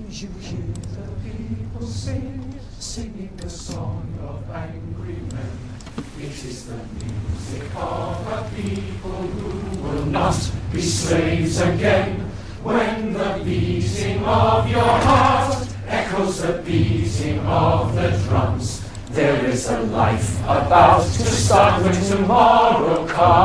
you hear the people singing the song of angry men. It is the music of a people who will not be slaves again. When the beating of your heart echoes the beating of the drums, there is a life about to start when tomorrow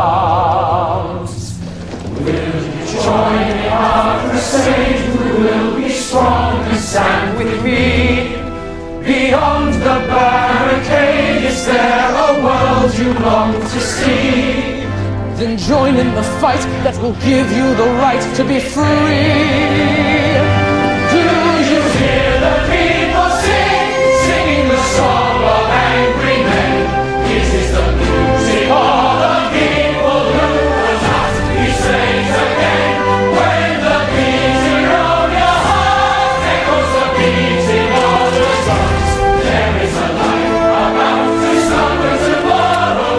comes. Will you join in our crusade? Who will be strong and stand with me? Beyond the barricade, is there a world you long to see? Then join in the fight that will give you the right to be free. Do you hear the people singing the song of angry men? It is the music of the people who will not be slaves again. When the beating of your heart echoes the beating of the drums, there is a life about to start when tomorrow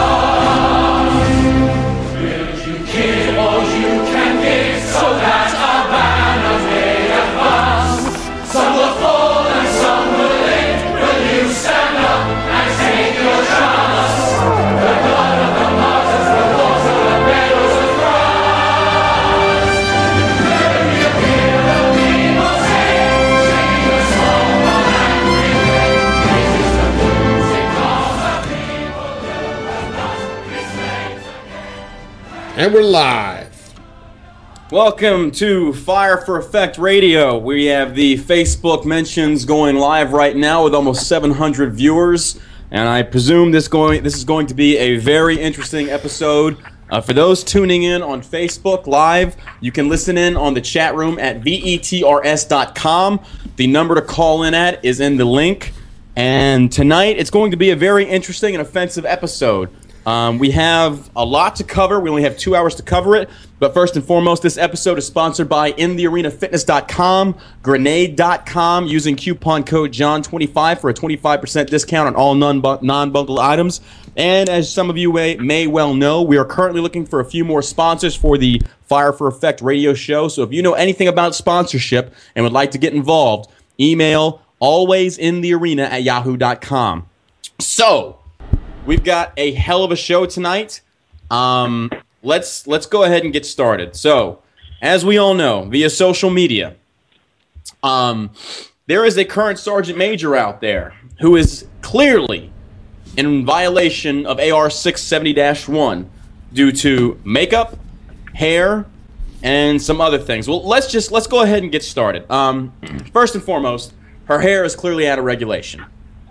comes. Will you give all you can give so that our banner may advance? Some will fall and some will live. Will you stand up and take your chance? The blood of the martyrs will water the meadows of grass. Will you hear the people singing the song of angry men? It is the music of the people who will not be slaves again. And we're live. Welcome to Fire for Effect Radio. We have the Facebook mentions going live right now with almost 700 viewers, and I presume this is going to be a very interesting episode. For those tuning in on Facebook Live, you can listen in on the chat room at vetrs.com. The number to call in at is in the link. And tonight, it's going to be a very interesting and offensive episode. We have a lot to cover. We only have 2 hours to cover it. But first and foremost, this episode is sponsored by InTheArenaFitness.com, Grenade.com, using coupon code John25 for a 25% discount on all non-bungled items. And as some of you may well know, we are currently looking for a few more sponsors for the Fire for Effect radio show. So if you know anything about sponsorship and would like to get involved, email alwaysinthearena@yahoo.com. So, we've got a hell of a show tonight. Let's go ahead and get started. So, as we all know, via social media, there is a current sergeant major out there who is clearly in violation of AR 670-1 due to makeup, hair, and some other things. Well, let's go ahead and get started. First and foremost, her hair is clearly out of regulation.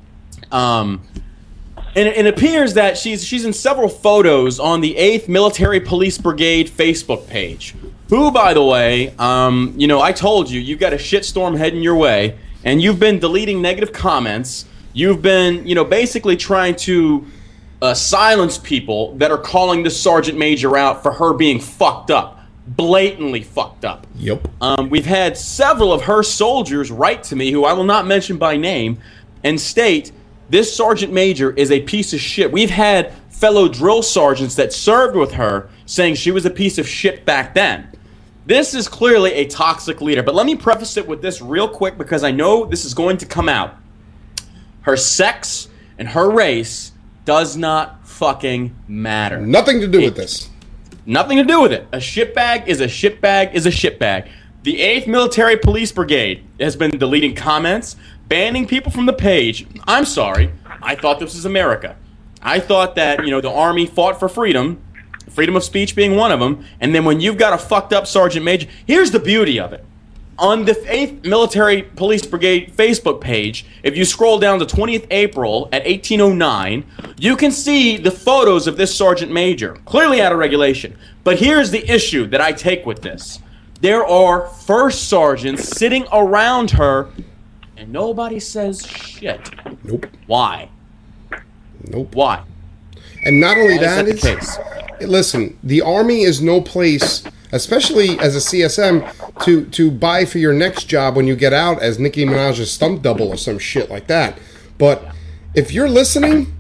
And it appears that she's in several photos on the 8th Military Police Brigade Facebook page. Who, by the way, I told you, you've got a shitstorm heading your way, and you've been deleting negative comments. You've been, basically trying to silence people that are calling this sergeant major out for her being fucked up. Blatantly fucked up. Yep. We've had several of her soldiers write to me, who I will not mention by name, and state, this sergeant major is a piece of shit. We've had fellow drill sergeants that served with her saying she was a piece of shit back then. This is clearly a toxic leader. But let me preface it with this real quick because I know this is going to come out. Her sex and her race does not fucking matter. Nothing to do with this. Nothing to do with it. A shitbag is a shitbag is a shitbag. The 8th Military Police Brigade has been deleting comments, banning people from the page. I'm sorry. I thought this was America. I thought that, the Army fought for freedom of speech being one of them, and then when you've got a fucked up sergeant major, here's the beauty of it. On the 8th Military Police Brigade Facebook page, if you scroll down to 20th April at 1809, you can see the photos of this sergeant major, clearly out of regulation. But here's the issue that I take with this. There are first sergeants sitting around her, and nobody says shit. Nope. Why? Nope. Why? And not only Why that is that the case? Listen, the Army is no place, especially as a CSM, to buy for your next job when you get out as Nicki Minaj's stunt double or some shit like that. But if you're listening,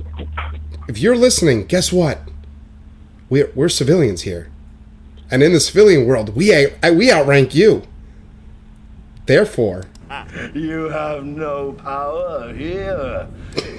guess what? We're civilians here. And in the civilian world, we outrank you. Therefore, You have no power here.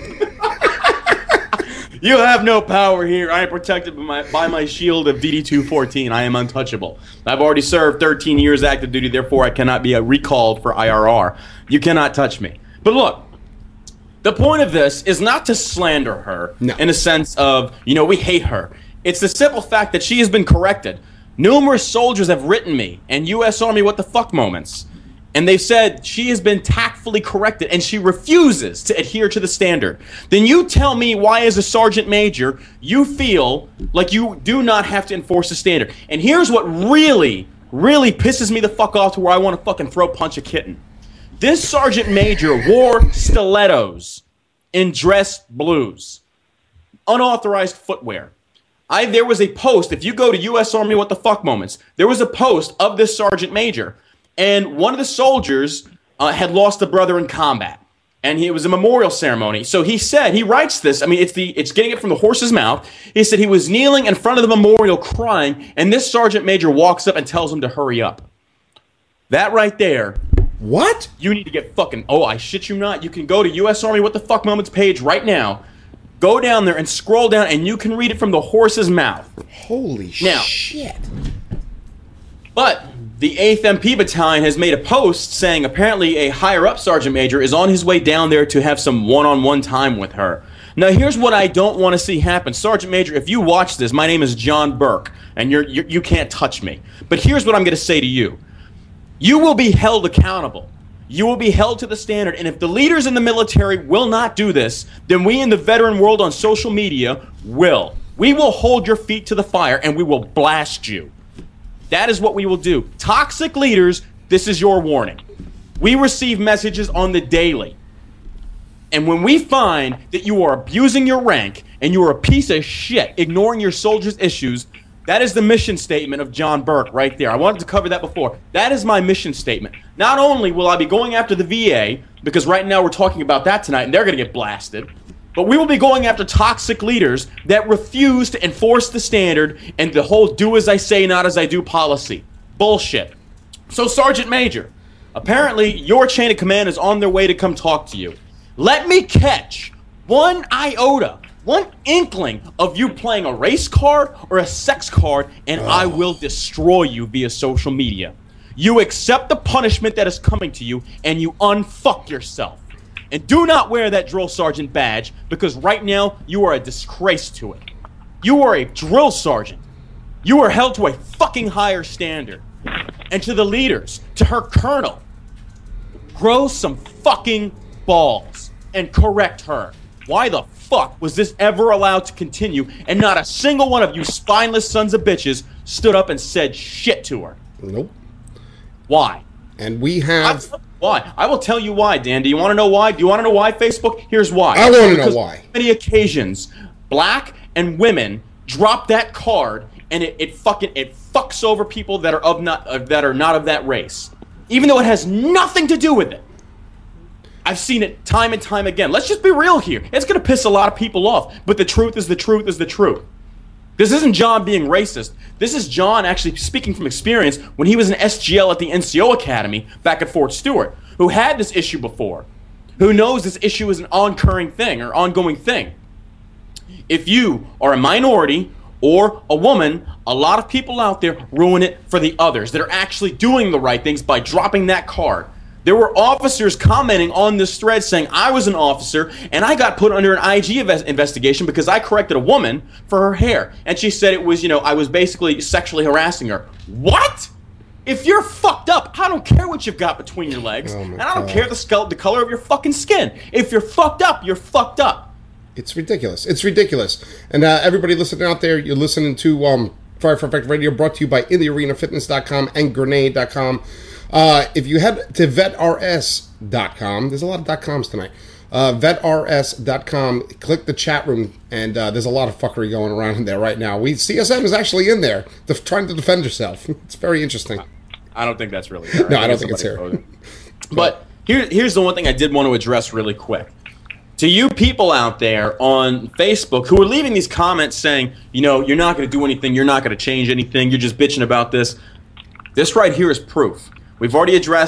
You have no power here. I am protected by my shield of DD-214. I am untouchable. I've already served 13 years active duty, therefore I cannot be recalled for IRR. You cannot touch me. But look, the point of this is not to slander her in a sense of, we hate her. It's the simple fact that she has been corrected. Numerous soldiers have written me and U.S. Army what the fuck moments. And they've said she has been tactfully corrected and she refuses to adhere to the standard. Then you tell me why, as a sergeant major, you feel like you do not have to enforce the standard. And here's what really, really pisses me the fuck off to where I want to fucking throat punch a kitten. This sergeant major wore stilettos in dress blues. Unauthorized footwear. There was a post, if you go to U.S. Army What the Fuck Moments, there was a post of this sergeant major. And one of the soldiers had lost a brother in combat, and it was a memorial ceremony. So he said, he writes this. I mean, it's getting it from the horse's mouth. He said he was kneeling in front of the memorial crying, and this sergeant major walks up and tells him to hurry up. That right there. What? You need to get fucking. Oh, I shit you not. You can go to U.S. Army What the Fuck Moments page right now. Go down there and scroll down, and you can read it from the horse's mouth. Holy shit! But the 8th MP Battalion has made a post saying apparently a higher-up sergeant major is on his way down there to have some one-on-one time with her. Now, here's what I don't want to see happen. Sergeant Major, if you watch this, my name is John Burke, and you can't touch me. But here's what I'm going to say to you. You will be held accountable. You will be held to the standard, and if the leaders in the military will not do this, then we in the veteran world on social media will. We will hold your feet to the fire, and we will blast you. That is what we will do. Toxic leaders, this is your warning. We receive messages on the daily. And when we find that you are abusing your rank and you are a piece of shit, ignoring your soldiers' issues, that is the mission statement of John Burke right there. I wanted to cover that before. That is my mission statement. Not only will I be going after the VA, because right now we're talking about that tonight and they're going to get blasted, but we will be going after toxic leaders that refuse to enforce the standard and the whole do as I say, not as I do policy. Bullshit. So, Sergeant Major, apparently your chain of command is on their way to come talk to you. Let me catch one iota, one inkling of you playing a race card or a sex card, and I will destroy you via social media. You accept the punishment that is coming to you, and you unfuck yourself. And do not wear that drill sergeant badge, because right now you are a disgrace to it. You are a drill sergeant. You are held to a fucking higher standard. And to the leaders, to her colonel, grow some fucking balls and correct her. Why the fuck was this ever allowed to continue and not a single one of you spineless sons of bitches stood up and said shit to her? Nope. Why? And we have... Why? I will tell you why, Dan. Do you want to know why? Do you want to know why, Facebook? Here's why. I want to know why. On many occasions, black and women drop that card, and it fucks over people that are not of that race, even though it has nothing to do with it. I've seen it time and time again. Let's just be real here. It's going to piss a lot of people off, but the truth is the truth is the truth. This isn't John being racist. This is John actually speaking from experience when he was an SGL at the NCO Academy back at Fort Stewart, who had this issue before, who knows this issue is an ongoing thing. If you are a minority or a woman, a lot of people out there ruin it for the others that are actually doing the right things by dropping that card. There were officers commenting on this thread saying, I was an officer and I got put under an IG investigation because I corrected a woman for her hair. And she said it was, I was basically sexually harassing her. What? If you're fucked up, I don't care what you've got between your legs. And I don't care the color of your fucking skin. If you're fucked up, you're fucked up. It's ridiculous. It's ridiculous. And everybody listening out there, you're listening to Fire for Effect Radio, brought to you by InTheArenaFitness.com and Grenade.com. If you head to VetRS.com, there's a lot of .coms tonight. VetRS.com, click the chat room, and there's a lot of fuckery going around in there right now. CSM is actually in there, trying to defend herself. It's very interesting. I don't think that's really her. No, I don't think it's her. But here's the one thing I did want to address really quick. To you people out there on Facebook who are leaving these comments saying, you're not going to do anything, you're not going to change anything, you're just bitching about this. This right here is proof. We've already addressed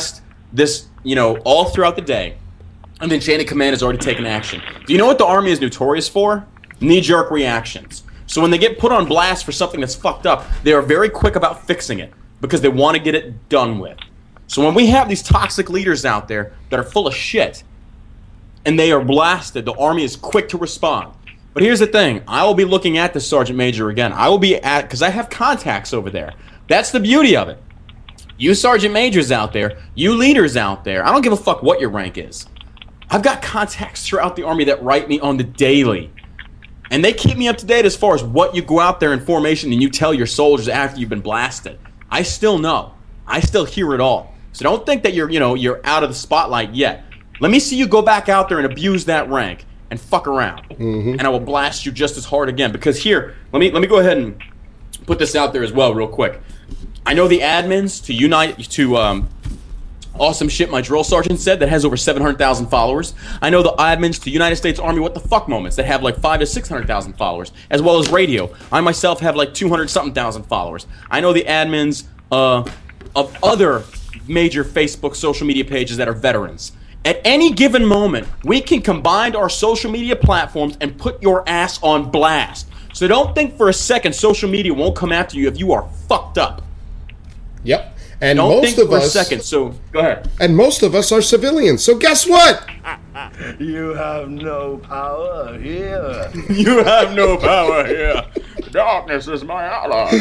this, all throughout the day, and then chain of command has already taken action. Do you know what the Army is notorious for? Knee-jerk reactions. So when they get put on blast for something that's fucked up, they are very quick about fixing it because they want to get it done with. So when we have these toxic leaders out there that are full of shit and they are blasted, the Army is quick to respond. But here's the thing. I will be looking at the Sergeant Major again. I will be at, because I have contacts over there. That's the beauty of it. You Sergeant Majors out there, you leaders out there, I don't give a fuck what your rank is. I've got contacts throughout the Army that write me on the daily. And they keep me up to date as far as what you go out there in formation and you tell your soldiers after you've been blasted. I still know. I still hear it all. So don't think that you're out of the spotlight yet. Let me see you go back out there and abuse that rank and fuck around. And I will blast you just as hard again. Because here, let me go ahead and put this out there as well real quick. I know the admins to Awesome Shit My Drill Sergeant Said that has over 700,000 followers. I know the admins to United States Army What the Fuck Moments that have like 500,000 to 600,000 followers, as well as radio. I myself have like 200-something thousand followers. I know the admins of other major Facebook social media pages that are veterans. At any given moment, we can combine our social media platforms and put your ass on blast. So don't think for a second social media won't come after you if you are fucked up. Yep. And Don't most think of for us, a second. So go ahead. And most of us are civilians. So guess what? You have no power here. You have no power here. Darkness is my ally.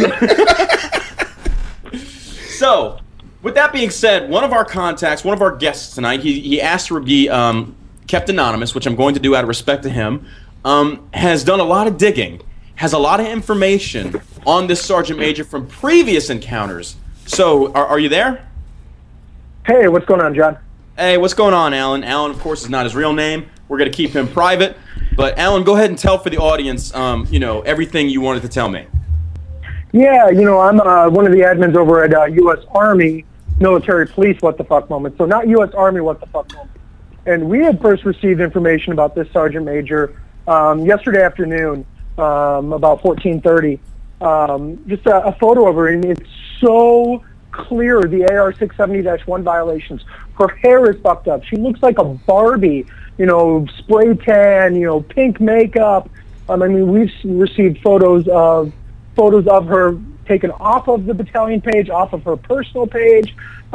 So, with that being said, one of our contacts, one of our guests tonight, he asked to be kept anonymous, which I'm going to do out of respect to him, has done a lot of digging, has a lot of information on this Sergeant Major from previous encounters. So, are you there? Hey, what's going on, John? Hey, what's going on, Alan? Alan, of course, is not his real name. We're going to keep him private. But, Alan, go ahead and tell for the audience, everything you wanted to tell me. Yeah, I'm one of the admins over at U.S. Army Military Police What the Fuck Moment. So not U.S. Army What the Fuck Moment. And we had first received information about this Sergeant Major yesterday afternoon, about 14:30. Just a photo of her, and it's so clear, the AR-670-1 violations. Her hair is fucked up. She looks like a Barbie, spray tan, pink makeup. We've received photos of her taken off of the battalion page, off of her personal page.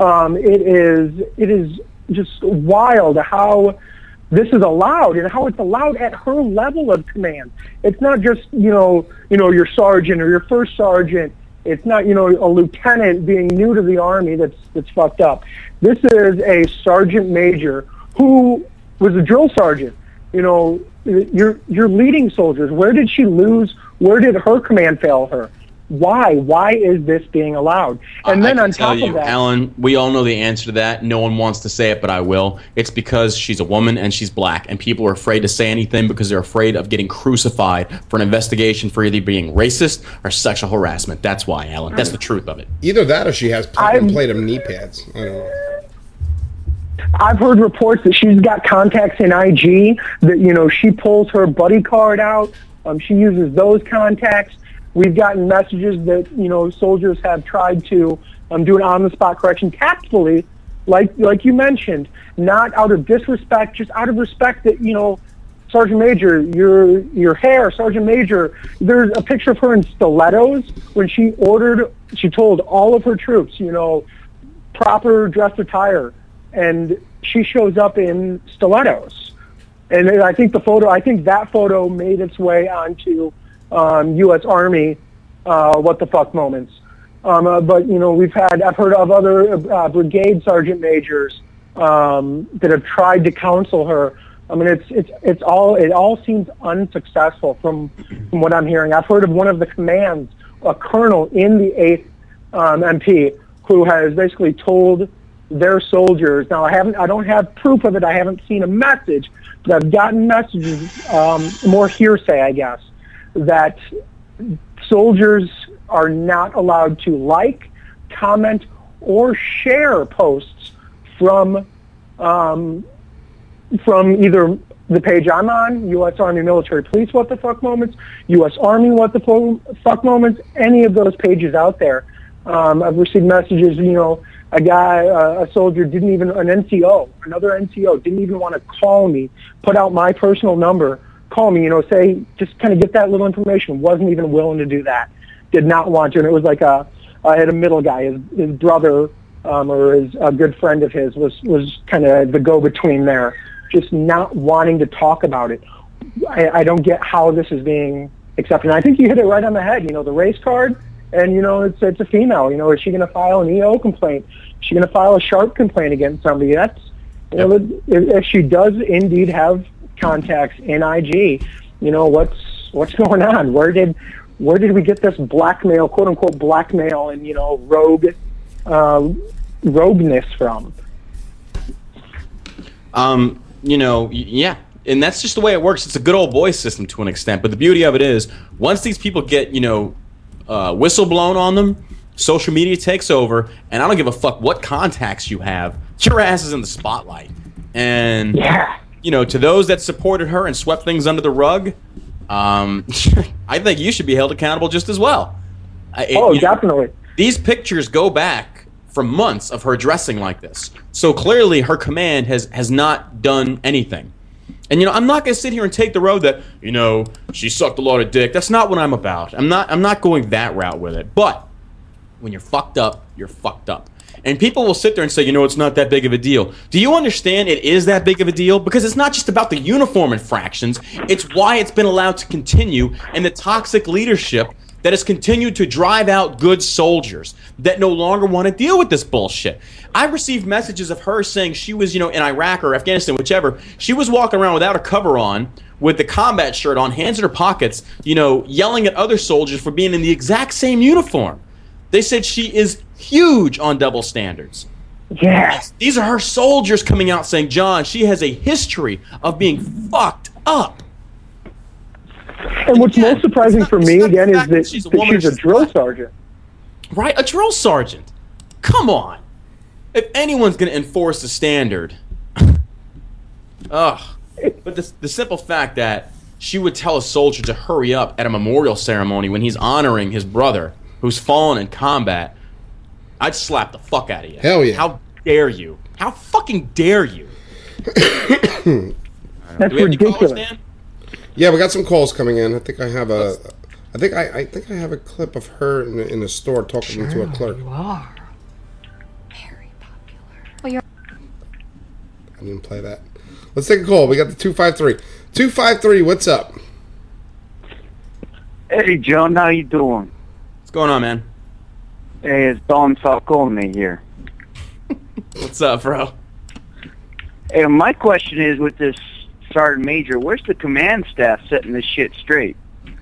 It is just wild how this is allowed and how it's allowed at her level of command. It's not just, your sergeant or your first sergeant. It's not, a lieutenant being new to the Army that's fucked up. This is a sergeant major who was a drill sergeant. You're leading soldiers. Where did she lose? Where did her command fail her? Why? Why is this being allowed? And then on top of that, Alan, we all know the answer to that. No one wants to say it, but I will. It's because she's a woman and she's black, and people are afraid to say anything because they're afraid of getting crucified for an investigation for either being racist or sexual harassment. That's why, Alan. That's the truth of it. Either that or she has platinum knee pads. I don't know. I've heard reports that she's got contacts in IG, that, she pulls her buddy card out. She uses those contacts. We've gotten messages that, soldiers have tried to do an on-the-spot correction tactfully, like you mentioned, not out of disrespect, just out of respect that, Sergeant Major, your hair, Sergeant Major, there's a picture of her in stilettos when she told all of her troops, proper dress attire, and she shows up in stilettos. And I think that photo made its way onto U.S. Army What the Fuck Moments. But I've heard of other brigade sergeant majors that have tried to counsel her. It all seems unsuccessful from what I'm hearing. I've heard of one of the commands, a colonel in the 8th MP, who has basically told their soldiers. Now I don't have proof of it. I haven't seen a message, but I've gotten messages, more hearsay, I guess, that soldiers are not allowed to like, comment, or share posts from either the page I'm on, U.S. Army Military Police What the Fuck Moments, U.S. Army What the Fuck Moments, any of those pages out there. I've received messages, a guy, a soldier another NCO didn't even want to call me, put out my personal number, call me, say, just kind of get that little information. Wasn't even willing to do that. Did not want to. And it was like I had a middle guy, his brother, or a good friend of his was kind of the go-between there, just not wanting to talk about it. I don't get how this is being accepted. And I think you hit it right on the head. The race card, and it's a female. Is she going to file an EO complaint? Is she going to file a sharp complaint against somebody? That's if she does indeed have contacts in IG, what's going on? Where did we get this blackmail, quote unquote blackmail, and rogueness from? Yeah. And that's just the way it works. It's a good old boy system to an extent. But the beauty of it is, once these people get, whistle blown on them, social media takes over, and I don't give a fuck what contacts you have, your ass is in the spotlight. And, to those that supported her and swept things under the rug, I think you should be held accountable just as well. Definitely. These pictures go back for months of her dressing like this. So clearly her command has not done anything. And I'm not going to sit here and take the road that she sucked a lot of dick. That's not what I'm about. I'm not going that route with it. But when you're fucked up, you're fucked up. And people will sit there and say, it's not that big of a deal. Do you understand it is that big of a deal? Because it's not just about the uniform infractions. It's why it's been allowed to continue, and the toxic leadership that has continued to drive out good soldiers that no longer want to deal with this bullshit. I received messages of her saying she was, in Iraq or Afghanistan, whichever. She was walking around without a cover on, with the combat shirt on, hands in her pockets, yelling at other soldiers for being in the exact same uniform. They said she is huge on double standards. Yeah. These are her soldiers coming out saying, John, she has a history of being fucked up. And what's most surprising for me, again, is that she's a drill sergeant. Right, a drill sergeant. Come on. If anyone's going to enforce the standard. Ugh. But the simple fact that she would tell a soldier to hurry up at a memorial ceremony when he's honoring his brother who's fallen in combat, I'd slap the fuck out of you. Hell yeah. How dare you? How fucking dare you? That's ridiculous. Callers, Dan? Yeah, we got some calls coming in. I think I have a clip of her in the store talking to a clerk. You are very popular. Well, I didn't play that. Let's take a call. We got the 253. 253, what's up? Hey, John, how you doing? What's going on, man? Hey, it's Don Falcone here. What's up, bro? Hey, my question is, with this Sergeant Major, where's the command staff setting this shit straight?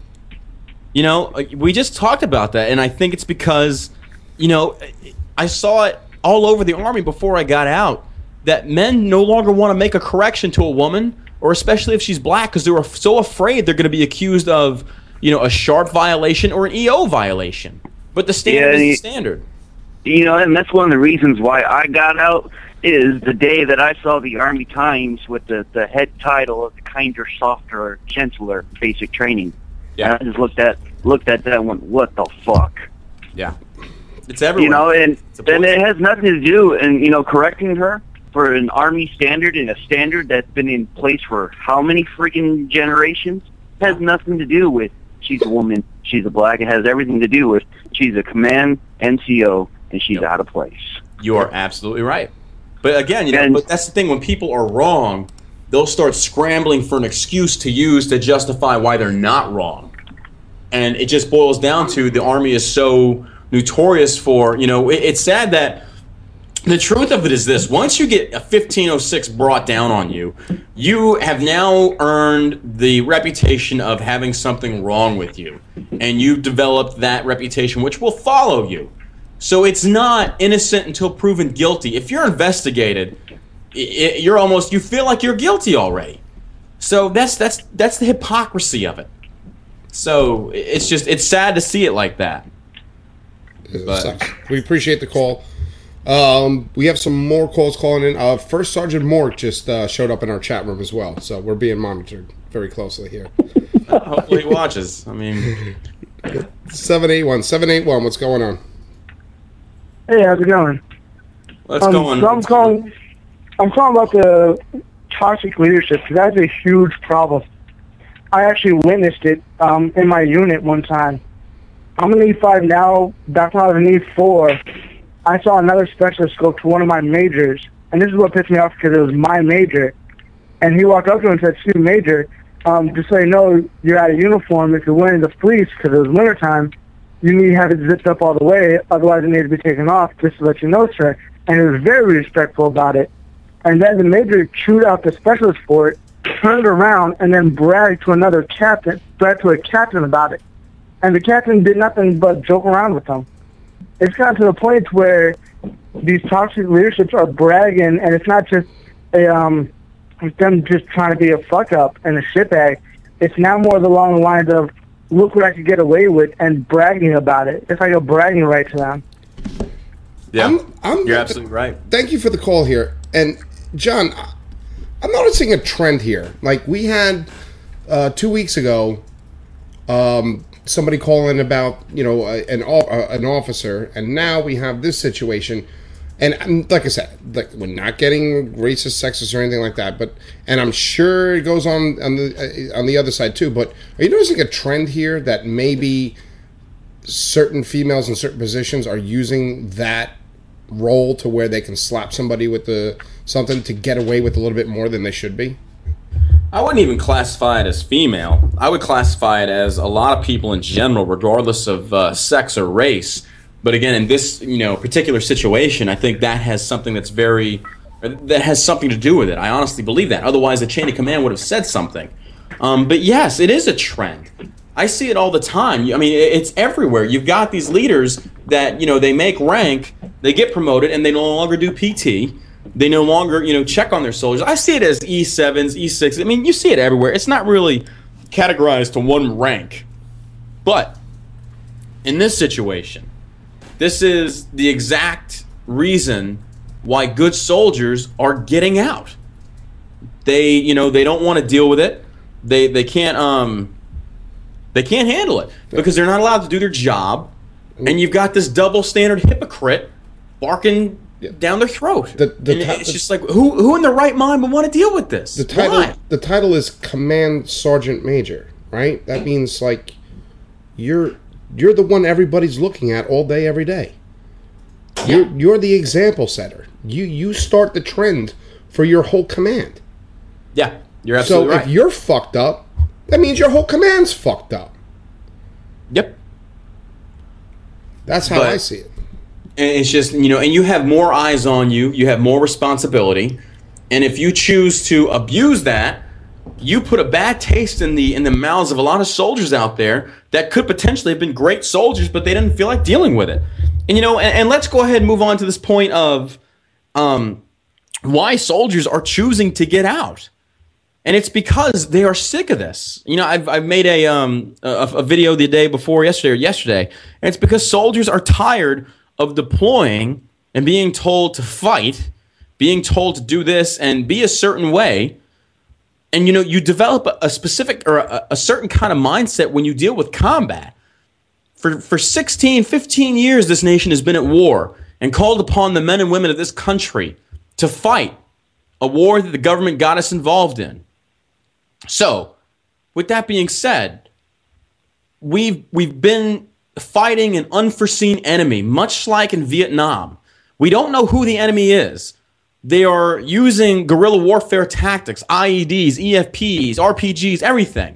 We just talked about that, and I think it's because, I saw it all over the Army before I got out, that men no longer want to make a correction to a woman, or especially if she's black, because they're so afraid they're going to be accused of, a sharp violation or an EO violation. But the standard is the standard. And that's one of the reasons why I got out, is the day that I saw the Army Times with the head title of the kinder, softer, gentler basic training. Yeah. And I just looked at that and went, what the fuck? Yeah. It's everywhere. And it has nothing to do, and, correcting her for an Army standard and a standard that's been in place for how many freaking generations has nothing to do with she's a woman, she's a black. It has everything to do with she's a command NCO and she's out of place. You are absolutely right. But again, but that's the thing. When people are wrong, they'll start scrambling for an excuse to use to justify why they're not wrong. And it just boils down to the Army is so notorious for, it's sad that the truth of it is this. Once you get a 1506 brought down on you, you have now earned the reputation of having something wrong with you. And you've developed that reputation, which will follow you. So it's not innocent until proven guilty. If you're investigated, you feel like you're guilty already. So that's the hypocrisy of it. So it's sad to see it like that. Sucks. We appreciate the call. We have some more calls calling in. First Sergeant Mort just showed up in our chat room as well, so we're being monitored very closely here. Hopefully he watches. 781, what's going on? Hey, how's it going? Let's go on. So I'm calling about the toxic leadership because that's a huge problem. I actually witnessed it in my unit one time. I'm an E5 now. Back when I was an E4, I saw another specialist go to one of my majors, and this is what pissed me off because it was my major. And he walked up to him and said, "Excuse me, Major, just so you know, you're out of uniform. If you're wearing the fleece because it was wintertime, you need to have it zipped up all the way, otherwise it needs to be taken off, just to let you know, sir." And he was very respectful about it. And then the major chewed out the specialist for it, turned around, and then bragged to a captain about it. And the captain did nothing but joke around with him. It's gotten to the point where these toxic leaderships are bragging, and it's not just them just trying to be a fuck up and a shitbag. It's now more along the lines of, look what I could get away with, and bragging about it. It's like a bragging right to them. Yeah, you're absolutely right. Thank you for the call here. And, John, I'm noticing a trend here. Like, we had 2 weeks ago somebody calling about, an officer, and now we have this situation. And like I said, we're not getting racist, sexist, or anything like that. And I'm sure it goes on the other side too. But are you noticing a trend here that maybe certain females in certain positions are using that role to where they can slap somebody with something to get away with a little bit more than they should be? I wouldn't even classify it as female. I would classify it as a lot of people in general, regardless of sex or race. But again, in this particular situation, I think that has something that has something to do with it. I honestly believe that. Otherwise, the chain of command would have said something. But yes, it is a trend. I see it all the time. I mean, it's everywhere. You've got these leaders that they make rank, they get promoted, and they no longer do PT. They no longer check on their soldiers. I see it as E7s, E6s. I mean, you see it everywhere. It's not really categorized to one rank. But in this situation, this is the exact reason why good soldiers are getting out. They don't want to deal with it. They can't handle it because they're not allowed to do their job. And you've got this double standard hypocrite barking down their throat. It's just like who in their right mind would want to deal with this? The title is Command Sergeant Major, right? That means like you're the one everybody's looking at all day, every day. You're the example setter. You start the trend for your whole command. Yeah, you're absolutely right. So if you're fucked up, that means your whole command's fucked up. Yep. That's how I see it. And it's just, and you have more eyes on you. You have more responsibility. And if you choose to abuse that, you put a bad taste in the mouths of a lot of soldiers out there that could potentially have been great soldiers, but they didn't feel like dealing with it. And and let's go ahead and move on to this point of why soldiers are choosing to get out, and it's because they are sick of this. I've made a video the day before yesterday, and it's because soldiers are tired of deploying and being told to fight, being told to do this and be a certain way. And, you develop a specific or a certain kind of mindset when you deal with combat. For 16, 15 years, this nation has been at war and called upon the men and women of this country to fight a war that the government got us involved in. So, with that being said, we've been fighting an unforeseen enemy, much like in Vietnam. We don't know who the enemy is. They are using guerrilla warfare tactics, IEDs, EFPs, RPGs, everything.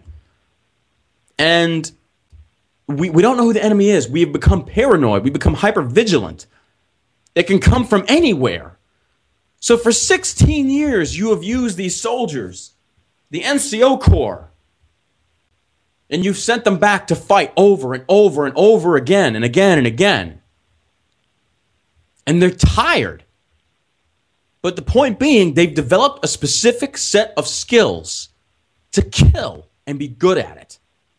And we don't know who the enemy is. We have become paranoid. We become hypervigilant. It can come from anywhere. So for 16 years, you have used these soldiers, the NCO Corps, and you've sent them back to fight over and over and over again and again and again. And they're tired. But the point being, they've developed a specific set of skills to kill and be good at it.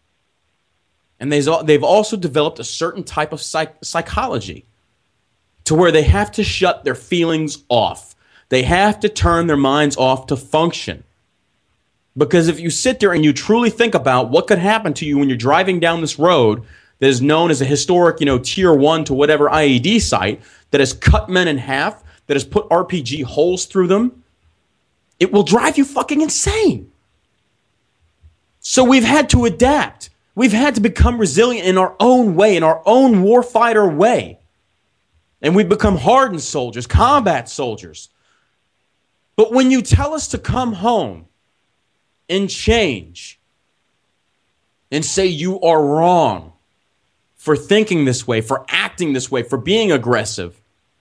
And they've also developed a certain type of psychology to where they have to shut their feelings off. They have to turn their minds off to function. Because if you sit there and you truly think about what could happen to you when you're driving down this road, that is known as a historic, tier 1 to whatever IED site that has cut men in half, that has put RPG holes through them, it will drive you fucking insane. So we've had to adapt. We've had to become resilient in our own way, in our own warfighter way. And we've become hardened soldiers, combat soldiers. But when you tell us to come home and change and say you are wrong for thinking this way, for acting this way, for being aggressive,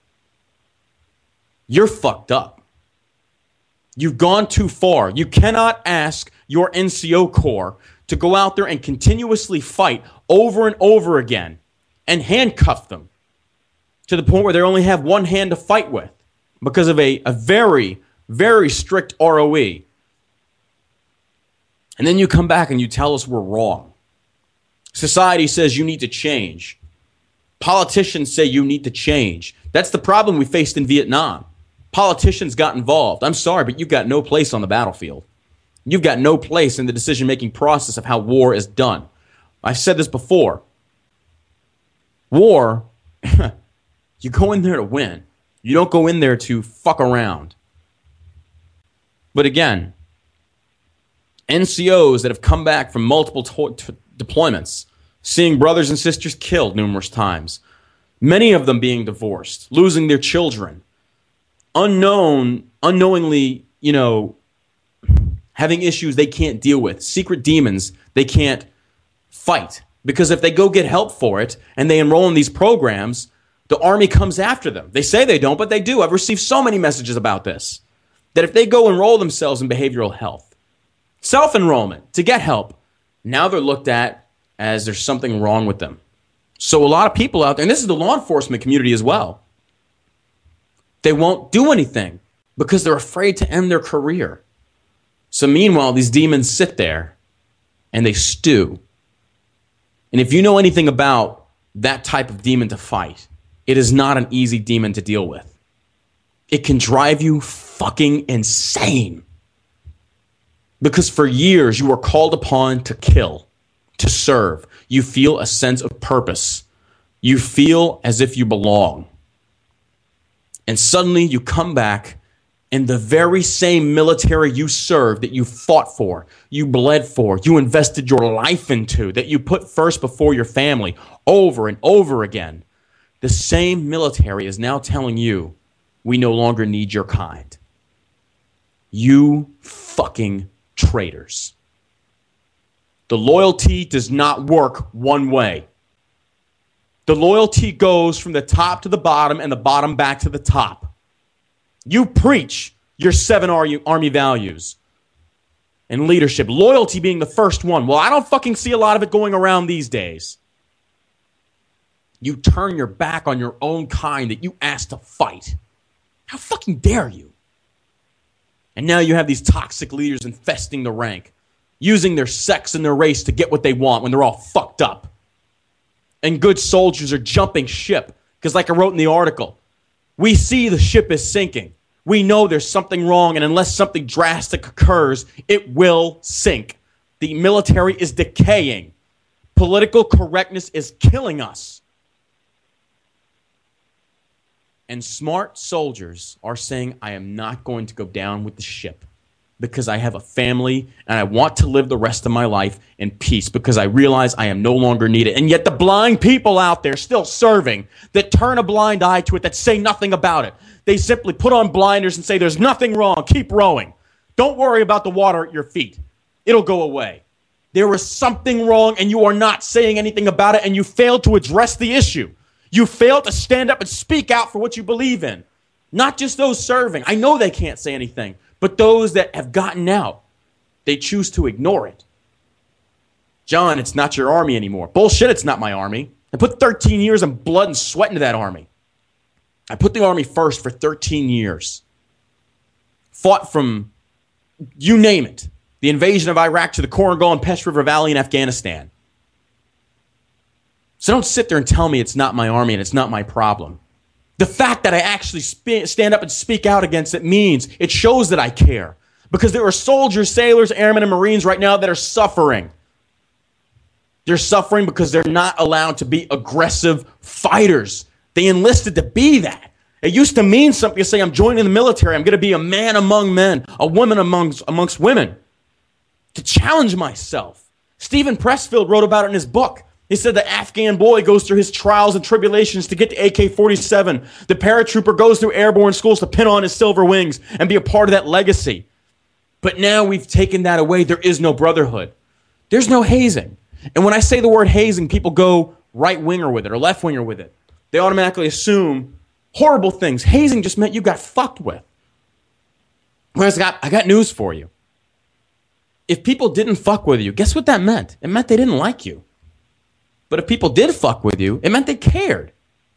you're fucked up. You've gone too far. You cannot ask your NCO Corps to go out there and continuously fight over and over again and handcuff them to the point where they only have one hand to fight with because of a very, very strict ROE. And then you come back and you tell us we're wrong. Society says you need to change. Politicians say you need to change. That's the problem we faced in Vietnam. Politicians got involved. I'm sorry, but you've got no place on the battlefield. You've got no place in the decision-making process of how war is done. I've said this before. War, you go in there to win. You don't go in there to fuck around. But again, NCOs that have come back from multiple deployments, seeing brothers and sisters killed numerous times, many of them being divorced, losing their children, unknowingly, having issues they can't deal with, secret demons they can't fight. Because if they go get help for it and they enroll in these programs, the Army comes after them. They say they don't, but they do. I've received so many messages about this, that if they go enroll themselves in behavioral health, self-enrollment to get help, now they're looked at as there's something wrong with them. So a lot of people out there, and this is the law enforcement community as well, they won't do anything because they're afraid to end their career. So meanwhile, these demons sit there and they stew. And if you know anything about that type of demon to fight, it is not an easy demon to deal with. It can drive you fucking insane. Because for years you were called upon to kill, to serve. You feel a sense of purpose. You feel as if you belong. And suddenly you come back and the very same military you served, that you fought for, you bled for, you invested your life into, that you put first before your family over and over again, the same military is now telling you, we no longer need your kind. You fucking traitors. The loyalty does not work one way. The loyalty goes from the top to the bottom and the bottom back to the top. You preach your 7 Army values and leadership, loyalty being the first one. Well, I don't fucking see a lot of it going around these days. You turn your back on your own kind that you asked to fight. How fucking dare you? And now you have these toxic leaders infesting the rank, using their sex and their race to get what they want when they're all fucked up. And good soldiers are jumping ship because, like I wrote in the article, we see the ship is sinking. We know there's something wrong, and unless something drastic occurs, it will sink. The military is decaying. Political correctness is killing us. And smart soldiers are saying, I am not going to go down with the ship because I have a family and I want to live the rest of my life in peace because I realize I am no longer needed. And yet the blind people out there still serving that turn a blind eye to it, that say nothing about it. They simply put on blinders and say, there's nothing wrong. Keep rowing. Don't worry about the water at your feet. It'll go away. There is something wrong and you are not saying anything about it, and you failed to address the issue. You failed to stand up and speak out for what you believe in. Not just those serving. I know they can't say anything, but those that have gotten out, they choose to ignore it. John, it's not your army anymore. Bullshit, it's not my army. I put 13 years of blood and sweat into that army. I put the army first for 13 years. Fought from, you name it, the invasion of Iraq to the Korangal and Pesh River Valley in Afghanistan. So don't sit there and tell me it's not my army and it's not my problem. The fact that I actually stand up and speak out against it means it shows that I care. Because there are soldiers, sailors, airmen, and Marines right now that are suffering. They're suffering because they're not allowed to be aggressive fighters. They enlisted to be that. It used to mean something to say, I'm joining the military. I'm going to be a man among men, a woman amongst women. To challenge myself. Stephen Pressfield wrote about it in his book. He said the Afghan boy goes through his trials and tribulations to get to AK-47. The paratrooper goes through airborne schools to pin on his silver wings and be a part of that legacy. But now we've taken that away. There is no brotherhood. There's no hazing. And when I say the word hazing, people go right-winger with it or left-winger with it. They automatically assume horrible things. Hazing just meant you got fucked with. Whereas I got news for you. If people didn't fuck with you, guess what that meant? It meant they didn't like you. But if people did fuck with you, it meant they cared.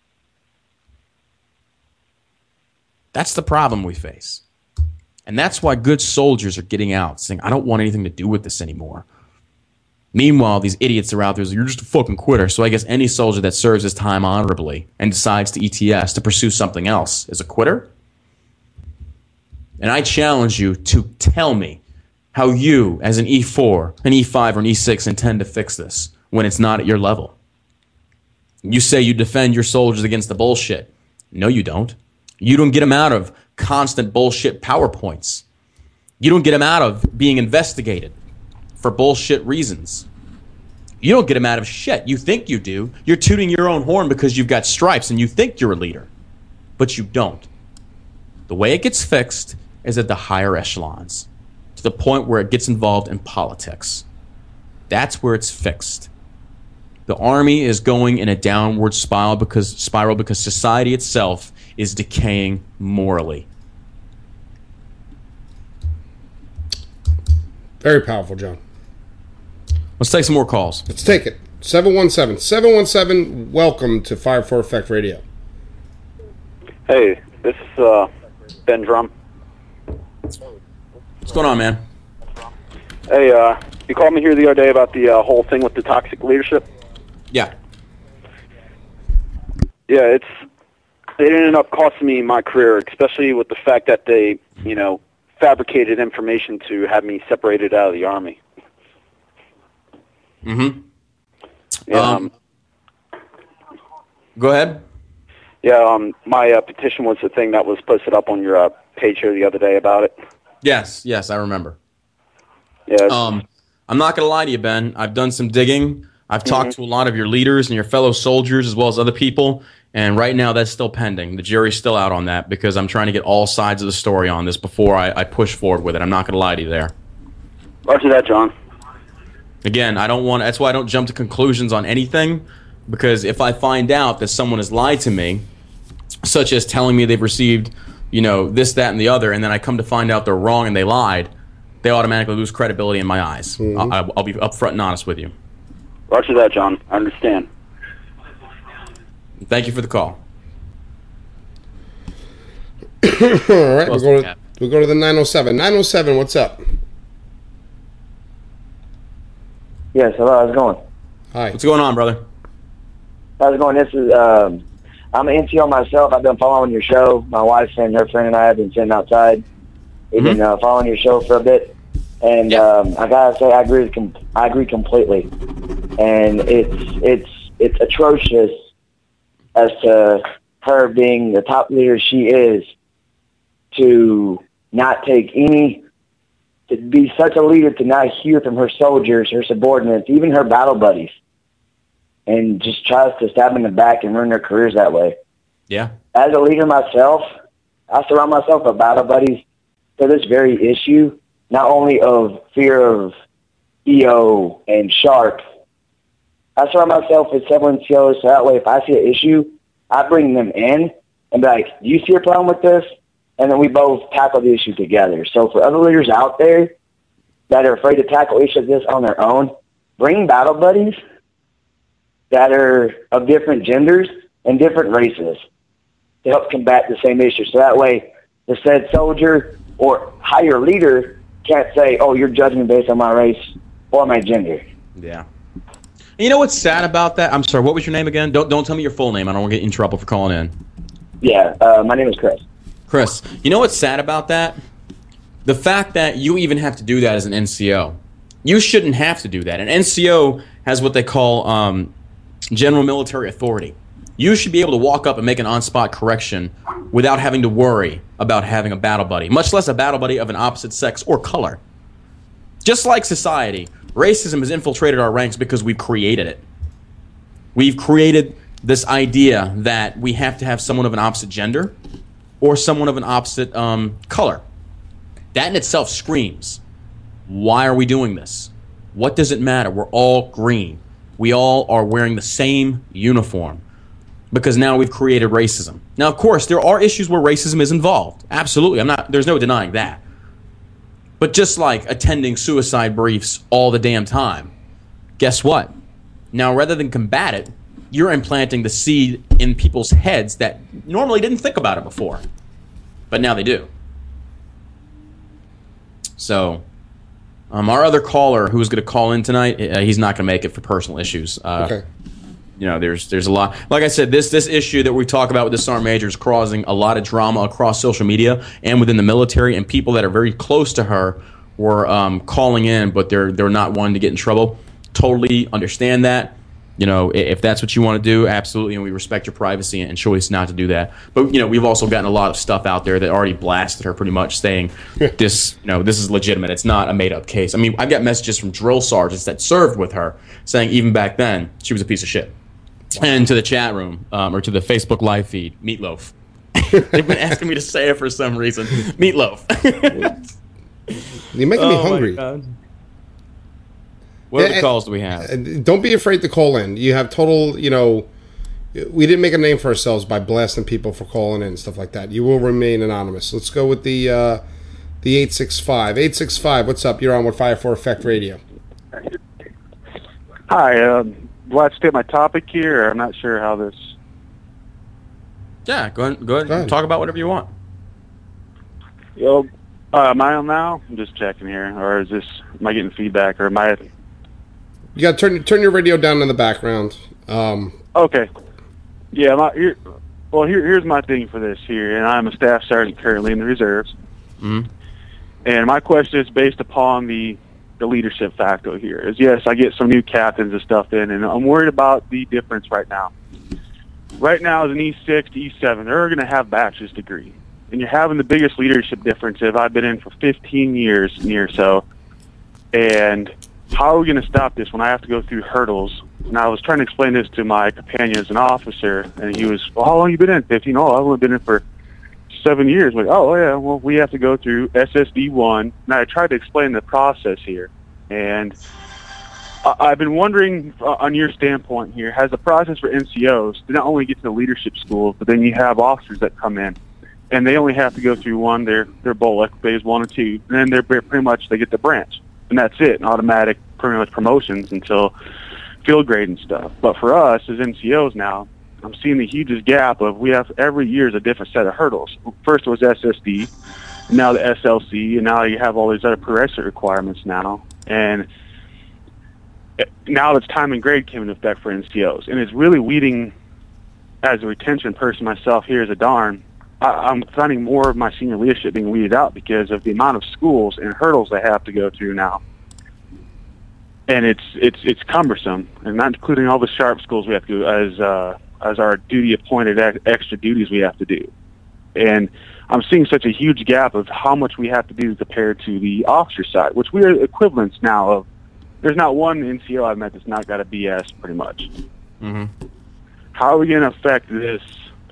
That's the problem we face. And that's why good soldiers are getting out, saying, I don't want anything to do with this anymore. Meanwhile, these idiots are out there saying, you're just a fucking quitter. So I guess any soldier that serves his time honorably and decides to ETS to pursue something else is a quitter? And I challenge you to tell me how you, as an E4, an E5, or an E6, intend to fix this when it's not at your level. You say you defend your soldiers against the bullshit. No, you don't. You don't get them out of constant bullshit PowerPoints. You don't get them out of being investigated for bullshit reasons. You don't get them out of shit. You think you do. You're tooting your own horn because you've got stripes and you think you're a leader. But you don't. The way it gets fixed is at the higher echelons, to the point where it gets involved in politics. That's where it's fixed. The Army is going in a downward spiral because society itself is decaying morally. Very powerful, John. Let's take some more calls. Let's take it. 717. 717, welcome to Fire for Effect Radio. Hey, this is Ben Drum. What's going on, man? Hey, you called me here the other day about the whole thing with the toxic leadership? Yeah. Yeah, it ended up costing me my career, especially with the fact that they, fabricated information to have me separated out of the Army. Mm-hmm. Yeah, go ahead. Yeah, my petition was the thing that was posted up on your page here the other day about it. Yes, I remember. Yeah. I'm not going to lie to you, Ben. I've done some digging. I've talked to a lot of your leaders and your fellow soldiers as well as other people, and right now that's still pending. The jury's still out on that because I'm trying to get all sides of the story on this before I push forward with it. I'm not going to lie to you there. Roger that, John. Again, that's why I don't jump to conclusions on anything, because if I find out that someone has lied to me, such as telling me they've received, this, that, and the other, and then I come to find out they're wrong and they lied, they automatically lose credibility in my eyes. Mm-hmm. I'll be upfront and honest with you. Roger that, John. I understand. Thank you for the call. All right, we'll go to the 907. 907, what's up? Yes, hello, how's it going? Hi. What's going on, brother? How's it going? This is, I'm an NCO myself. I've been following your show. My wife and her friend and I have been sitting outside. We've been following your show for a bit. And I gotta say, I agree completely. And it's atrocious as to her being the top leader she is, to not take any, to be such a leader, to not hear from her soldiers, her subordinates, even her battle buddies, and just tries to stab them in the back and ruin their careers that way. Yeah. As a leader myself, I surround myself with battle buddies for this very issue, not only of fear of EO and Sharp. I surround myself with several NCOs, so that way if I see an issue, I bring them in and be like, do you see a problem with this? And then we both tackle the issue together. So for other leaders out there that are afraid to tackle issues like this on their own, bring battle buddies that are of different genders and different races to help combat the same issue. So that way the said soldier or higher leader can't say, oh, you're judging me based on my race or my gender. Yeah. And you know what's sad about that? I'm sorry, what was your name again? Don't tell me your full name. I don't want to get in trouble for calling in. Yeah, my name is Chris. Chris, you know what's sad about that? The fact that you even have to do that as an NCO. You shouldn't have to do that. An NCO has what they call general military authority. You should be able to walk up and make an on-spot correction without having to worry about having a battle buddy, much less a battle buddy of an opposite sex or color. Just like society, racism has infiltrated our ranks because we've created it. We've created this idea that we have to have someone of an opposite gender or someone of an opposite color. That in itself screams, why are we doing this? What does it matter? We're all green. We all are wearing the same uniform because now we've created racism. Now, of course, there are issues where racism is involved. Absolutely. There's no denying that. But just like attending suicide briefs all the damn time, guess what? Now, rather than combat it, you're implanting the seed in people's heads that normally didn't think about it before. But now they do. So, our other caller who's going to call in tonight, he's not going to make it for personal issues. Okay. You know, there's a lot. Like I said, this issue that we talk about with the Sergeant Major is causing a lot of drama across social media and within the military, and people that are very close to her were calling in, but they're not wanting to get in trouble. Totally understand that. You know, if that's what you want to do, absolutely, and we respect your privacy and choice not to do that. But, you know, we've also gotten a lot of stuff out there that already blasted her pretty much saying this is legitimate. It's not a made-up case. I mean, I've got messages from drill sergeants that served with her saying even back then she was a piece of shit. And to the chat room, or to the Facebook live feed, Meatloaf. They've been asking me to say it for some reason. Meatloaf. You're making me hungry. My God. What other calls do we have? Don't be afraid to call in. You have total, we didn't make a name for ourselves by blasting people for calling in and stuff like that. You will remain anonymous. Let's go with the 865. 865, what's up? You're on with Fire for Effect Radio. Hi, do I have to state my topic here? Or I'm not sure how this... Yeah, go ahead. Talk about whatever you want. Am I on now? I'm just checking here. Or am I getting feedback? Or am I... You got to turn your radio down in the background. Okay. Yeah, here's my thing for this here, and I'm a staff sergeant currently in the reserves. Mm-hmm. And my question is based upon the leadership factor here. Is yes, I get some new captains and stuff in, and I'm worried about the difference right now. Right now, as an E6 to E7, they're going to have bachelor's degree. And you're having the biggest leadership difference if I've been in for 15 years near so. And how are we going to stop this when I have to go through hurdles? And I was trying to explain this to my companion as an officer, and he was, well, how long have you been in? 15? Oh, I've only been in for 7 years. Like, oh, yeah, well, we have to go through SSD1. And I tried to explain the process here. And I've been wondering, on your standpoint here, has the process for NCOs to not only get to the leadership school, but then you have officers that come in, and they only have to go through one, their BOLEC, phase 1 or 2, and then they're pretty much, they get the branch. And that's it, and automatic pretty much promotions until field grade and stuff. But for us as NCOs now, I'm seeing the hugest gap of we have every year is a different set of hurdles. First it was SSD, now the SLC, and now you have all these other prerequisite requirements now. And now it's time and grade came into effect for NCOs. And it's really weeding, as a retention person myself here as a darn, I'm finding more of my senior leadership being weeded out because of the amount of schools and hurdles they have to go through now. And it's cumbersome, and not including all the sharp schools we have to do as our duty appointed extra duties we have to do. And I'm seeing such a huge gap of how much we have to do compared to the officer side, which we are equivalents now of. There's not one NCO I've met that's not got a BS pretty much. Mm-hmm. How are we going to affect this?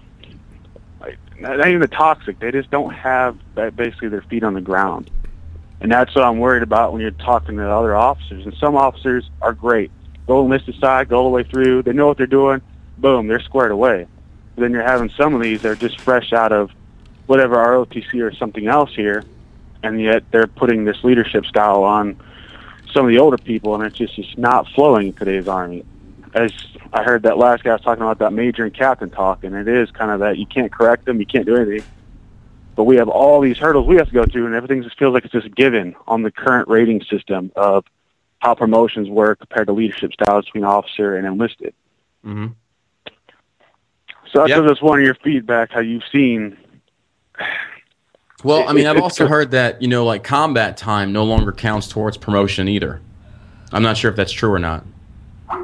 Not even the toxic. They just don't have basically their feet on the ground. And that's what I'm worried about when you're talking to other officers. And some officers are great. Go enlisted side, go all the way through. They know what they're doing. Boom, they're squared away. But then you're having some of these that are just fresh out of whatever ROTC or something else here, and yet they're putting this leadership style on some of the older people, and it's just not flowing in today's Army. As I heard that last guy was talking about that major and captain talk, and it is kind of that you can't correct them, you can't do anything. But we have all these hurdles we have to go through, and everything just feels like it's just given on the current rating system of how promotions work compared to leadership styles between officer and enlisted. Mm-hmm. So that's just one of your feedback, how you've seen. Well, I mean, I've also heard that, like combat time no longer counts towards promotion either. I'm not sure if that's true or not.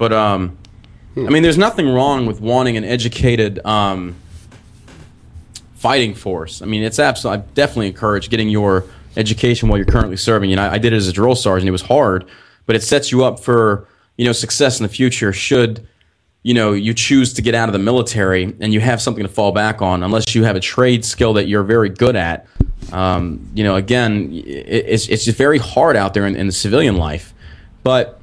But I mean, there's nothing wrong with wanting an educated fighting force. I mean, it's absolutely. I definitely encourage getting your education while you're currently serving. You know, I did it as a drill sergeant. It was hard, but it sets you up for success in the future. Should you choose to get out of the military and you have something to fall back on, unless you have a trade skill that you're very good at. Again, it's just very hard out there in the civilian life. But,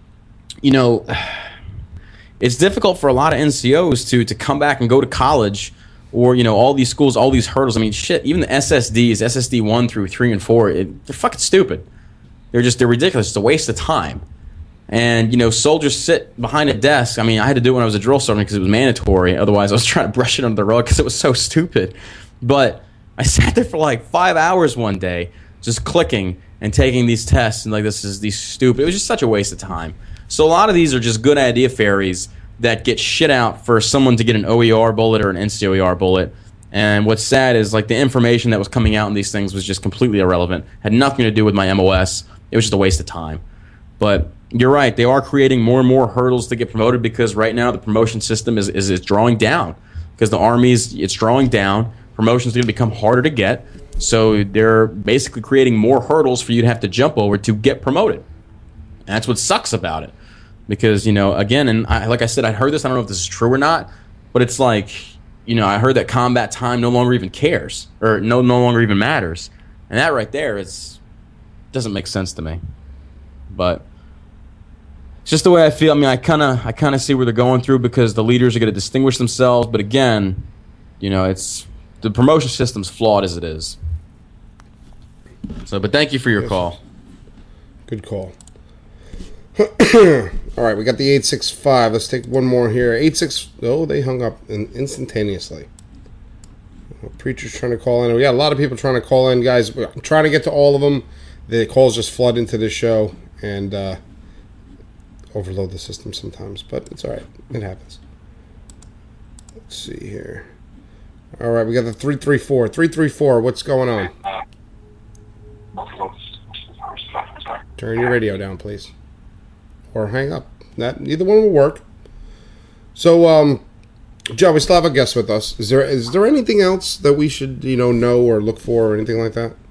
it's difficult for a lot of NCOs to come back and go to college or, all these schools, all these hurdles. I mean, shit, even the SSDs, SSD 1 through 3 and 4, they're fucking stupid. They're ridiculous. It's a waste of time. And, soldiers sit behind a desk. I mean, I had to do it when I was a drill sergeant because it was mandatory. Otherwise, I was trying to brush it under the rug because it was so stupid. But I sat there for like 5 hours one day just clicking and taking these tests. And like, these stupid. It was just such a waste of time. So a lot of these are just good idea fairies that get shit out for someone to get an OER bullet or an NCOER bullet. And what's sad is like the information that was coming out in these things was just completely irrelevant. Had nothing to do with my MOS. It was just a waste of time. But you're right. They are creating more and more hurdles to get promoted because right now the promotion system is drawing down because the Army's it's drawing down. Promotions are going to become harder to get. So they're basically creating more hurdles for you to have to jump over to get promoted. And that's what sucks about it. Because, again, and like I said, I heard this. I don't know if this is true or not. But it's like, I heard that combat time no longer even cares or no longer even matters. And that right there doesn't make sense to me. But it's just the way I feel. I mean, I kind of see where they're going through because the leaders are going to distinguish themselves. But again, it's the promotion system's flawed as it is. So, but thank you for your call. Good call. All right, we got the 865. Let's take one more here. 86. Oh, they hung up instantaneously. Preacher's trying to call in. We got a lot of people trying to call in, guys. I'm trying to get to all of them. The calls just flood into this show and overload the system sometimes, but it's all right. It happens. Let's see here. All right, we got the 334. 334, what's going on? Turn your radio down, please. Or hang up. Neither one will work. So, Joe, we still have a guest with us. Is there anything else that we should, know or look for or anything like that?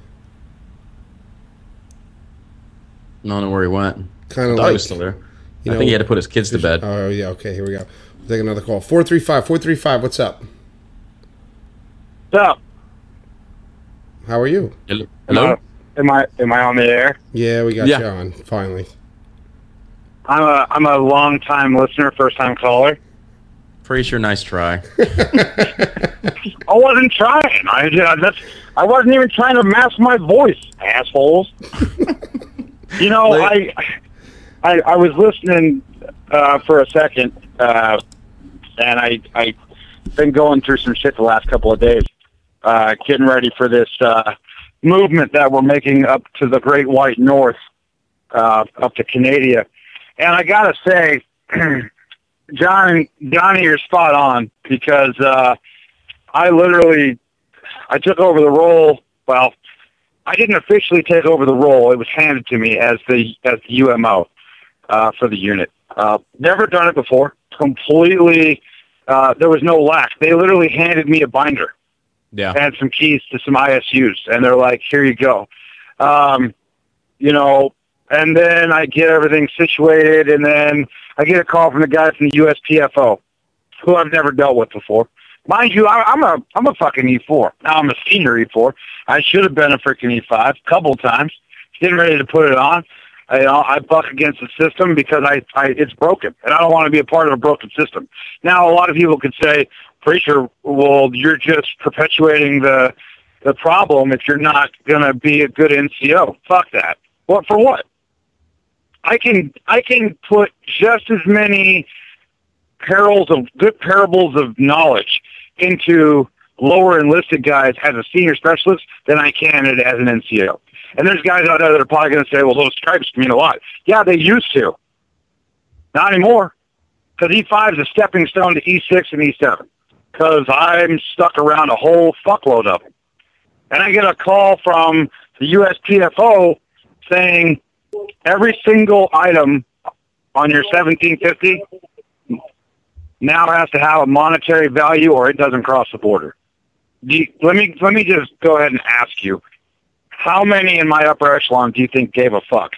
I don't know where he went. Kind of like he was still there. I think he had to put his kids to bed. Oh, yeah, okay, here we go. We'll take another call. 435, what's up? What's up? How are you? Hello? Am I on the air? Yeah, we got you on, finally. I'm a long time listener, first time caller. Pretty sure nice try. I wasn't trying. I wasn't even trying to mask my voice, assholes. I was listening for a second, and I've been going through some shit the last couple of days, getting ready for this movement that we're making up to the Great White North, up to Canada. And I gotta say, Johnny, you're spot on because I took over the role. Well, I didn't officially take over the role. It was handed to me as the UMO for the unit. Never done it before. Completely, there was no lack. They literally handed me a binder. Yeah. And some keys to some ISUs, and they're like, "Here you go." And then I get everything situated, and then I get a call from the guy from the USPFO, who I've never dealt with before. Mind you, I'm a fucking E4. Now I'm a senior E4. I should have been a freaking E5 a couple of times. Getting ready to put it on. I buck against the system because it's broken, and I don't want to be a part of a broken system. Now, a lot of people could say, "Preacher, well, you're just perpetuating the problem if you're not going to be a good NCO." Fuck that. What for? What? I can put just as many good parables of knowledge into lower enlisted guys as a senior specialist than I can as an NCO. And there's guys out there that are probably going to say, "Well, those stripes mean a lot." Yeah, they used to. Not anymore. Because E5 is a stepping stone to E6 and E7. Because I'm stuck around a whole fuckload of them. And I get a call from the USPFO saying every single item on your 1750 now has to have a monetary value or it doesn't cross the border. Let me just go ahead and ask you, how many in my upper echelon do you think gave a fuck?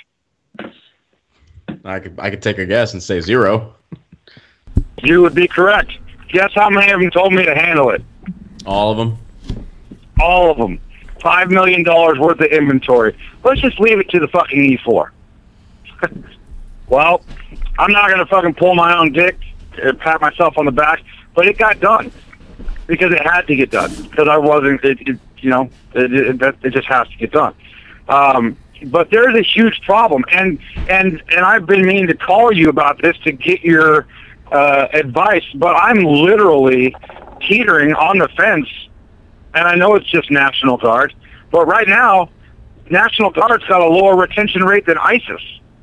I could take a guess and say 0. You would be correct. Guess how many of them told me to handle it? All of them. All of them. $5 million worth of inventory. Let's just leave it to the fucking E4. Well, I'm not going to fucking pull my own dick and pat myself on the back, but it got done because it had to get done because I wasn't, it just has to get done. But there's a huge problem, and I've been meaning to call you about this to get your advice, but I'm literally teetering on the fence, and I know it's just National Guard, but right now, National Guard's got a lower retention rate than ISIS.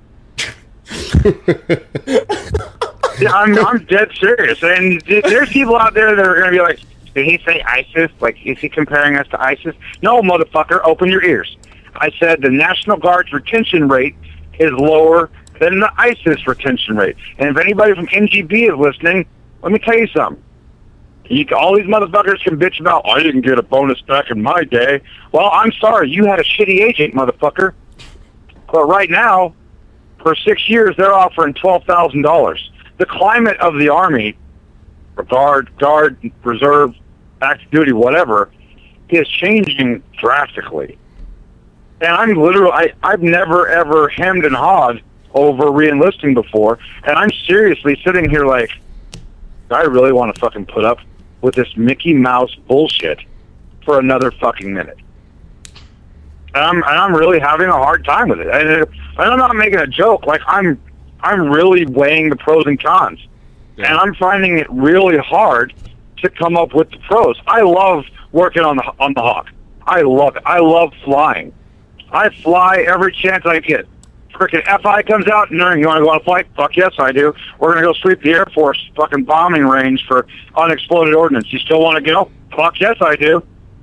Yeah, I'm dead serious, and there's people out there that are going to be like, did he say ISIS? Like, is he comparing us to ISIS? No, motherfucker, open your ears. I said the National Guard's retention rate is lower than the ISIS retention rate. And if anybody from NGB is listening, let me tell you something. All these motherfuckers can bitch about, I didn't get a bonus back in my day. Well, I'm sorry, you had a shitty agent, motherfucker. But right now, for 6 years, they're offering $12,000. The climate of the Army, guard, reserve, active duty, whatever, is changing drastically. And I've never, ever hemmed and hawed over re-enlisting before, and I'm seriously sitting here like, I really want to fucking put up with this Mickey Mouse bullshit for another fucking minute. And I'm really having a hard time with it. And I'm not making a joke. Like, I'm really weighing the pros and cons. Yeah. And I'm finding it really hard to come up with the pros. I love working on the Hawk. I love it. I love flying. I fly every chance I get. Frickin' FI comes out, you want to go on a flight? Fuck yes, I do. We're going to go sweep the Air Force fucking bombing range for unexploded ordnance. You still want to go? Fuck yes, I do.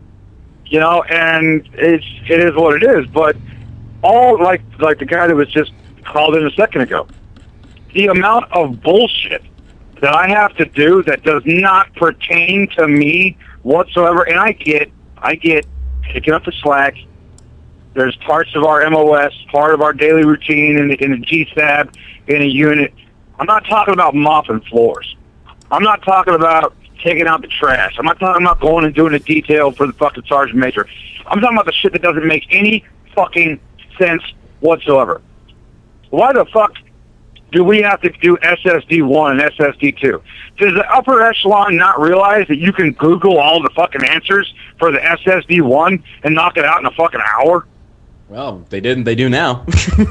And it is what it is. But all, like the guy that was just called in a second ago, the amount of bullshit that I have to do that does not pertain to me whatsoever, and I get picking up the slack. There's parts of our MOS, part of our daily routine in the GSAB, in a unit. I'm not talking about mopping floors. I'm not talking about taking out the trash. I'm not talking about going and doing a detail for the fucking sergeant major. I'm talking about the shit that doesn't make any fucking sense whatsoever. Why the fuck do we have to do SSD1 and SSD2? Does the upper echelon not realize that you can Google all the fucking answers for the SSD1 and knock it out in a fucking hour? Well, they didn't. They do now.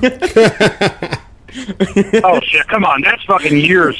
Oh, shit. Come on. That's fucking years.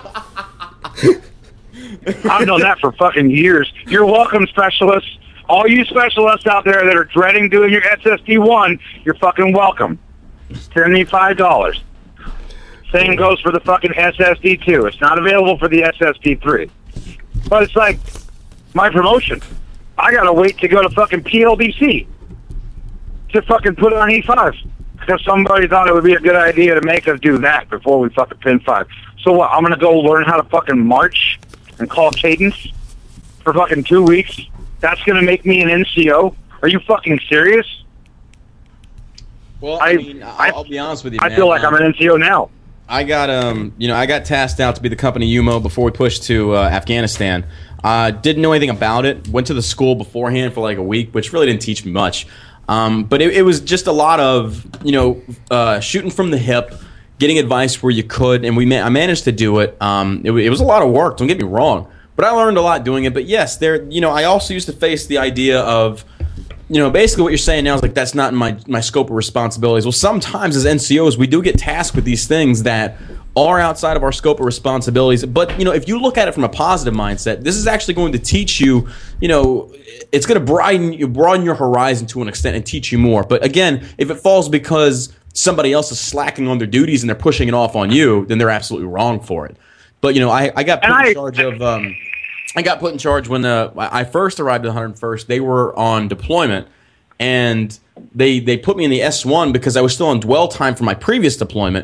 I've done that for fucking years. You're welcome, specialists. All you specialists out there that are dreading doing your SSD1, you're fucking welcome. Send me $5. Same goes for the fucking SSD2. It's not available for the SSD3. But it's like my promotion. I gotta wait to go to fucking PLDC to fucking put it on E5 because somebody thought it would be a good idea to make us do that before we fucking pin 5. So what? I'm gonna go learn how to fucking march and call cadence for fucking 2 weeks? That's gonna make me an NCO? Are you fucking serious? Well, I'll be honest with you, man. I feel like I'm an NCO now. I got I got tasked out to be the company UMO before we pushed to Afghanistan. Didn't know anything about it. Went to the school beforehand for like a week, which really didn't teach me much. But it was just a lot of shooting from the hip, getting advice where you could, and I managed to do it. It was a lot of work. Don't get me wrong, but I learned a lot doing it. But yes, I also used to face the idea of, basically what you're saying now is like that's not in my scope of responsibilities. Well, sometimes as NCOs, we do get tasked with these things that are outside of our scope of responsibilities. But, if you look at it from a positive mindset, this is actually going to teach you, it's going to broaden your horizon to an extent and teach you more. But again, if it falls because somebody else is slacking on their duties and they're pushing it off on you, then they're absolutely wrong for it. But, I got put in charge of... I got put in charge when I first arrived at the 101st. They were on deployment, and they put me in the S1 because I was still on dwell time from my previous deployment.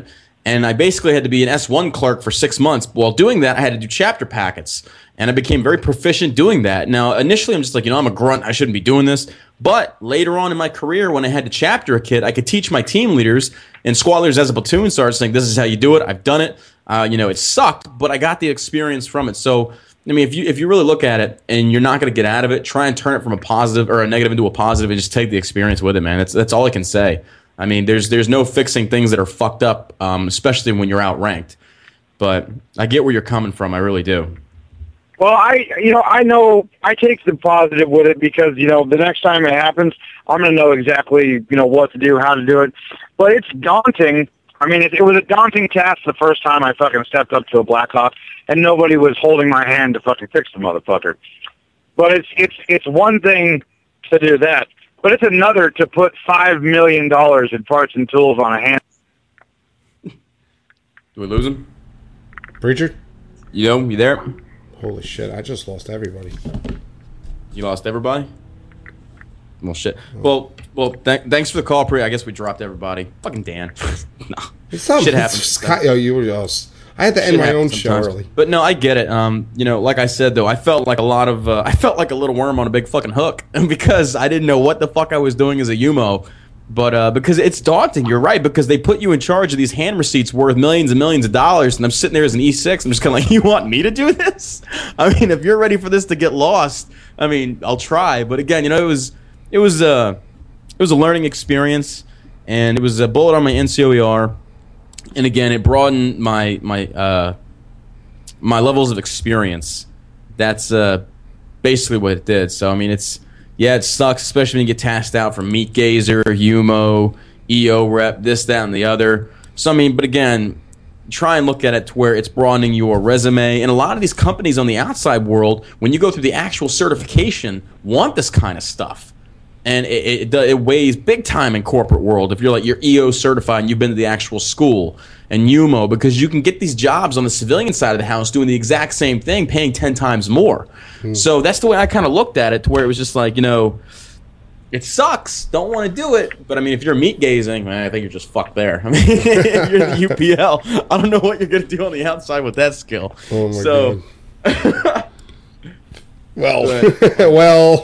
And I basically had to be an S1 clerk for 6 months. While doing that, I had to do chapter packets. And I became very proficient doing that. Now, initially, I'm just like, I'm a grunt. I shouldn't be doing this. But later on in my career, when I had to chapter a kid, I could teach my team leaders and squad leaders as a platoon sergeant, saying, this is how you do it. I've done it. It sucked, but I got the experience from it. So, I mean, if you really look at it and you're not going to get out of it, try and turn it from a positive or a negative into a positive and just take the experience with it, man. That's all I can say. I mean, there's no fixing things that are fucked up, especially when you're outranked. But I get where you're coming from. I really do. Well, I know I take the positive with it because, the next time it happens, I'm going to know exactly, what to do, how to do it. But it's daunting. I mean, it was a daunting task the first time I fucking stepped up to a Black Hawk, and nobody was holding my hand to fucking fix the motherfucker. But it's one thing to do that, but it's another to put $5 million in parts and tools on a hand. Do we lose him? Preacher? You there? Holy shit, I just lost everybody. You lost everybody? Well, shit. Well, thanks for the call, Pre. I guess we dropped everybody. Fucking Dan. No. Shit happens. I had to end my own show early. But no, I get it. Like I said, though, I felt like I felt like a little worm on a big fucking hook because I didn't know what the fuck I was doing as a UMO. But because it's daunting, you're right, because they put you in charge of these hand receipts worth millions and millions of dollars, and I'm sitting there as an E6, I'm just kind of like, you want me to do this? I mean, if you're ready for this to get lost, I mean, I'll try. But again, it was a learning experience, and it was a bullet on my NCOER, and again, it broadened my levels of experience. That's basically what it did. So I mean, it sucks, especially when you get tasked out from meat gazer, UMO, EO rep, this, that, and the other. So I mean, but again, try and look at it to where it's broadening your resume. And a lot of these companies on the outside world, when you go through the actual certification, want this kind of stuff. And it weighs big time in corporate world if you're EO certified and you've been to the actual school, and UMO, because you can get these jobs on the civilian side of the house doing the exact same thing, paying 10 times more. So that's the way I kind of looked at it, to where it was just like, it sucks. Don't want to do it. But I mean, if you're meat gazing, man, I think you're just fucked there. I mean, if you're the UPL, I don't know what you're going to do on the outside with that skill. Oh my God. Well.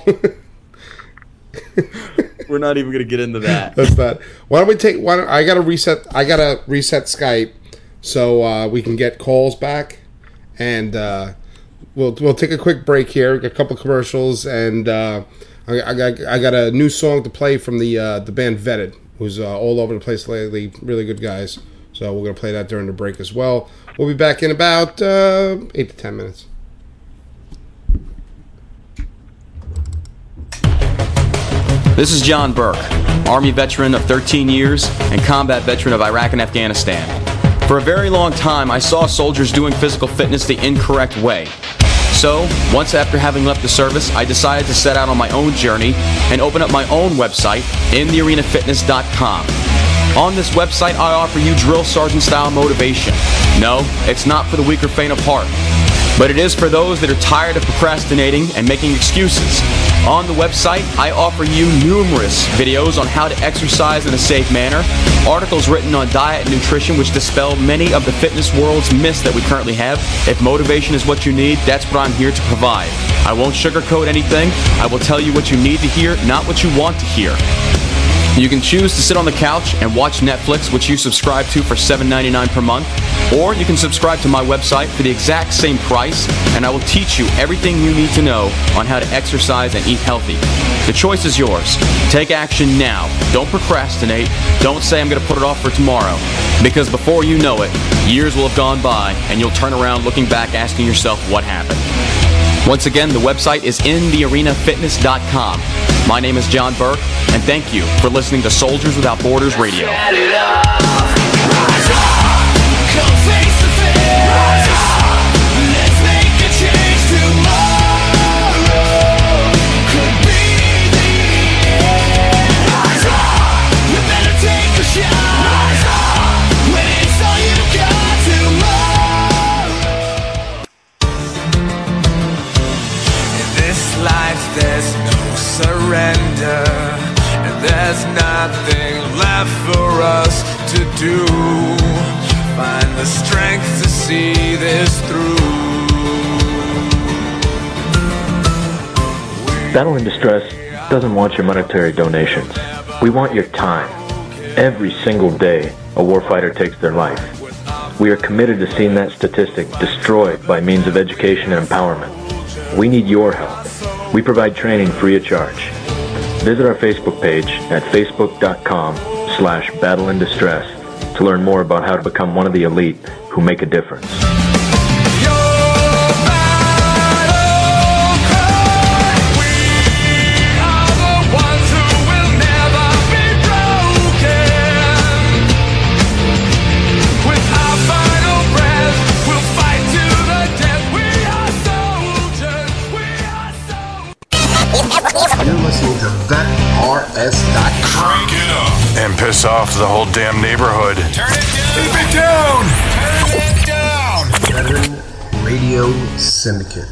We're not even going to get into that. That's not. I gotta reset Skype so we can get calls back, and we'll take a quick break here, get a couple commercials, and I got a new song to play from the band Vetted, who's all over the place lately. Really good guys. So we're gonna play that during the break as well. We'll be back in about 8 to 10 minutes. This is John Burke, Army veteran of 13 years and combat veteran of Iraq and Afghanistan. For a very long time, I saw soldiers doing physical fitness the incorrect way. So, once after having left the service, I decided to set out on my own journey and open up my own website, inthearenafitness.com. On this website, I offer you drill sergeant-style motivation. No, it's not for the weak or faint of heart, but it is for those that are tired of procrastinating and making excuses. On the website, I offer you numerous videos on how to exercise in a safe manner, articles written on diet and nutrition which dispel many of the fitness world's myths that we currently have. If motivation is what you need, that's what I'm here to provide. I won't sugarcoat anything. I will tell you what you need to hear, not what you want to hear. You can choose to sit on the couch and watch Netflix, which you subscribe to for $7.99 per month, or you can subscribe to my website for the exact same price, and I will teach you everything you need to know on how to exercise and eat healthy. The choice is yours. Take action now. Don't procrastinate. Don't say I'm going to put it off for tomorrow, because before you know it, years will have gone by, and you'll turn around looking back asking yourself what happened. Once again, the website is inthearenafitness.com. My name is John Burke, and thank you for listening to Soldiers Without Borders Radio. There's no surrender, and there's nothing left for us to do. find the strength to see this through. Battle in Distress doesn't want your monetary donations. We want your time. Every single day, a warfighter takes their life. We are committed to seeing that statistic destroyed by means of education and empowerment. We need your help. We provide training free of charge. Visit our Facebook page at facebook.com/battleindistress to learn more about how to become one of the elite who make a difference. You're listening to VetRS.com. Crank it up and piss off the whole damn neighborhood. Turn it down. Keep it down. Turn it down. Veteran Radio Syndicate.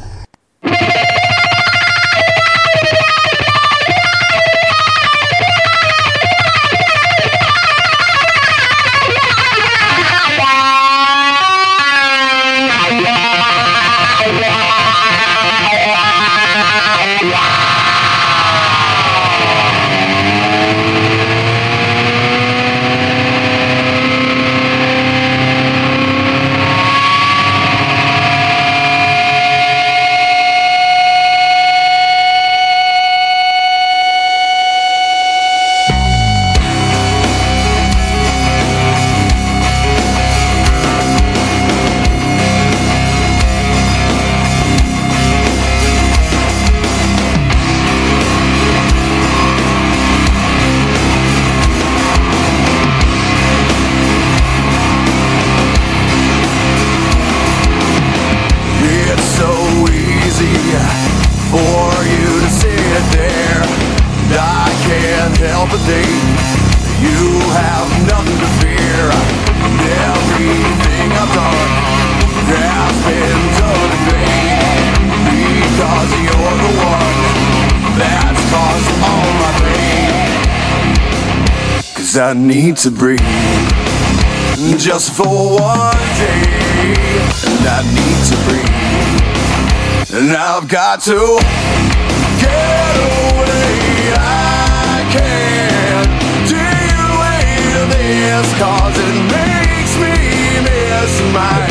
I need to breathe just for one day, and I need to breathe, and I've got to get away. I can't deal with this, 'cause it makes me miss my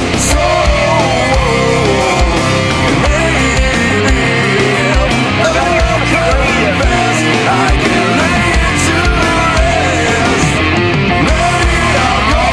soul. Maybe I'll confess I can lay it to rest. Maybe I'll go.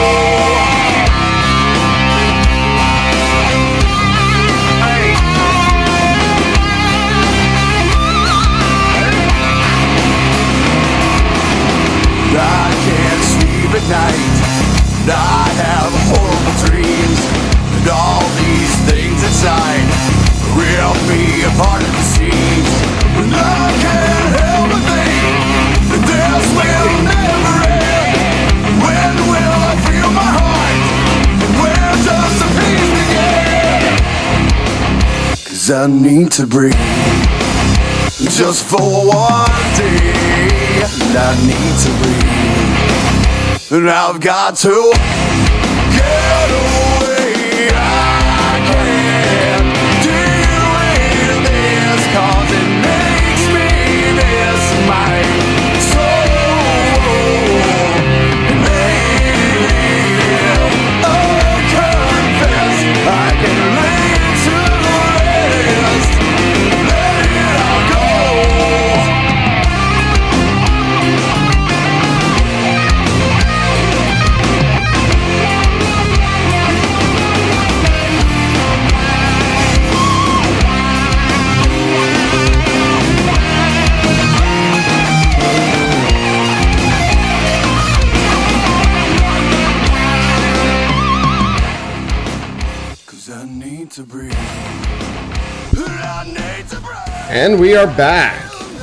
I can't sleep at night, and I have horrible dreams, and all these things inside rip me apart at the seams. And I can't help but think that this will never end. When will I feel my heart? And where does the peace begin? 'Cause I need to breathe just for one day, and I need to breathe, and I've got to get away. I can't deal with this, 'cause it makes me miss my soul. Maybe I'll confess I can lay it to rest. Let it all go. And we are back.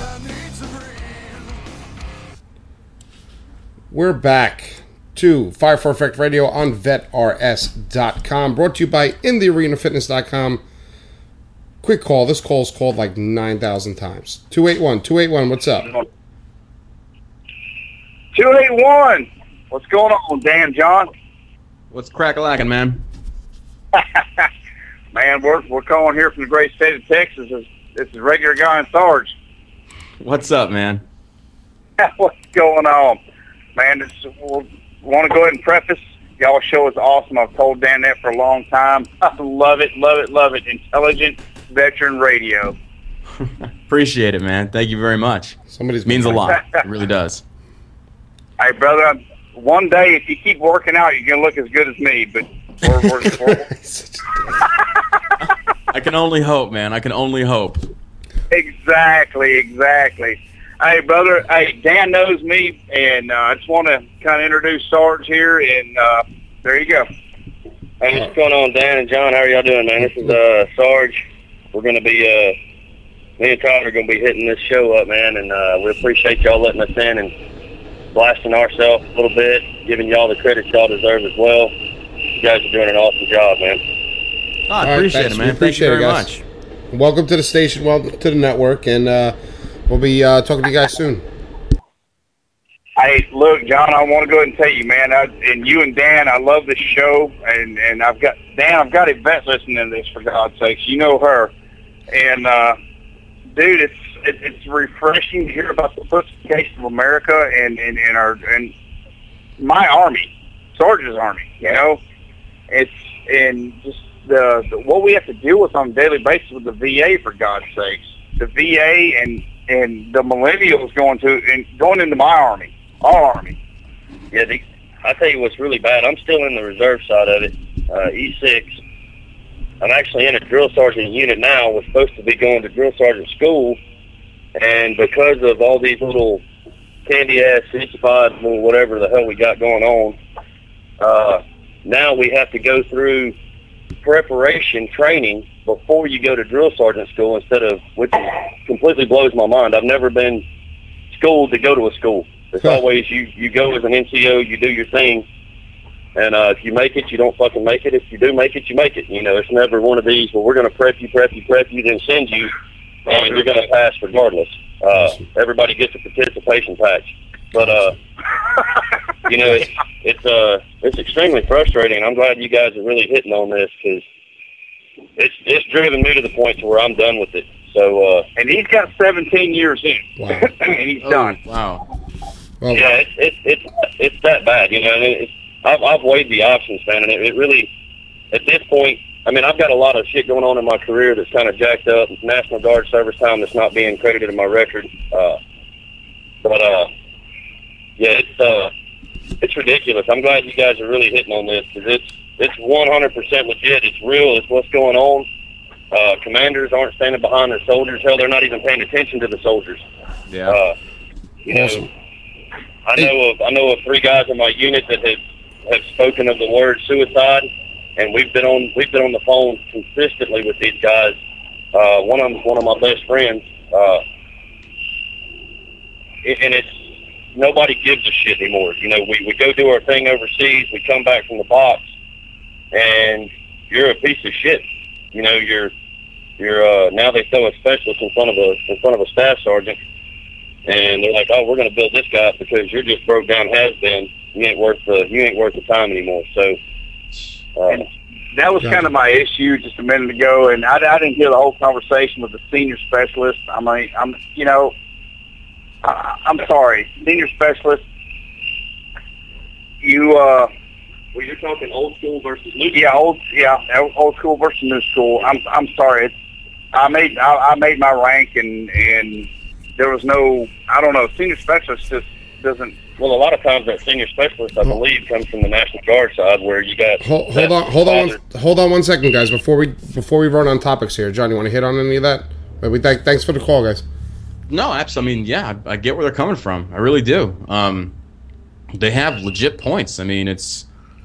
We're back to Fire for Effect Radio on VetRS.com, brought to you by InTheArenaFitness.com. Quick call. This call's called like 9,000 times. 281, what's up? 281. What's going on, Dan John? What's crack-a-lackin', man? Man, we're calling here from the great state of Texas. This is regular guy and Sarge. What's up, man? What's going on? Man, want to go ahead and preface, y'all's show is awesome. I've told Dan that for a long time. I love it, love it, love it. Intelligent veteran radio. Appreciate it, man. Thank you very much. Means a lot. It really does. Hey, brother, one day, if you keep working out, you're going to look as good as me, but we're I can only hope, man. I can only hope. Exactly. Hey, brother. Hey, Dan knows me, and I just want to kind of introduce Sarge here, and there you go. Hey, what's going on, Dan and John? How are y'all doing, man? This is Sarge. We're going to be, me and Todd are going to be hitting this show up, man, and we appreciate y'all letting us in and blasting ourselves a little bit, giving y'all the credit y'all deserve as well. You guys are doing an awesome job, man. Oh, I appreciate it, man. Thank you very much. Welcome to the station. Welcome to the network, and we'll be talking to you guys soon. Hey, look, John, I want to go ahead and tell you, man, and you and Dan, I love this show, and I've got Yvette listening to this, for God's sakes. You know her. And, dude, it's refreshing to hear about the pacification of America and my Army, Sarge's Army, you know? And just the what we have to deal with on a daily basis with the VA, for God's sakes. The VA and the millennials going into my Army, our Army. Yeah, I tell you what's really bad. I'm still in the reserve side of it, E6. I'm actually in a drill sergeant unit now. We're supposed to be going to drill sergeant school, and because of all these little candy-ass 65, whatever the hell we got going on, now we have to go through preparation training before you go to drill sergeant school which completely blows my mind. I've never been schooled to go to a school. It's always you go as an NCO, you do your thing, and if you make it, you don't fucking make it. If you do make it, you make it. You know, it's never one of these, well, we're going to prep you, then send you, and you're going to pass regardless. Everybody gets a participation patch. But, you know, it's extremely frustrating. I'm glad you guys are really hitting on this, because it's driven me to the point to where I'm done with it. So, and he's got 17 years in, wow. And he's done. Wow. Well, yeah, it's that bad, you know. I've weighed the options, man, and it really, at this point, I mean, I've got a lot of shit going on in my career that's kind of jacked up. National Guard service time that's not being credited in my record. Yeah, it's ridiculous. I'm glad you guys are really hitting on this, because it's 100% legit. It's real. It's what's going on. Commanders aren't standing behind their soldiers. Hell, they're not even paying attention to the soldiers. Yeah. You know, I know of 3 guys in my unit that have spoken of the word suicide, and we've been on the phone consistently with these guys. One of them's one of my best friends, and it's nobody gives a shit anymore. You know, we go do our thing overseas, we come back from the box, and you're a piece of shit. You know, you're now they throw a specialist in front of a staff sergeant, and they're like, oh, we're going to build this guy up because you're just broke down has-been. You ain't worth the time anymore. So that was kind of my issue just a minute ago, and I didn't hear the whole conversation with the senior specialist. I mean, I'm sorry, senior specialist. Well, you're talking old school versus new school. Yeah, old school versus new school. I'm sorry. I made my rank, and there was no, I don't know, senior specialist just doesn't. Well, a lot of times that senior specialist, I believe, comes from the National Guard side, where you got. Hold on 1 second, guys. Before we run on topics here, John, you want to hit on any of that? Thanks for the call, guys. No, absolutely. I mean, yeah, I get where they're coming from. I really do. They have legit points. I mean, it's.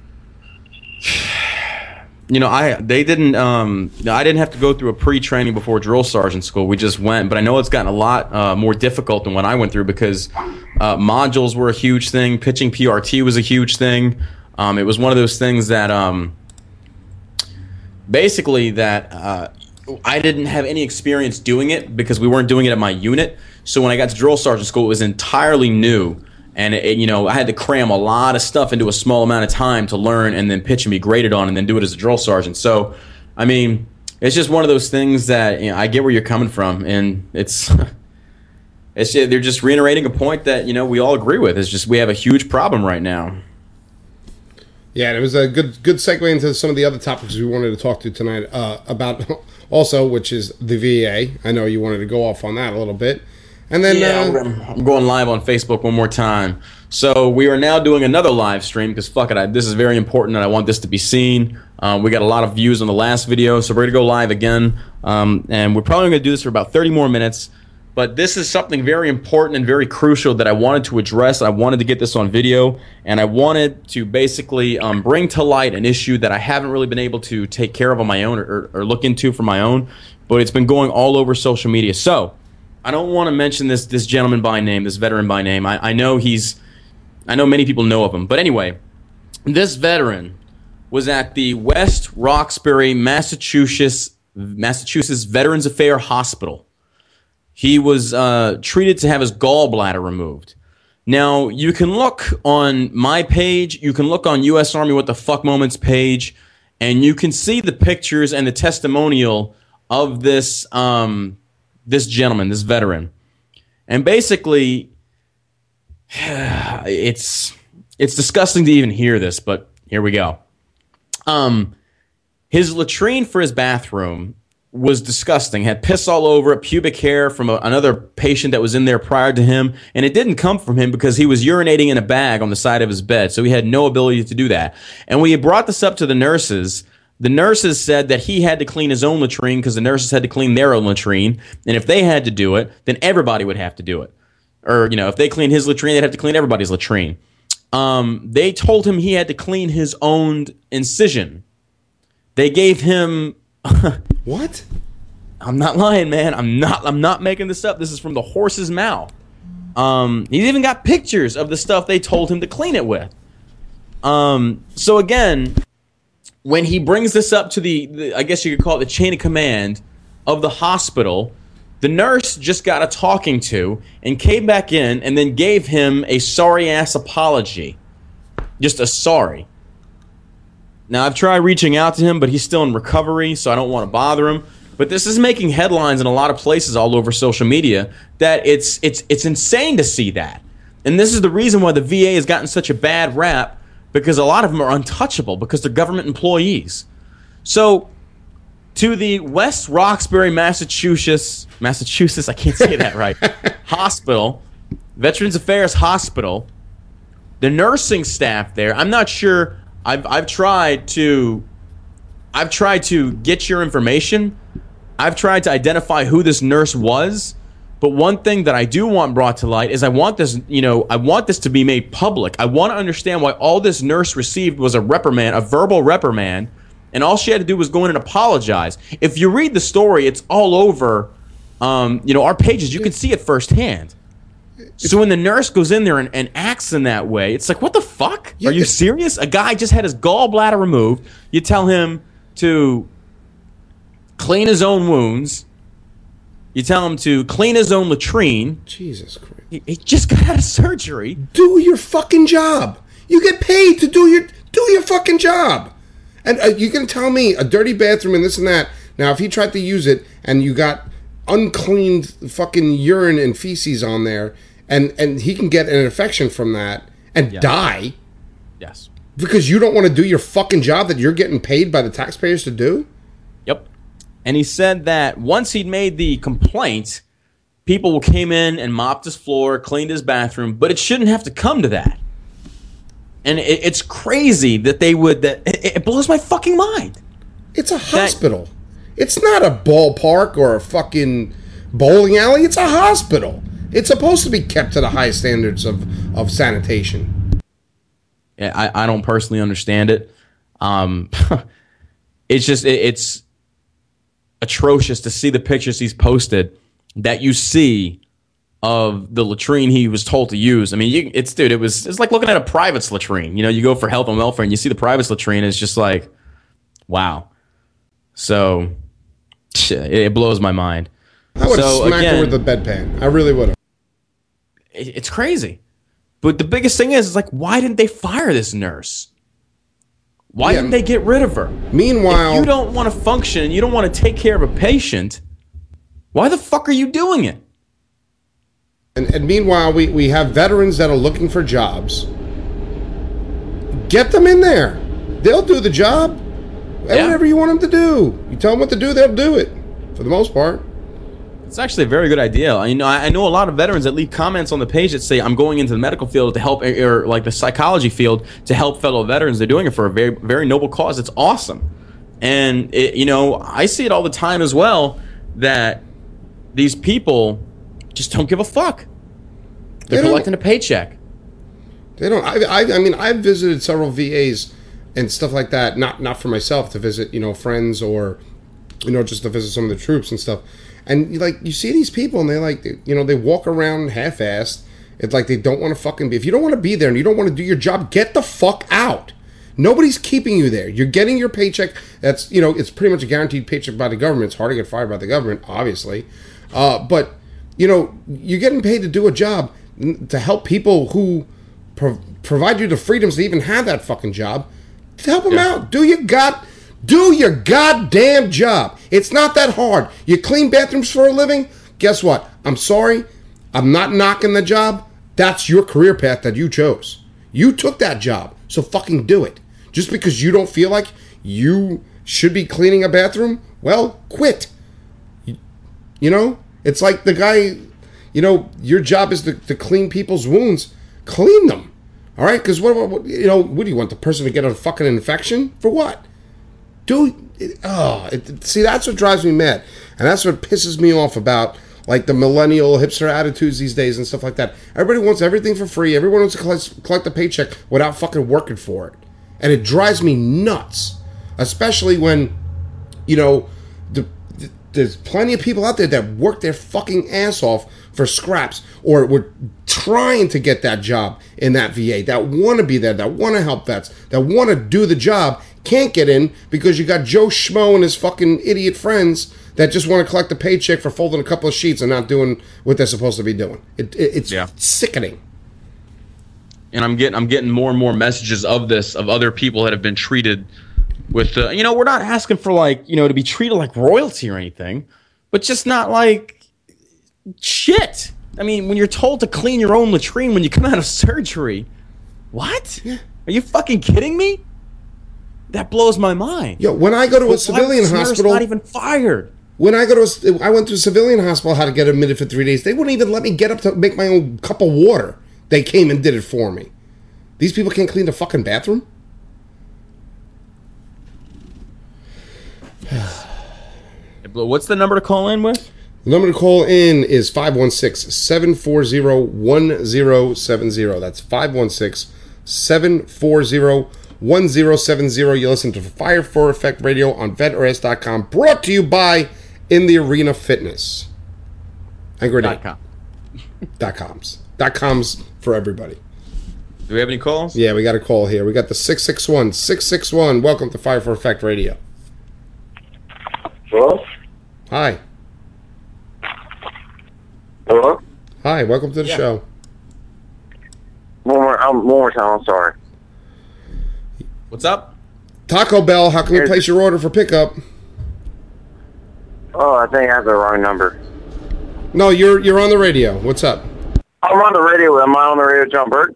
You know, I didn't have to go through a pre-training before drill sergeant school. We just went, but I know it's gotten a lot more difficult than what I went through, because modules were a huge thing. Pitching PRT was a huge thing. It was one of those things that basically that I didn't have any experience doing it because we weren't doing it at my unit. So when I got to drill sergeant school, it was entirely new. And I had to cram a lot of stuff into a small amount of time to learn and then pitch and be graded on and then do it as a drill sergeant. So, I mean, it's just one of those things that I get where you're coming from, and it's they're just reiterating a point that we all agree with. It's just we have a huge problem right now. Yeah, and it was a good segue into some of the other topics we wanted to talk to tonight about also, which is the VA. I know you wanted to go off on that a little bit. And then I'm going live on Facebook one more time. So we are now doing another live stream because fuck it, this is very important and I want this to be seen. We got a lot of views on the last video, so we're going to go live again. And we're probably going to do this for about 30 more minutes. But this is something very important and very crucial that I wanted to address. I wanted to get this on video, and I wanted to basically bring to light an issue that I haven't really been able to take care of on my own or look into for my own, but it's been going all over social media. So I don't want to mention this gentleman by name, this veteran by name. I know many people know of him. But anyway, this veteran was at the West Roxbury, Massachusetts Veterans Affairs Hospital. He was treated to have his gallbladder removed. Now, you can look on my page, you can look on U.S. Army What the Fuck Moments page, and you can see the pictures and the testimonial of this gentleman, this veteran. And basically, it's disgusting to even hear this, but here we go. His latrine for his bathroom was disgusting, had piss all over it, pubic hair from another patient that was in there prior to him, and it didn't come from him because he was urinating in a bag on the side of his bed, so he had no ability to do that. And when he brought this up to the nurses said that he had to clean his own latrine because the nurses had to clean their own latrine, and if they had to do it, then everybody would have to do it. Or, if they clean his latrine, they'd have to clean everybody's latrine. They told him he had to clean his own incision. They gave him... What? I'm not lying, man. I'm not making this up. This is from the horse's mouth. He's even got pictures of the stuff they told him to clean it with. So again, when he brings this up to the I guess you could call it the chain of command of the hospital, the nurse just got a talking to and came back in and then gave him a sorry-ass apology. Just a sorry. Now, I've tried reaching out to him, but he's still in recovery, so I don't want to bother him. But this is making headlines in a lot of places all over social media that it's insane to see that. And this is the reason why the VA has gotten such a bad rap, because a lot of them are untouchable because they're government employees. So, to the West Roxbury, Massachusetts, I can't say that right, Hospital, Veterans Affairs Hospital, the nursing staff there, I'm not sure... I've tried to get your information. I've tried to identify who this nurse was, but one thing that I do want brought to light is I want this to be made public. I want to understand why all this nurse received was a reprimand, a verbal reprimand, and all she had to do was go in and apologize. If you read the story, it's all over our pages. You can see it firsthand. So when the nurse goes in there and acts in that way, it's like, what the fuck? Are you serious? A guy just had his gallbladder removed. You tell him to clean his own wounds. You tell him to clean his own latrine. Jesus Christ. He just got out of surgery. Do your fucking job. You get paid to do your fucking job. And you can tell me a dirty bathroom and this and that. Now, if he tried to use it and you got uncleaned fucking urine and feces on there, and he can get an infection from that and die. Yes. Because you don't want to do your fucking job that you're getting paid by the taxpayers to do? Yep. And he said that once he'd made the complaint, people came in and mopped his floor, cleaned his bathroom, but it shouldn't have to come to that. And it's crazy that they would... It blows my fucking mind. It's a hospital. It's not a ballpark or a fucking bowling alley. It's a hospital. It's supposed to be kept to the highest standards of sanitation. Yeah, I don't personally understand it. It's just it's atrocious to see the pictures he's posted that you see of the latrine he was told to use. I mean, it's like looking at a private's latrine. You go for health and welfare and you see the private's latrine. It's just like, wow. So it blows my mind. I would have smacked her with the bedpan. I really would have. It's crazy. But the biggest thing is like, why didn't they fire this nurse? Why didn't they get rid of her? Meanwhile, if you don't want to function and you don't want to take care of a patient, why the fuck are you doing it? And meanwhile, we have veterans that are looking for jobs. Get them in there. They'll do the job. Whatever you want them to do. You tell them what to do, they'll do it. For the most part. It's actually a very good idea. I know a lot of veterans that leave comments on the page that say, I'm going into the medical field to help, or like the psychology field to help fellow veterans. They're doing it for a very, very noble cause. It's awesome. And, I see it all the time as well, that these people just don't give a fuck. They're collecting a paycheck. They don't. I mean, I've visited several VAs and stuff like that. Not for myself, to visit, friends or, just to visit some of the troops and stuff. And you see these people and they walk around half-assed. It's like they don't want to fucking be. If you don't want to be there and you don't want to do your job, get the fuck out. Nobody's keeping you there. You're getting your paycheck. That's, it's pretty much a guaranteed paycheck by the government. It's hard to get fired by the government, obviously. But, you're getting paid to do a job to help people who provide you the freedoms to even have that fucking job. To help them out. Do your goddamn job. It's not that hard. You clean bathrooms for a living? Guess what? I'm sorry. I'm not knocking the job. That's your career path that you chose. You took that job. So fucking do it. Just because you don't feel like you should be cleaning a bathroom? Well, quit. It's like the guy, your job is to clean people's wounds. Clean them. All right? Because what do you want the person to get a fucking infection? For what? See, that's what drives me mad. And that's what pisses me off about, the millennial hipster attitudes these days and stuff like that. Everybody wants everything for free. Everyone wants to collect a paycheck without fucking working for it. And it drives me nuts. Especially when, there's plenty of people out there that work their fucking ass off for scraps, or were trying to get that job in that VA, that want to be there, that want to help vets, that want to do the job, can't get in because you got Joe Schmo and his fucking idiot friends that just want to collect a paycheck for folding a couple of sheets and not doing what they're supposed to be doing. It's sickening. And I'm getting more and more messages of this, of other people that have been treated with we're not asking for to be treated like royalty or anything, but just not like shit. I mean, when you're told to clean your own latrine when you come out of surgery, what? Yeah. Are you fucking kidding me? That blows my mind. Yo, when I go to a civilian hospital, not even fired. When I I went to a civilian hospital, had to get admitted for 3 days. They wouldn't even let me get up to make my own cup of water. They came and did it for me. These people can't clean the fucking bathroom. What's the number to call in with? The number to call in is 516-740-1070. That's 516-740-1070. You listen to Fire for Effect Radio on VetRS.com. Brought to you by In the Arena Fitness. .coms for everybody. Do we have any calls? Yeah, we got a call here. We got the 661. Welcome to Fire for Effect Radio. Hello? Hi. Hello? Hi, welcome to the show. One more time, I'm sorry. What's up? Taco Bell, how can we place your order for pickup? Oh, I think I have the wrong number. No, you're on the radio. What's up? I'm on the radio. Am I on the radio, John Burke?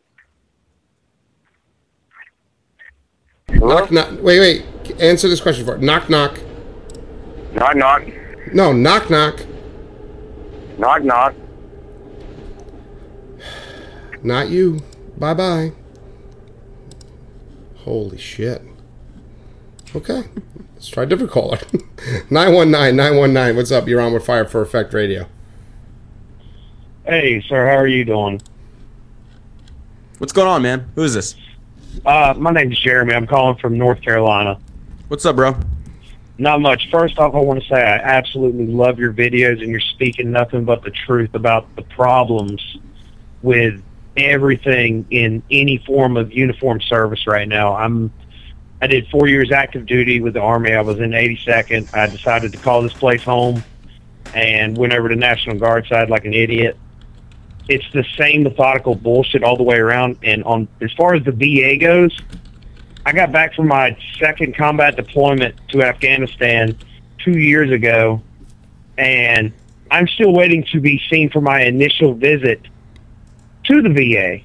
Knock, knock. Wait. Answer this question for it. Knock, knock. Knock, knock. No, knock, knock. Knock, knock. Not you. Bye-bye. Holy shit. Okay. Let's try a different caller. 919. What's up? You're on with Fire for Effect Radio. Hey, sir. How are you doing? What's going on, man? Who is this? My name's Jeremy. I'm calling from North Carolina. What's up, bro? Not much. First off, I want to say I absolutely love your videos, and you're speaking nothing but the truth about the problems with everything in any form of uniform service right now. I did 4 years active duty with the Army. I was in 82nd. I decided to call this place home and went over to National Guard side like an idiot. it's the same methodical bullshit all the way around. And on as far as the VA goes, I got back from my second combat deployment to Afghanistan 2 years ago, and I'm still waiting to be seen for my initial visit to the VA.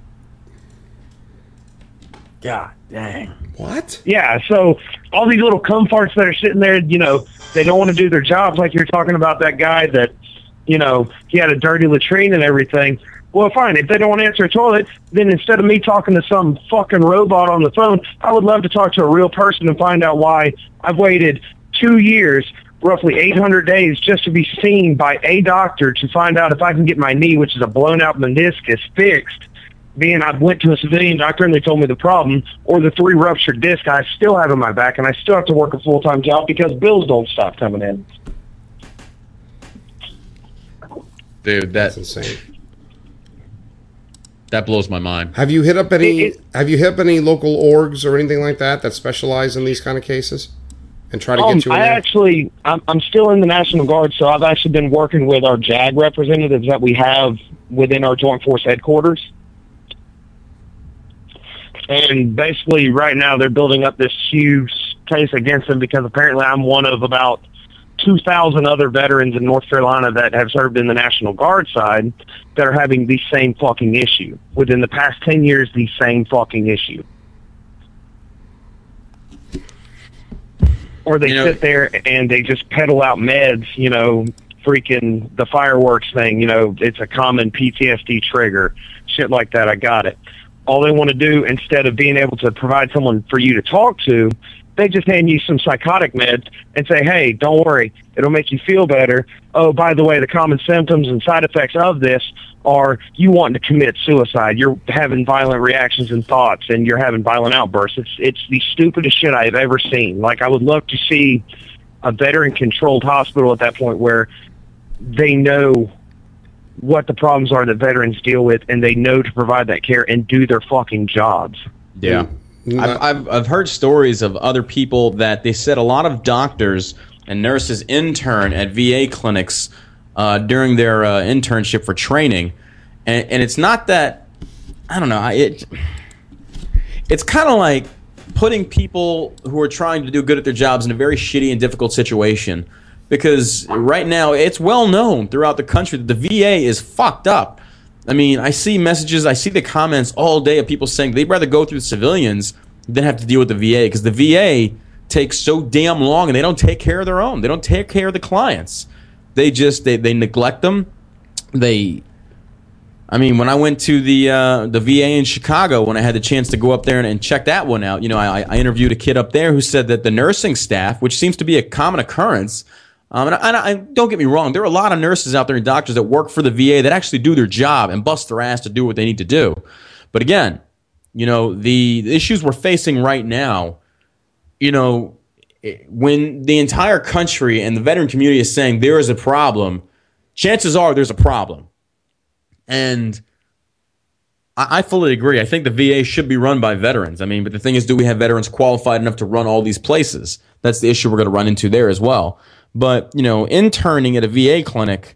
God dang. What? Yeah, so all these little cumfarts that are sitting there, you know, they don't want to do their jobs, like you're talking about that guy that, you know, he had a dirty latrine and everything. Well, fine, if they don't want to answer a toilet, then instead of me talking to some fucking robot on the phone, I would love to talk to a real person and find out why I've waited 2 years, roughly 800 days, just to be seen by a doctor to find out if I can get my knee, which is a blown-out meniscus, fixed. Being I went to a civilian doctor and they told me the problem, or the 3 ruptured discs I still have in my back, and I still have to work a full-time job because bills don't stop coming in. Dude, that's insane. That blows my mind. Have you hit up any? Have you hit up any local orgs or anything like that that specialize in these kind of cases, and try to get you in there? I'm still in the National Guard, so I've actually been working with our JAG representatives that we have within our Joint Force headquarters. And basically, right now, they're building up this huge case against them because apparently I'm one of about 2,000 other veterans in North Carolina that have served in the National Guard side that are having the same fucking issue. Within the past 10 years, the same fucking issue. Or they sit there and they just peddle out meds, you know, freaking the fireworks thing, you know, it's a common PTSD trigger, shit like that, I got it. All they want to do, instead of being able to provide someone for you to talk to, they just hand you some psychotic meds and say, hey, don't worry, it'll make you feel better. Oh, by the way, the common symptoms and side effects of this are you wanting to commit suicide. You're having violent reactions and thoughts, and you're having violent outbursts. It's the stupidest shit I've ever seen. Like, I would love to see a veteran-controlled hospital at that point where they know what the problems are that veterans deal with, and they know to provide that care and do their fucking jobs. Yeah. I've heard stories of other people that they said a lot of doctors and nurses intern at VA clinics during their internship for training, and it's not that, I don't know, it's kind of like putting people who are trying to do good at their jobs in a very shitty and difficult situation, because right now it's well known throughout the country that the VA is fucked up. I mean, I see messages, I see the comments all day of people saying they'd rather go through the civilians than have to deal with the VA, because the VA takes so damn long and they don't take care of their own. They don't take care of the clients. They just, they neglect them. When I went to the VA in Chicago, when I had the chance to go up there and check that one out, you know, I interviewed a kid up there who said that the nursing staff, which seems to be a common occurrence, and don't get me wrong, there are a lot of nurses out there and doctors that work for the VA that actually do their job and bust their ass to do what they need to do. But again, you know, the issues we're facing right now, you know, when the entire country and the veteran community is saying there is a problem, chances are there's a problem. And I fully agree. I think the VA should be run by veterans. I mean, but the thing is, do we have veterans qualified enough to run all these places? That's the issue we're going to run into there as well. But, you know, interning at a VA clinic,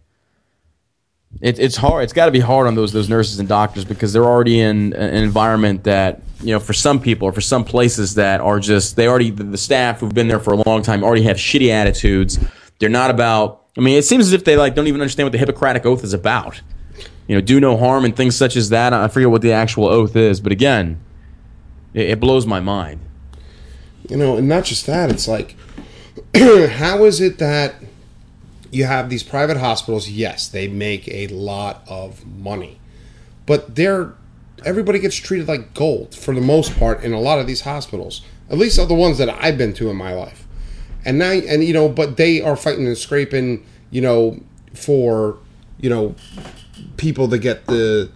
it's hard. It's got to be hard on those nurses and doctors, because they're already in an environment that, you know, for some people or for some places that are just, the staff who've been there for a long time already have shitty attitudes. They're not about, I mean, it seems as if they don't even understand what the Hippocratic Oath is about. You know, do no harm and things such as that. I forget what the actual oath is, but again, it blows my mind. You know, and not just that, it's like, how is it that you have these private hospitals? Yes, they make a lot of money, but everybody gets treated like gold for the most part in a lot of these hospitals. At least of the ones that I've been to in my life. And now, you know, but they are fighting and scraping, you know, for, you know, people to get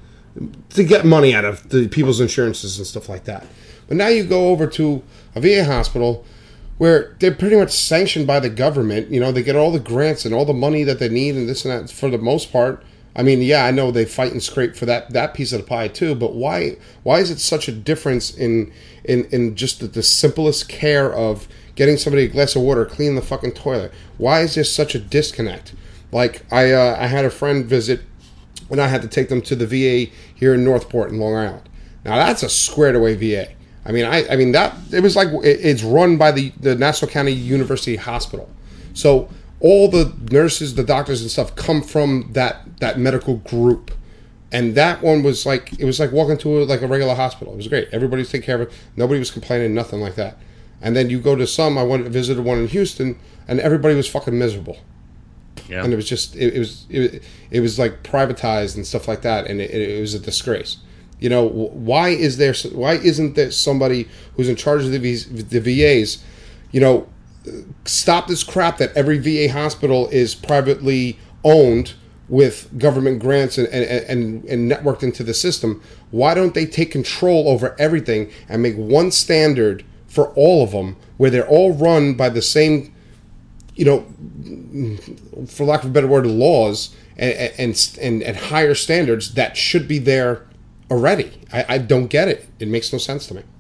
money out of the people's insurances and stuff like that. But now you go over to a VA hospital where they're pretty much sanctioned by the government. You know, they get all the grants and all the money that they need and this and that for the most part. I mean, yeah, I know they fight and scrape for that piece of the pie too, but why is it such a difference in just the simplest care of getting somebody a glass of water, cleaning the fucking toilet? Why is there such a disconnect? Like, I had a friend visit and I had to take them to the VA here in Northport in Long Island. Now that's a squared away VA. I mean that it was like it's run by the Nassau County University Hospital. So all the nurses, the doctors and stuff come from that medical group. And that one was like, it was like walking to a regular hospital. It was great. Everybody was taking care of it. Nobody was complaining, nothing like that. And then you go to I visited one in Houston, and everybody was fucking miserable. Yeah. And it was just, it was like privatized and stuff like that, and it was a disgrace. You know, why isn't there somebody who's in charge of the VAs, you know, stop this crap that every VA hospital is privately owned with government grants and networked into the system? Why don't they take control over everything and make one standard for all of them, where they're all run by the same, you know, for lack of a better word, laws and higher standards that should be there already? I don't get it. It makes no sense to me.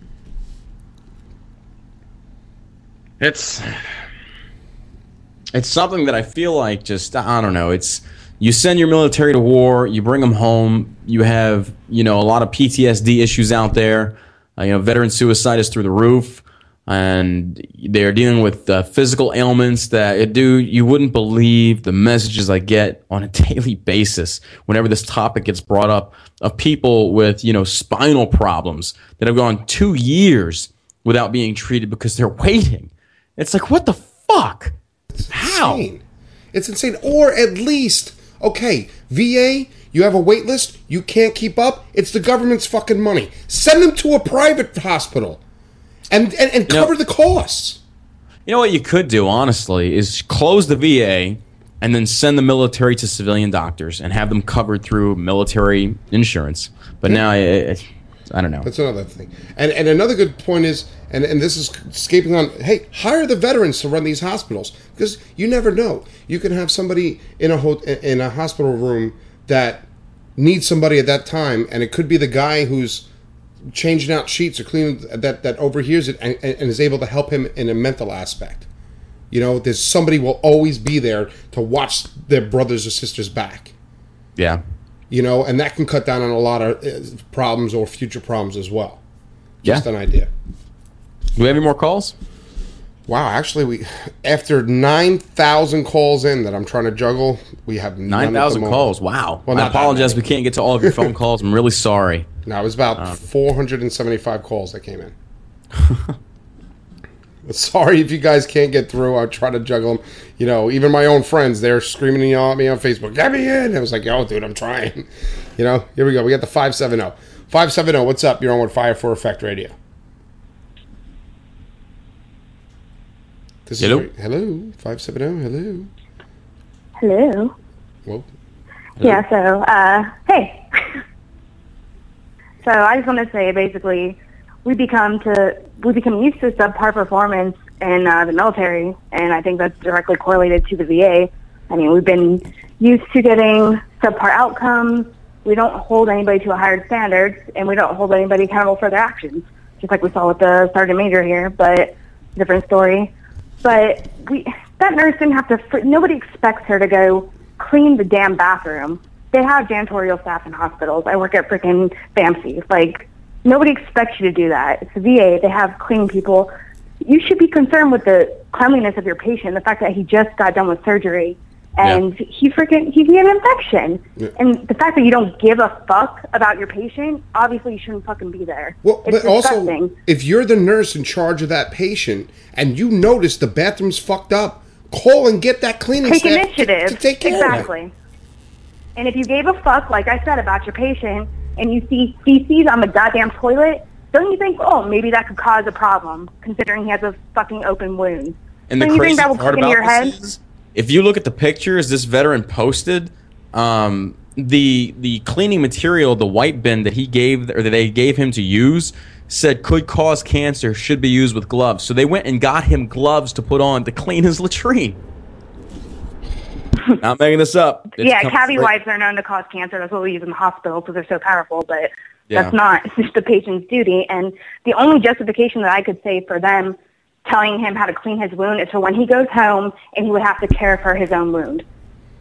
It's something that I feel like just, I don't know, it's, you send your military to war, you bring them home, you have, you know, a lot of PTSD issues out there. You know, veteran suicide is through the roof, and they're dealing with physical ailments that, dude, you wouldn't believe the messages I get on a daily basis whenever this topic gets brought up, of people with, you know, spinal problems that have gone 2 years without being treated because they're waiting. It's like, what the fuck? How? Insane. It's insane. Or at least, okay, VA, you have a wait list, you can't keep up, it's the government's fucking money. Send them to a private hospital and cover the costs. You know what you could do, honestly, is close the VA and then send the military to civilian doctors and have them covered through military insurance. But now, I don't know. That's another thing. And another good point is, and this is escaping on, hey, hire the veterans to run these hospitals, because you never know. You can have somebody in a hospital room that needs somebody at that time, and it could be the guy who's changing out sheets or cleaning that overhears it and is able to help him in a mental aspect. You know, there's somebody will always be there to watch their brothers or sisters back. Yeah. You know, and that can cut down on a lot of problems or future problems as well. Just an idea. Do we have any more calls? Wow, actually, after 9,000 calls in that I'm trying to juggle, we have 9,000 calls. Wow. Well, I apologize. We can't get to all of your phone calls. I'm really sorry. No, it was about 475 calls that came in. Sorry if you guys can't get through. I'll try to juggle them. You know, even my own friends, they're screaming and yelling at me on Facebook, "Get me in!" I was like, "Yo, dude, I'm trying." You know, here we go. We got the 570. 570, what's up? You're on with Fire for Effect Radio. This hello? Is hello, 570, hello. Hello. Whoa. Hello. Yeah, so, hey. So I just want to say, basically, we become used to subpar performance in the military, and I think that's directly correlated to the VA. I mean, we've been used to getting subpar outcomes. We don't hold anybody to a higher standard, and we don't hold anybody accountable for their actions, just like we saw with the sergeant major here, but different story. But that nurse didn't have to, nobody expects her to go clean the damn bathroom. They have janitorial staff in hospitals. I work at freaking FAMC. Like, nobody expects you to do that. It's the VA. They have cleaning people. You should be concerned with the cleanliness of your patient, the fact that he just got done with surgery, and he had an infection. Yeah. And the fact that you don't give a fuck about your patient, obviously you shouldn't fucking be there. Well, it's but disgusting. Also, if you're the nurse in charge of that patient and you notice the bathroom's fucked up, call and get that cleaning Take staff initiative. to take care exactly. of it. And if you gave a fuck, like I said, about your patient, and you see feces on the goddamn toilet, don't you think, oh, maybe that could cause a problem, considering he has a fucking open wound? And don't the you crazy think that will part click into your about head? this is, if you look at the pictures this veteran posted, the cleaning material, the white bin that he gave, or that they gave him to use, said could cause cancer, should be used with gloves. So they went and got him gloves to put on to clean his latrine. Not making this up. Yeah, cavi wipes are known to cause cancer. That's what we use in the hospital because they're so powerful, but that's not the patient's duty. And the only justification that I could say for them telling him how to clean his wound is for when he goes home and he would have to care for his own wound.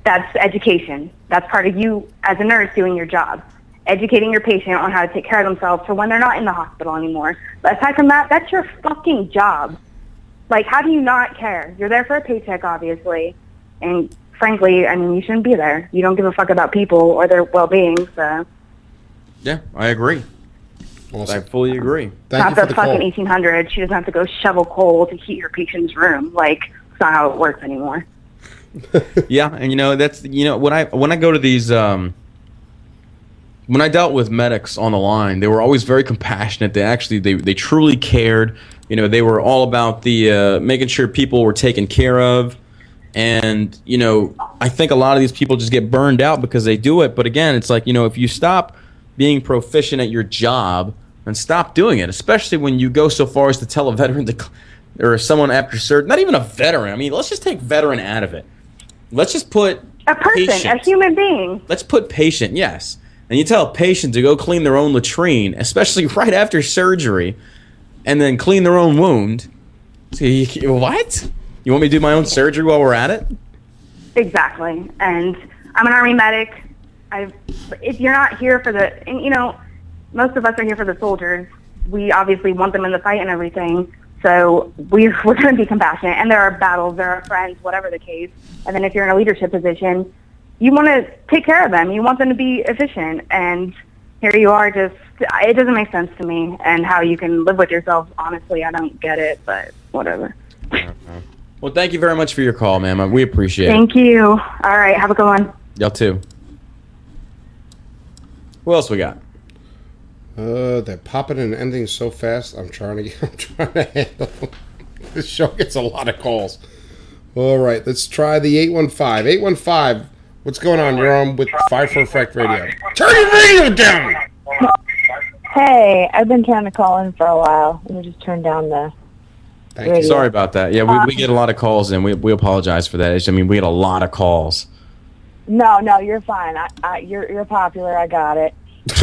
That's education. That's part of you as a nurse doing your job. Educating your patient on how to take care of themselves for when they're not in the hospital anymore. But aside from that, that's your fucking job. Like, how do you not care? You're there for a paycheck, obviously. And frankly, I mean, you shouldn't be there. You don't give a fuck about people or their well-being, so. Yeah, I agree. I fully agree. Not the fucking 1800s. She doesn't have to go shovel coal to heat her patient's room. Like, it's not how it works anymore. Yeah, and that's when I go to these when I dealt with medics on the line, they were always very compassionate. They truly cared. They were all about the making sure people were taken care of. And I think a lot of these people just get burned out because they do it. But again, it's like if you stop being proficient at your job and stop doing it, especially when you go so far as to tell a veteran or someone after surgery, not even a veteran. I mean, let's just take veteran out of it. Let's just put a person, patient. A human being. Let's put patient, yes. And you tell a patient to go clean their own latrine, especially right after surgery, and then clean their own wound. What? You want me to do my own surgery while we're at it? Exactly. And I'm an Army medic. If you're not here for most of us are here for the soldiers. We obviously want them in the fight and everything. So we're going to be compassionate. And there are battles, there are friends, whatever the case. And then if you're in a leadership position, you want to take care of them. You want them to be efficient. And here you are it doesn't make sense to me. And how you can live with yourself, honestly, I don't get it, but whatever. Well, thank you very much for your call, ma'am. We appreciate it. Thank you. All right, have a good one. Y'all too. Who else we got? They're popping and ending so fast. I'm trying to handle. This show gets a lot of calls. All right, let's try the 815. 815. What's going on? You're on with Fire for Effect Radio. Turn your radio down. Hey, I've been trying to call in for a while. Let me just turn down the. Thank you. Sorry about that. Yeah, we get a lot of calls, and we apologize for that. I mean, we get a lot of calls. No, you're fine. You're popular. I got it.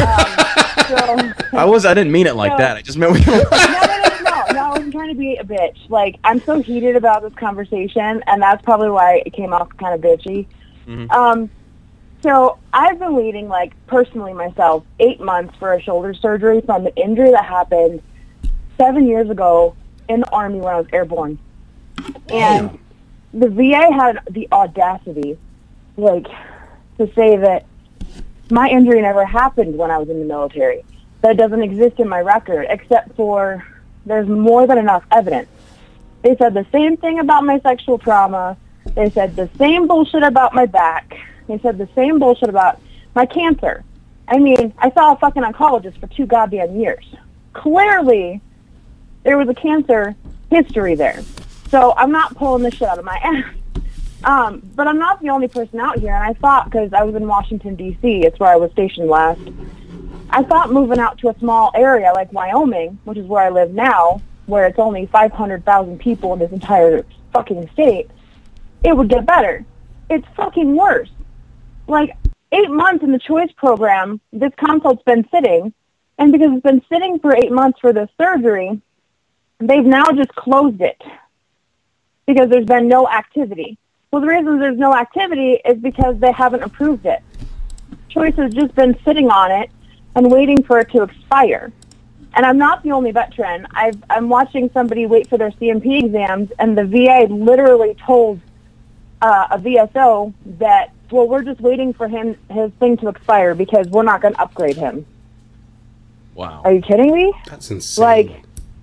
I didn't mean it like that. I just meant we. No, I wasn't trying to be a bitch. Like, I'm so heated about this conversation, and that's probably why it came off kind of bitchy. Mm-hmm. So I've been waiting, like, personally myself, 8 months for a shoulder surgery from an injury that happened 7 years ago in the Army when I was airborne. And the VA had the audacity, like, to say that my injury never happened when I was in the military. That it doesn't exist in my record, except for there's more than enough evidence. They said the same thing about my sexual trauma. They said the same bullshit about my back. They said the same bullshit about my cancer. I mean, I saw a fucking oncologist for 2 goddamn years. Clearly, there was a cancer history there. So I'm not pulling this shit out of my ass. But I'm not the only person out here, and I thought, because I was in Washington, D.C., it's where I was stationed last, I thought moving out to a small area like Wyoming, which is where I live now, where it's only 500,000 people in this entire fucking state, it would get better. It's fucking worse. Like, 8 months in the choice program, this consult's been sitting, and because it's been sitting for 8 months for this surgery, they've now just closed it because there's been no activity. Well, the reason there's no activity is because they haven't approved it. Choice has just been sitting on it and waiting for it to expire. And I'm not the only veteran. I'm watching somebody wait for their CMP exams, and the VA literally told a VSO that, well, we're just waiting for his thing to expire because we're not going to upgrade him. Wow. Are you kidding me? That's insane. Like,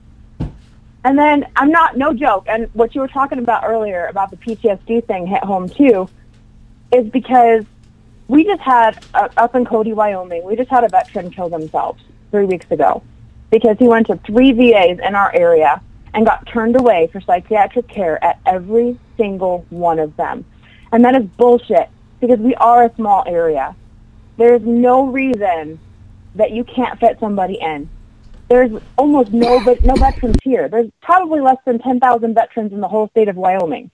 and then no joke, and what you were talking about earlier about the PTSD thing hit home too, is because we just had, up in Cody, Wyoming, we just had a veteran kill themselves 3 weeks ago because he went to 3 VAs in our area and got turned away for psychiatric care at every single one of them. And that is bullshit because we are a small area. There's no reason that you can't fit somebody in. There's almost no veterans here. There's probably less than 10,000 veterans in the whole state of Wyoming.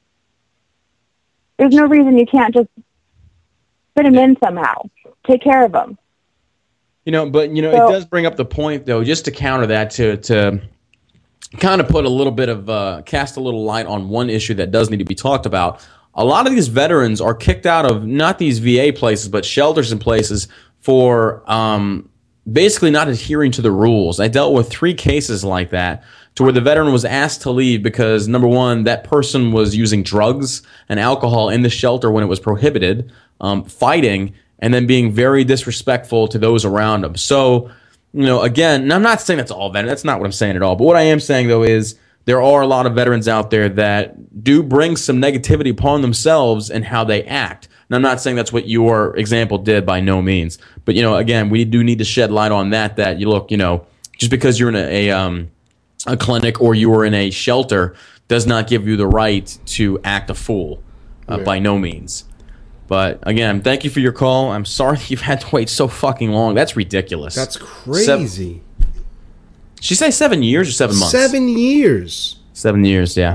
There's no reason you can't just fit them in somehow. Take care of them. It does bring up the point, though, just to counter that, to kind of put a little bit of, cast a little light on one issue that does need to be talked about. a lot of these veterans are kicked out of not these VA places, but shelters and places for basically not adhering to the rules. I dealt with 3 cases like that, to where the veteran was asked to leave because, number one, that person was using drugs and alcohol in the shelter when it was prohibited, fighting, and then being very disrespectful to those around them. So, again, and I'm not saying that's all veterans. That's not what I'm saying at all. But what I am saying, though, is there are a lot of veterans out there that do bring some negativity upon themselves and how they act. And I'm not saying that's what your example did, by no means. But, again, we do need to shed light on that you look, just because you're in a clinic or you are in a shelter does not give you the right to act a fool, by no means. But, again, thank you for your call. I'm sorry you've had to wait so fucking long. That's ridiculous. That's crazy. Did she say 7 years or 7 months? 7 years. 7 years, yeah.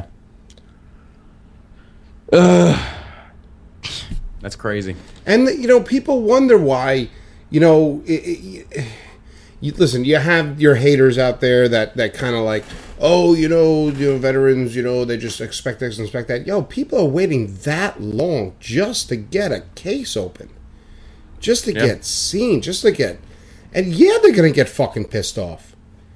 That's crazy. And, people wonder why, listen, you have your haters out there that kind of like, oh, veterans, they just expect this and expect that. Yo, people are waiting that long just to get a case open. Just to get seen. Just to get... And yeah, they're going to get fucking pissed off.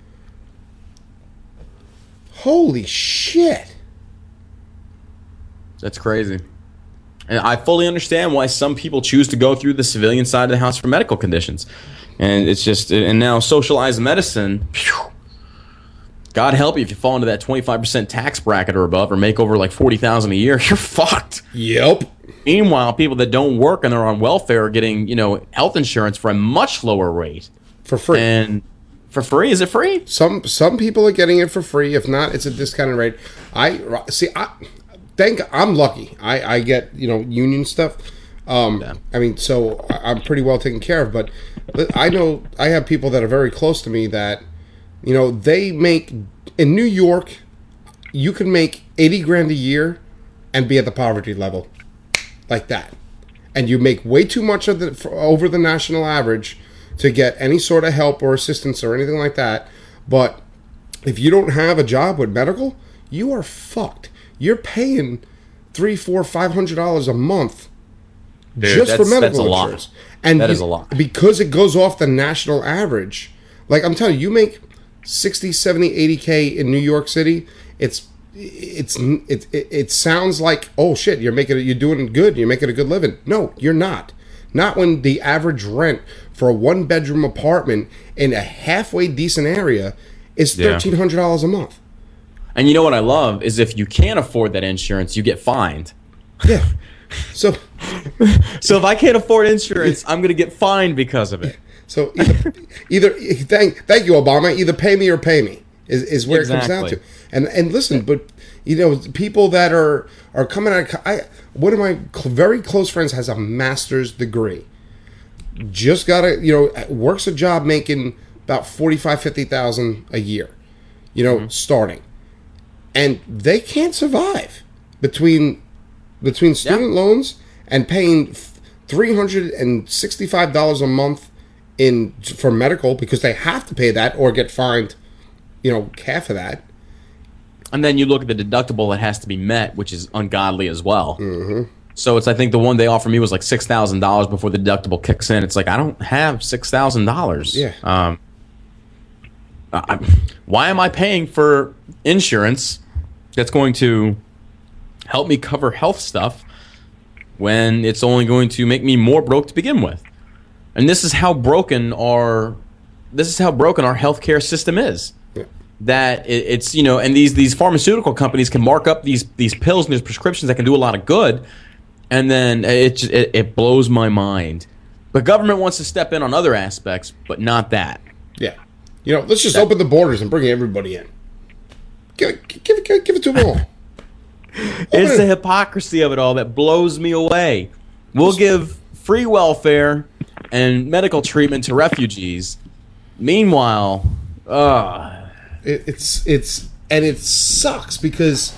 Holy shit. That's crazy. And I fully understand why some people choose to go through the civilian side of the house for medical conditions. And it's just, and now socialized medicine, God help you if you fall into that 25% tax bracket or above or make over like $40,000 a year, you're fucked. Yep. Meanwhile, people that don't work and they're on welfare are getting, health insurance for a much lower rate. For free. And for free? Is it free? Some people are getting it for free. If not, it's a discounted rate. I'm lucky. I get, union stuff. So I'm pretty well taken care of. But I know I have people that are very close to me that, they make, in New York, you can make $80,000 a year and be at the poverty level. Like that. And you make way too much over the national average to get any sort of help or assistance or anything like that. But if you don't have a job with medical, you are fucked. You're paying $300, $400, $500 a month just for medical insurance. And that is a lot. Because it goes off the national average. Like I'm telling you, you make 60, 70, 80K in New York City. It sounds like, oh shit, you're doing good, you're making a good living. No, you're not. Not when the average rent for a 1-bedroom apartment in a halfway decent area is $1,300 a month. And you know what I love is if you can't afford that insurance, you get fined. Yeah. So if I can't afford insurance, I'm going to get fined because of it. So either thank you, Obama. Either pay me or pay me is where it comes down to. And listen, but people that are coming out. One of my very close friends has a master's degree. Just got works a job making about $45,000-$50,000 a year. Starting, and they can't survive between student loans and paying $365 a month for medical because they have to pay that or get fined, half of that. And then you look at the deductible that has to be met, which is ungodly as well. Mm-hmm. So it's, I think the one they offered me was like $6,000 before the deductible kicks in. It's like, I don't have $6,000. Yeah. Why am I paying for insurance that's going to help me cover health stuff when it's only going to make me more broke to begin with? And this is how broken our healthcare system is. Yeah. That it's and these pharmaceutical companies can mark up these pills and these prescriptions that can do a lot of good, and then it blows my mind. But government wants to step in on other aspects, but not that. Yeah. Let's just open the borders and bring everybody in. Give it to them all. It's the hypocrisy of it all that blows me away. We'll give free welfare and medical treatment to refugees. Meanwhile, it sucks because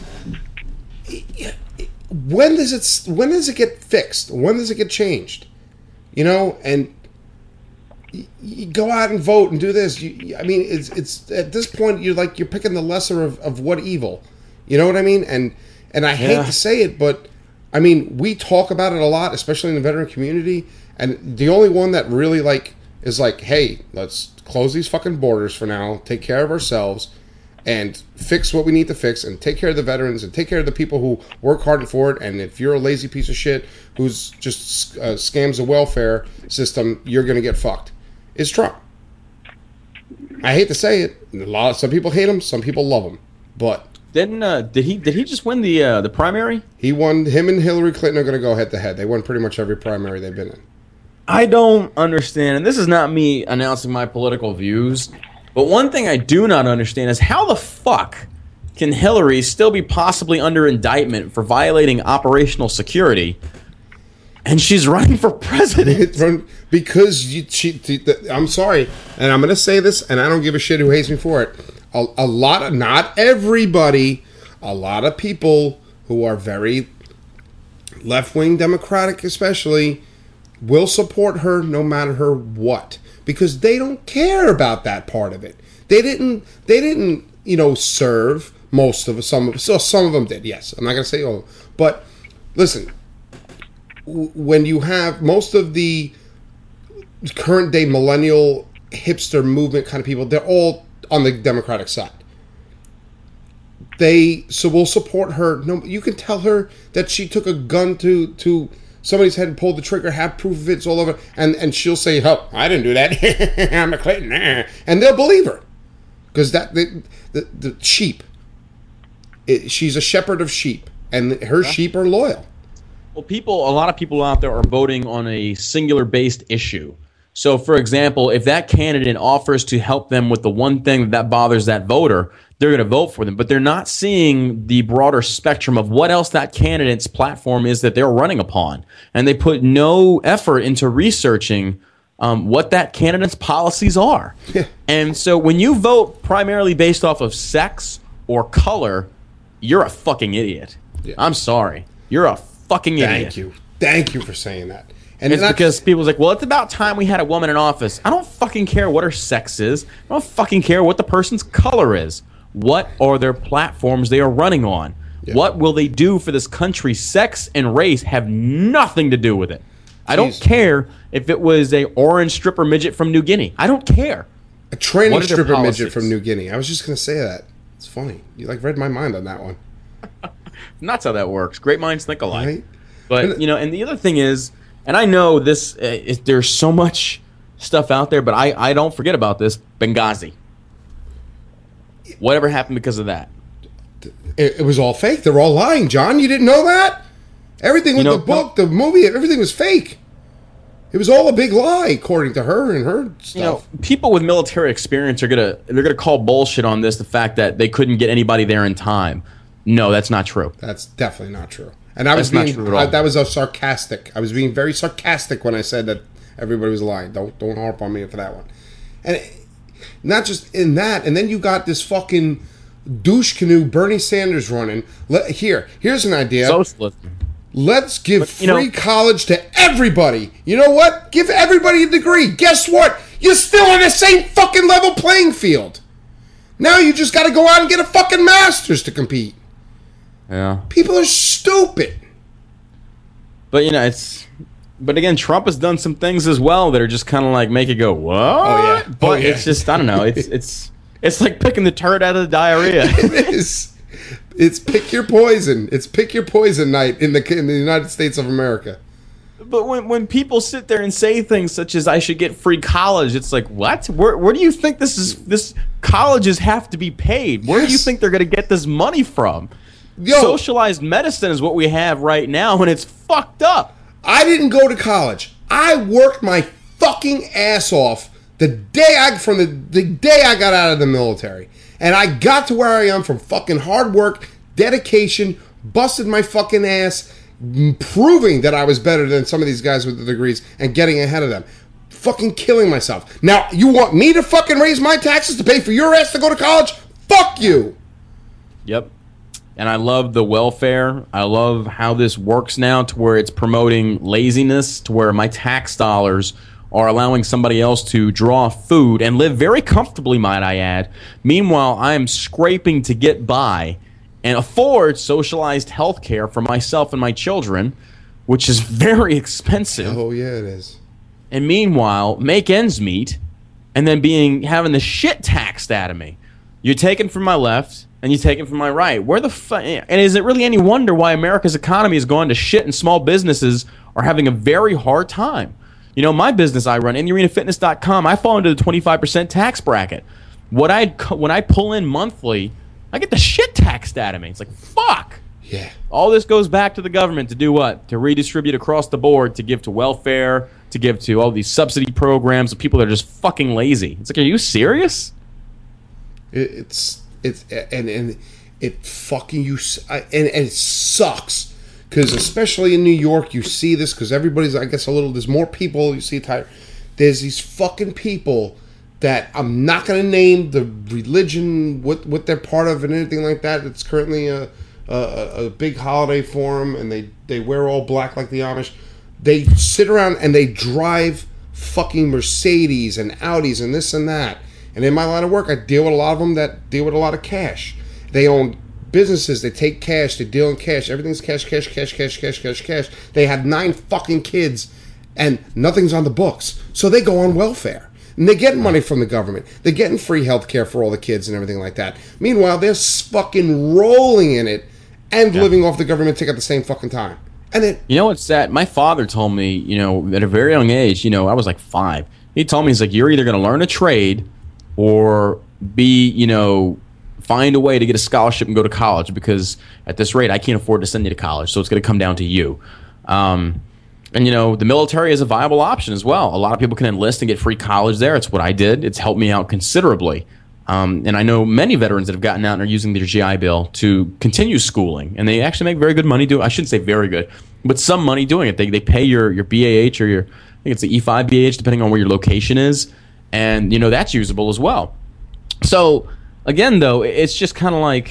when does it get fixed? When does it get changed? And you go out and vote and do this. It's at this point you're picking the lesser of what evil. You know what I mean? And I hate to say it, but I mean, we talk about it a lot, especially in the veteran community, and the only one that really is like, hey, let's close these fucking borders for now, take care of ourselves, and fix what we need to fix, and take care of the veterans, and take care of the people who work hard for it. And if you're a lazy piece of shit who's just scams the welfare system, you're going to get fucked. It's Trump. I hate to say it. Some people hate him, some people love him. But did he just win the primary? He won. Him and Hillary Clinton are going to go head to head. They won pretty much every primary they've been in. I don't understand, and this is not me announcing my political views, but one thing I do not understand is how the fuck can Hillary still be possibly under indictment for violating operational security, and she's running for president? Because I'm sorry, and I'm going to say this, and I don't give a shit who hates me for it. A lot of, not everybody, a lot of people who are very left-wing Democratic especially, will support her no matter what, because they don't care about that part of it. They didn't serve most of some of them did. Yes, I'm not going to say all, but listen, when you have most of the current day millennial hipster movement kind of people, they're all on the Democratic side. So we'll support her. No, you can tell her that she took a gun to somebody's head and pulled the trigger, have proof of it, it's all over, and she'll say, "Oh, I didn't do that. I'm a Clinton," and they'll believe her, because the sheep. She's a shepherd of sheep, and her sheep are loyal. Well, a lot of people out there are voting on a singular-based issue. So, for example, if that candidate offers to help them with the one thing that bothers that voter, they're going to vote for them. But they're not seeing the broader spectrum of what else that candidate's platform is that they're running upon. And they put no effort into researching what that candidate's policies are. And so when you vote primarily based off of sex or color, you're a fucking idiot. Yeah. I'm sorry. You're a fucking idiot. Thank you for saying that. And it's because people's like, well, it's about time we had a woman in office. I don't fucking care what her sex is. I don't fucking care what the person's color is. What are their platforms they are running on? Yeah. What will they do for this country? Sex and race have nothing to do with it. I don't care if it was a orange stripper midget from New Guinea. I don't care. A tranny stripper midget from New Guinea. I was just going to say that. It's funny. You read my mind on that one. That's how that works. Great minds think alike. Right? But, and the other thing is, and I know this, there's so much stuff out there, but I don't forget about this. Benghazi. Whatever happened because of that? It was all fake. They were all lying, John. You didn't know that? Everything with the book, the movie, everything was fake. It was all a big lie, according to her and her stuff. People with military experience they're gonna call bullshit on this. The fact that they couldn't get anybody there in time. No, that's not true. That's definitely not true. And I was that was a sarcastic. I was being very sarcastic when I said that everybody was lying. Don't harp on me for that one. And not just in that. And then you got this fucking douche canoe Bernie Sanders running. Here's an idea. Socialism. Let's give free college to everybody. You know what? Give everybody a degree. Guess what? You're still on the same fucking level playing field. Now you just got to go out and get a fucking master's to compete. Yeah. People are stupid. But but again, Trump has done some things as well that are just kind of like make it go, what? Oh yeah. But it's just, I don't know. It's like picking the turd out of the diarrhea. It is. It's pick your poison. It's pick your poison night in the United States of America. But when people sit there and say things such as I should get free college, it's like, what? Where do you think this colleges have to be paid? Where do you think they're going to get this money from? Socialized medicine is what we have right now, and it's fucked up. I didn't go to college. I worked my fucking ass off the day I got out of the military. And I got to where I am from fucking hard work, dedication, busted my fucking ass, proving that I was better than some of these guys with the degrees and getting ahead of them. Fucking killing myself. Now, you want me to fucking raise my taxes to pay for your ass to go to college? Fuck you! Yep. And I love the welfare. I love how this works now to where it's promoting laziness, to where my tax dollars are allowing somebody else to draw food and live very comfortably, might I add. Meanwhile, I am scraping to get by and afford socialized health care for myself and my children, which is very expensive. Oh, yeah, it is. And meanwhile, make ends meet, and then having the shit taxed out of me. You're taking from my left, and you're taking from my right. Where the fuck? And is it really any wonder why America's economy has gone to shit and small businesses are having a very hard time? You know, my business I run, InTheArenaFitness.com, I fall into the 25% tax bracket. When I pull in monthly, I get the shit taxed out of me. It's like, fuck. Yeah. All this goes back to the government to do what? To redistribute across the board, to give to welfare, to give to all these subsidy programs of people that are just fucking lazy. It's like, are you serious? It's and it fucking and it sucks because especially in New York you see this because everybody's I guess there's more people you see there's these fucking people that I'm not going to name the religion what they're part of and anything like that. It's currently a big holiday for them and they wear all black like the Amish. They sit around and they drive fucking Mercedes and Audis and this and that. And in my line of work, I deal with a lot of them that deal with a lot of cash. They own businesses. They take cash. They deal in cash. Everything's cash. They have 9 fucking kids, and nothing's on the books. So they go on welfare. And they're getting money from the government. They're getting free health care for all the kids and everything like that. Meanwhile, they're fucking rolling in it and living off the government ticket at the same fucking time. And then, you know what's sad? My father told me, you know, at a very young age, you know, I was like 5. He told me, he's like, you're either going to learn a trade or find a way to get a scholarship and go to college because at this rate I can't afford to send you to college, so it's going to come down to you. And the military is a viable option as well. A lot of people can enlist and get free college there. It's what I did. It's helped me out considerably. And I know many veterans that have gotten out and are using their GI Bill to continue schooling, and they actually make very good money doing it. I shouldn't say very good, but some money doing it. They pay your BAH or I think it's the E5 BAH depending on where your location is. And, that's usable as well. So, again, though, it's just kind of like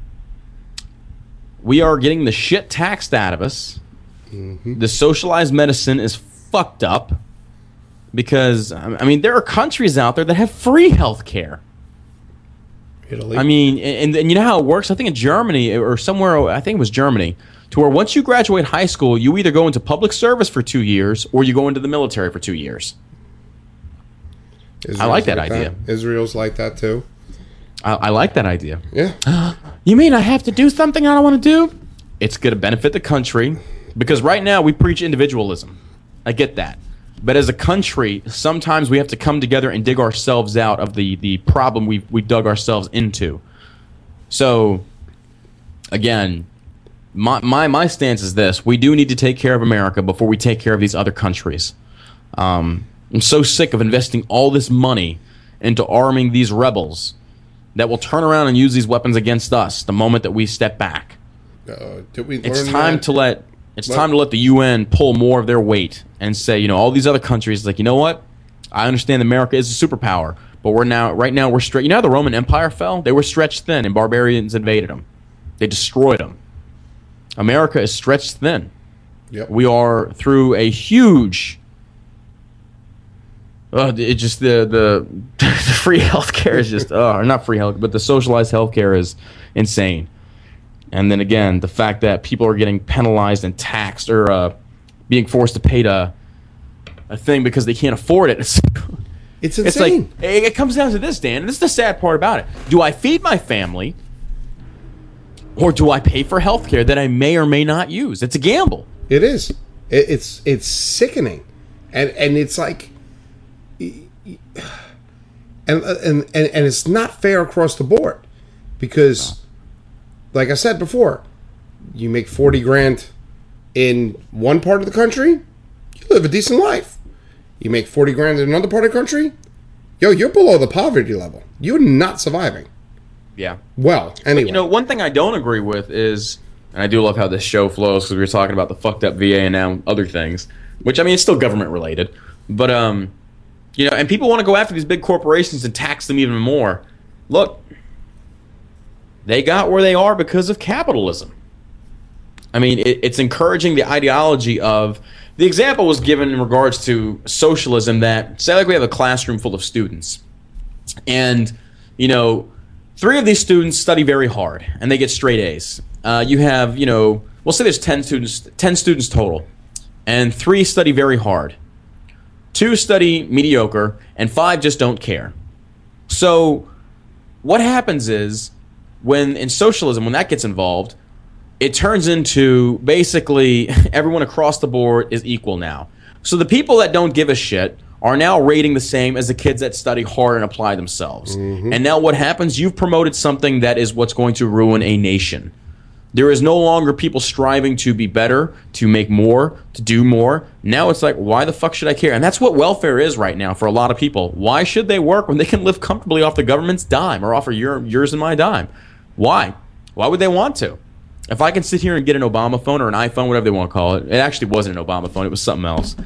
we are getting the shit taxed out of us. Mm-hmm. The socialized medicine is fucked up because, there are countries out there that have free health care. Italy. And you know how it works? I think in Germany or somewhere, I think it was Germany, to where once you graduate high school, you either go into public service for 2 years or you go into the military for 2 years. Israel's I like that idea. Israel's like that too. I like that idea. Yeah. You mean I have to do something I don't want to do? It's going to benefit the country because right now we preach individualism. I get that. But as a country, sometimes we have to come together and dig ourselves out of the problem we dug ourselves into. So, again, my stance is this. We do need to take care of America before we take care of these other countries. I'm so sick of investing all this money into arming these rebels that will turn around and use these weapons against us the moment that we step back. It's time to let the UN pull more of their weight and say, all these other countries, like, you know what? I understand America is a superpower, but right now we're stretched. You know how the Roman Empire fell? They were stretched thin and barbarians invaded them. They destroyed them. America is stretched thin. Yep. We are through a huge... it just the free healthcare is just not free health, but the socialized healthcare is insane. And then again, the fact that people are getting penalized and taxed or being forced to pay a thing because they can't afford it. It's insane. It's like it comes down to this, Dan. And this is the sad part about it. Do I feed my family, or do I pay for healthcare that I may or may not use? It's a gamble. It is. It's sickening, and it's like. And it's not fair across the board because, like I said before, you make 40 grand in one part of the country, you live a decent life. You make 40 grand in another part of the country, you're below the poverty level. You're not surviving. Yeah. Well, anyway. But, one thing I don't agree with is, and I do love how this show flows because we were talking about the fucked up VA and now other things, which, it's still government related. But, and people want to go after these big corporations and tax them even more. Look, they got where they are because of capitalism. It's encouraging the ideology of... The example was given in regards to socialism that, say like we have a classroom full of students. And, 3 of these students study very hard, and they get straight A's. You have, we'll say there's 10 students total, and 3 study very hard. 2 study mediocre, and 5 just don't care. So what happens is, in socialism, when that gets involved, it turns into basically everyone across the board is equal now. So the people that don't give a shit are now rating the same as the kids that study hard and apply themselves. Mm-hmm. And now what happens? You've promoted something that is what's going to ruin a nation. There is no longer people striving to be better, to make more, to do more. Now it's like, why the fuck should I care? And that's what welfare is right now for a lot of people. Why should they work when they can live comfortably off the government's dime or off of yours and my dime? Why? Why would they want to? If I can sit here and get an Obama phone or an iPhone, whatever they want to call it. It actually wasn't an Obama phone. It was something else.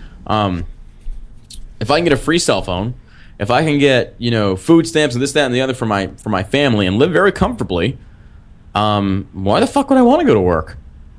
If I can get a free cell phone, if I can get, food stamps and this, that, and the other for my family and live very comfortably, why the fuck would I want to go to work?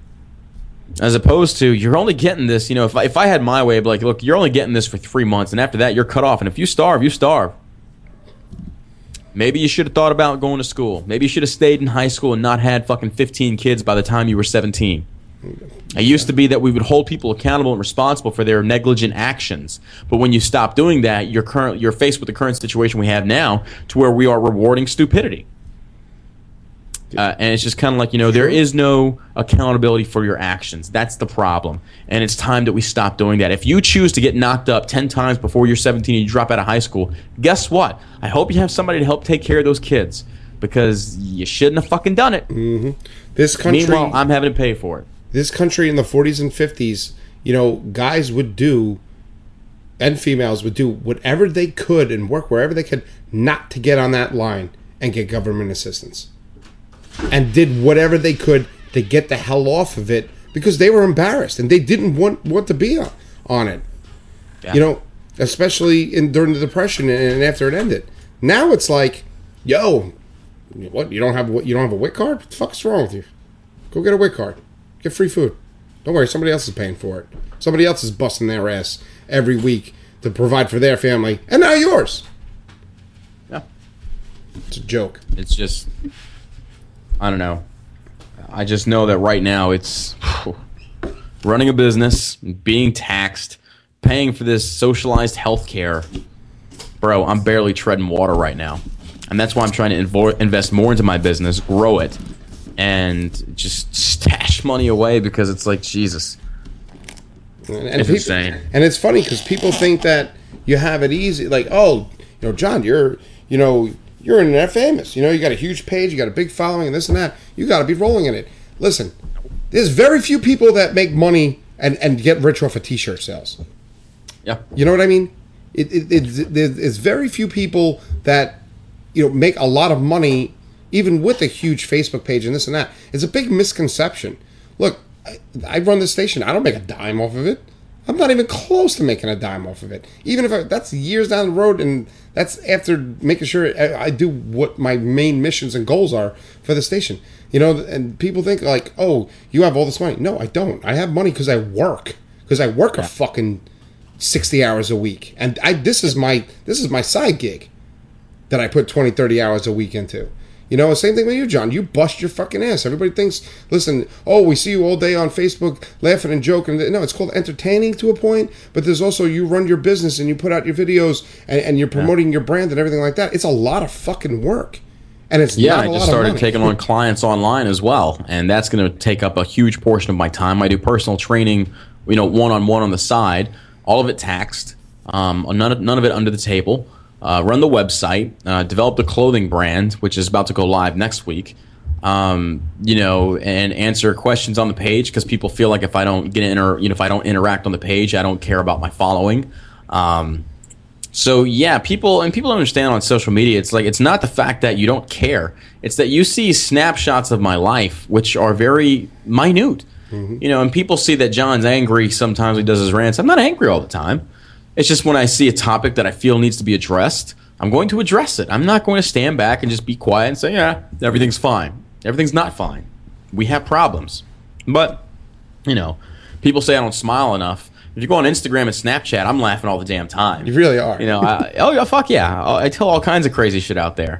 As opposed to, you're only getting this, if I had my way, I'd be like, look, you're only getting this for 3 months, and after that, you're cut off. And if you starve, you starve. Maybe you should have thought about going to school. Maybe you should have stayed in high school and not had fucking 15 kids by the time you were 17. It used to be that we would hold people accountable and responsible for their negligent actions. But when you stop doing that, you're faced with the current situation we have now, to where we are rewarding stupidity. And it's just kind of like, there is no accountability for your actions. That's the problem. And it's time that we stop doing that. If you choose to get knocked up 10 times before you're 17 and you drop out of high school, guess what? I hope you have somebody to help take care of those kids, because you shouldn't have fucking done it. Mm-hmm. This country, meanwhile, I'm having to pay for it. This country in the 40s and 50s, guys would do, and females would do whatever they could and work wherever they could not to get on that line and get government assistance. And did whatever they could to get the hell off of it, because they were embarrassed and they didn't want to be on it. Yeah. Especially during the Depression and after it ended. Now it's like, yo, what? You don't have a WIC card? What the fuck's wrong with you? Go get a WIC card. Get free food. Don't worry, somebody else is paying for it. Somebody else is busting their ass every week to provide for their family, and now yours. Yeah. It's a joke. It's just, I don't know. I just know that right now it's running a business, being taxed, paying for this socialized health care. Bro, I'm barely treading water right now. And that's why I'm trying to invest more into my business, grow it, and just stash money away, because it's like, Jesus. It's insane. And it's funny because people think that you have it easy. Like, oh, John, you're internet famous. You got a huge page, you got a big following, and this and that. You got to be rolling in it. Listen, there's very few people that make money and get rich off of t-shirt sales. Yeah. You know what I mean? It's very few people that make a lot of money, even with a huge Facebook page and this and that. It's a big misconception. Look, I run this station. I don't make a dime off of it. I'm not even close to making a dime off of it. Even if that's years down the road, and that's after making sure I do what my main missions and goals are for the station. And people think like, oh, you have all this money. No, I don't. I have money because I work. Because I work a fucking 60 hours a week. And this is my side gig that I put 20, 30 hours a week into. Same thing with you, John. You bust your fucking ass. Everybody thinks, listen, oh, we see you all day on Facebook laughing and joking. No, it's called entertaining to a point, but there's also, you run your business and you put out your videos and you're promoting your brand and everything like that. It's a lot of fucking work. And it's not a lot of money. I just started taking on clients online as well, and that's going to take up a huge portion of my time. I do personal training, one-on-one on the side, all of it taxed, none of it under the table. Run the website, develop the clothing brand, which is about to go live next week, and answer questions on the page, because people feel like if I don't if I don't interact on the page, I don't care about my following. So yeah, people don't understand on social media. It's like, it's not the fact that you don't care. It's that you see snapshots of my life, which are very minute. Mm-hmm. And people see that John's angry sometimes he does his rants. I'm not angry all the time. It's just when I see a topic that I feel needs to be addressed, I'm going to address it. I'm not going to stand back and just be quiet and say, yeah, everything's fine. Everything's not fine. We have problems. But, people say I don't smile enough. If you go on Instagram and Snapchat, I'm laughing all the damn time. You really are. Fuck yeah. I tell all kinds of crazy shit out there.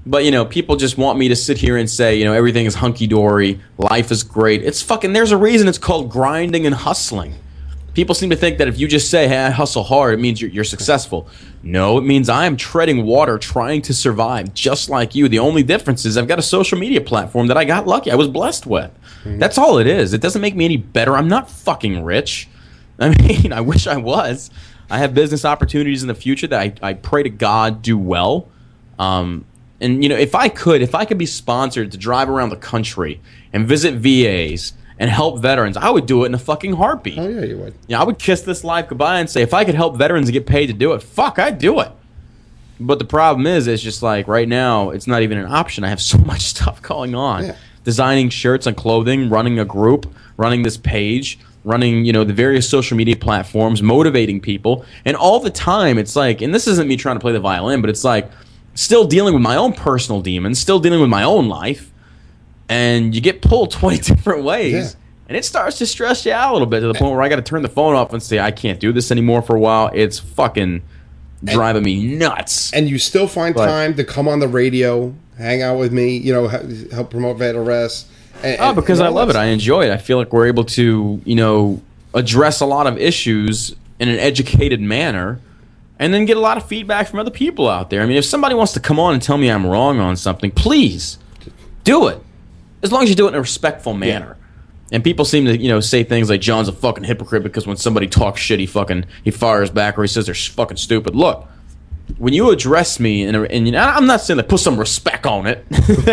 But, you know, people just want me to sit here and say, you know, everything is hunky-dory, life is great. It's fucking, there's a reason it's called grinding and hustling. People seem to think that if you just say, hey, I hustle hard, it means you're successful. No, it means I am treading water trying to survive, just like you. The only difference is I've got a social media platform that I got lucky, I was blessed with. That's all it is. It doesn't make me any better. I'm not fucking rich. I mean, I wish I was. I have business opportunities in the future that I pray to God do well. And, you know, if I could be sponsored to drive around the country and visit VAs and help veterans, I would do it in a fucking heartbeat. Oh, yeah, you would. Yeah, I would kiss this life goodbye and say, if I could help veterans and get paid to do it, fuck, I'd do it. But the problem is, it's just like right now, it's not even an option. I have so much stuff going on. Yeah. Designing shirts and clothing, running a group, running this page, running, you know, the various social media platforms, motivating people. And all the time, it's like, and this isn't me trying to play the violin, but it's like still dealing with my own personal demons, still dealing with my own life. And you get pulled 20 different ways. Yeah. And it starts to stress you out a little bit to the point where I got to turn the phone off and say, I can't do this anymore for a while. It's fucking driving me nuts. And you still find time to come on the radio, hang out with me, you know, help promote VeterRest. Because I love it. I enjoy it. I feel like we're able to, you know, address a lot of issues in an educated manner and then get a lot of feedback from other people out there. I mean, if somebody wants to come on and tell me I'm wrong on something, please do it. As long as you do it in a respectful manner. Yeah. And people seem to, you know, say things like John's a fucking hypocrite because when somebody talks shit, he fires back or he says they're fucking stupid. Look, when you address me, and you know, I'm not saying to put some respect on it.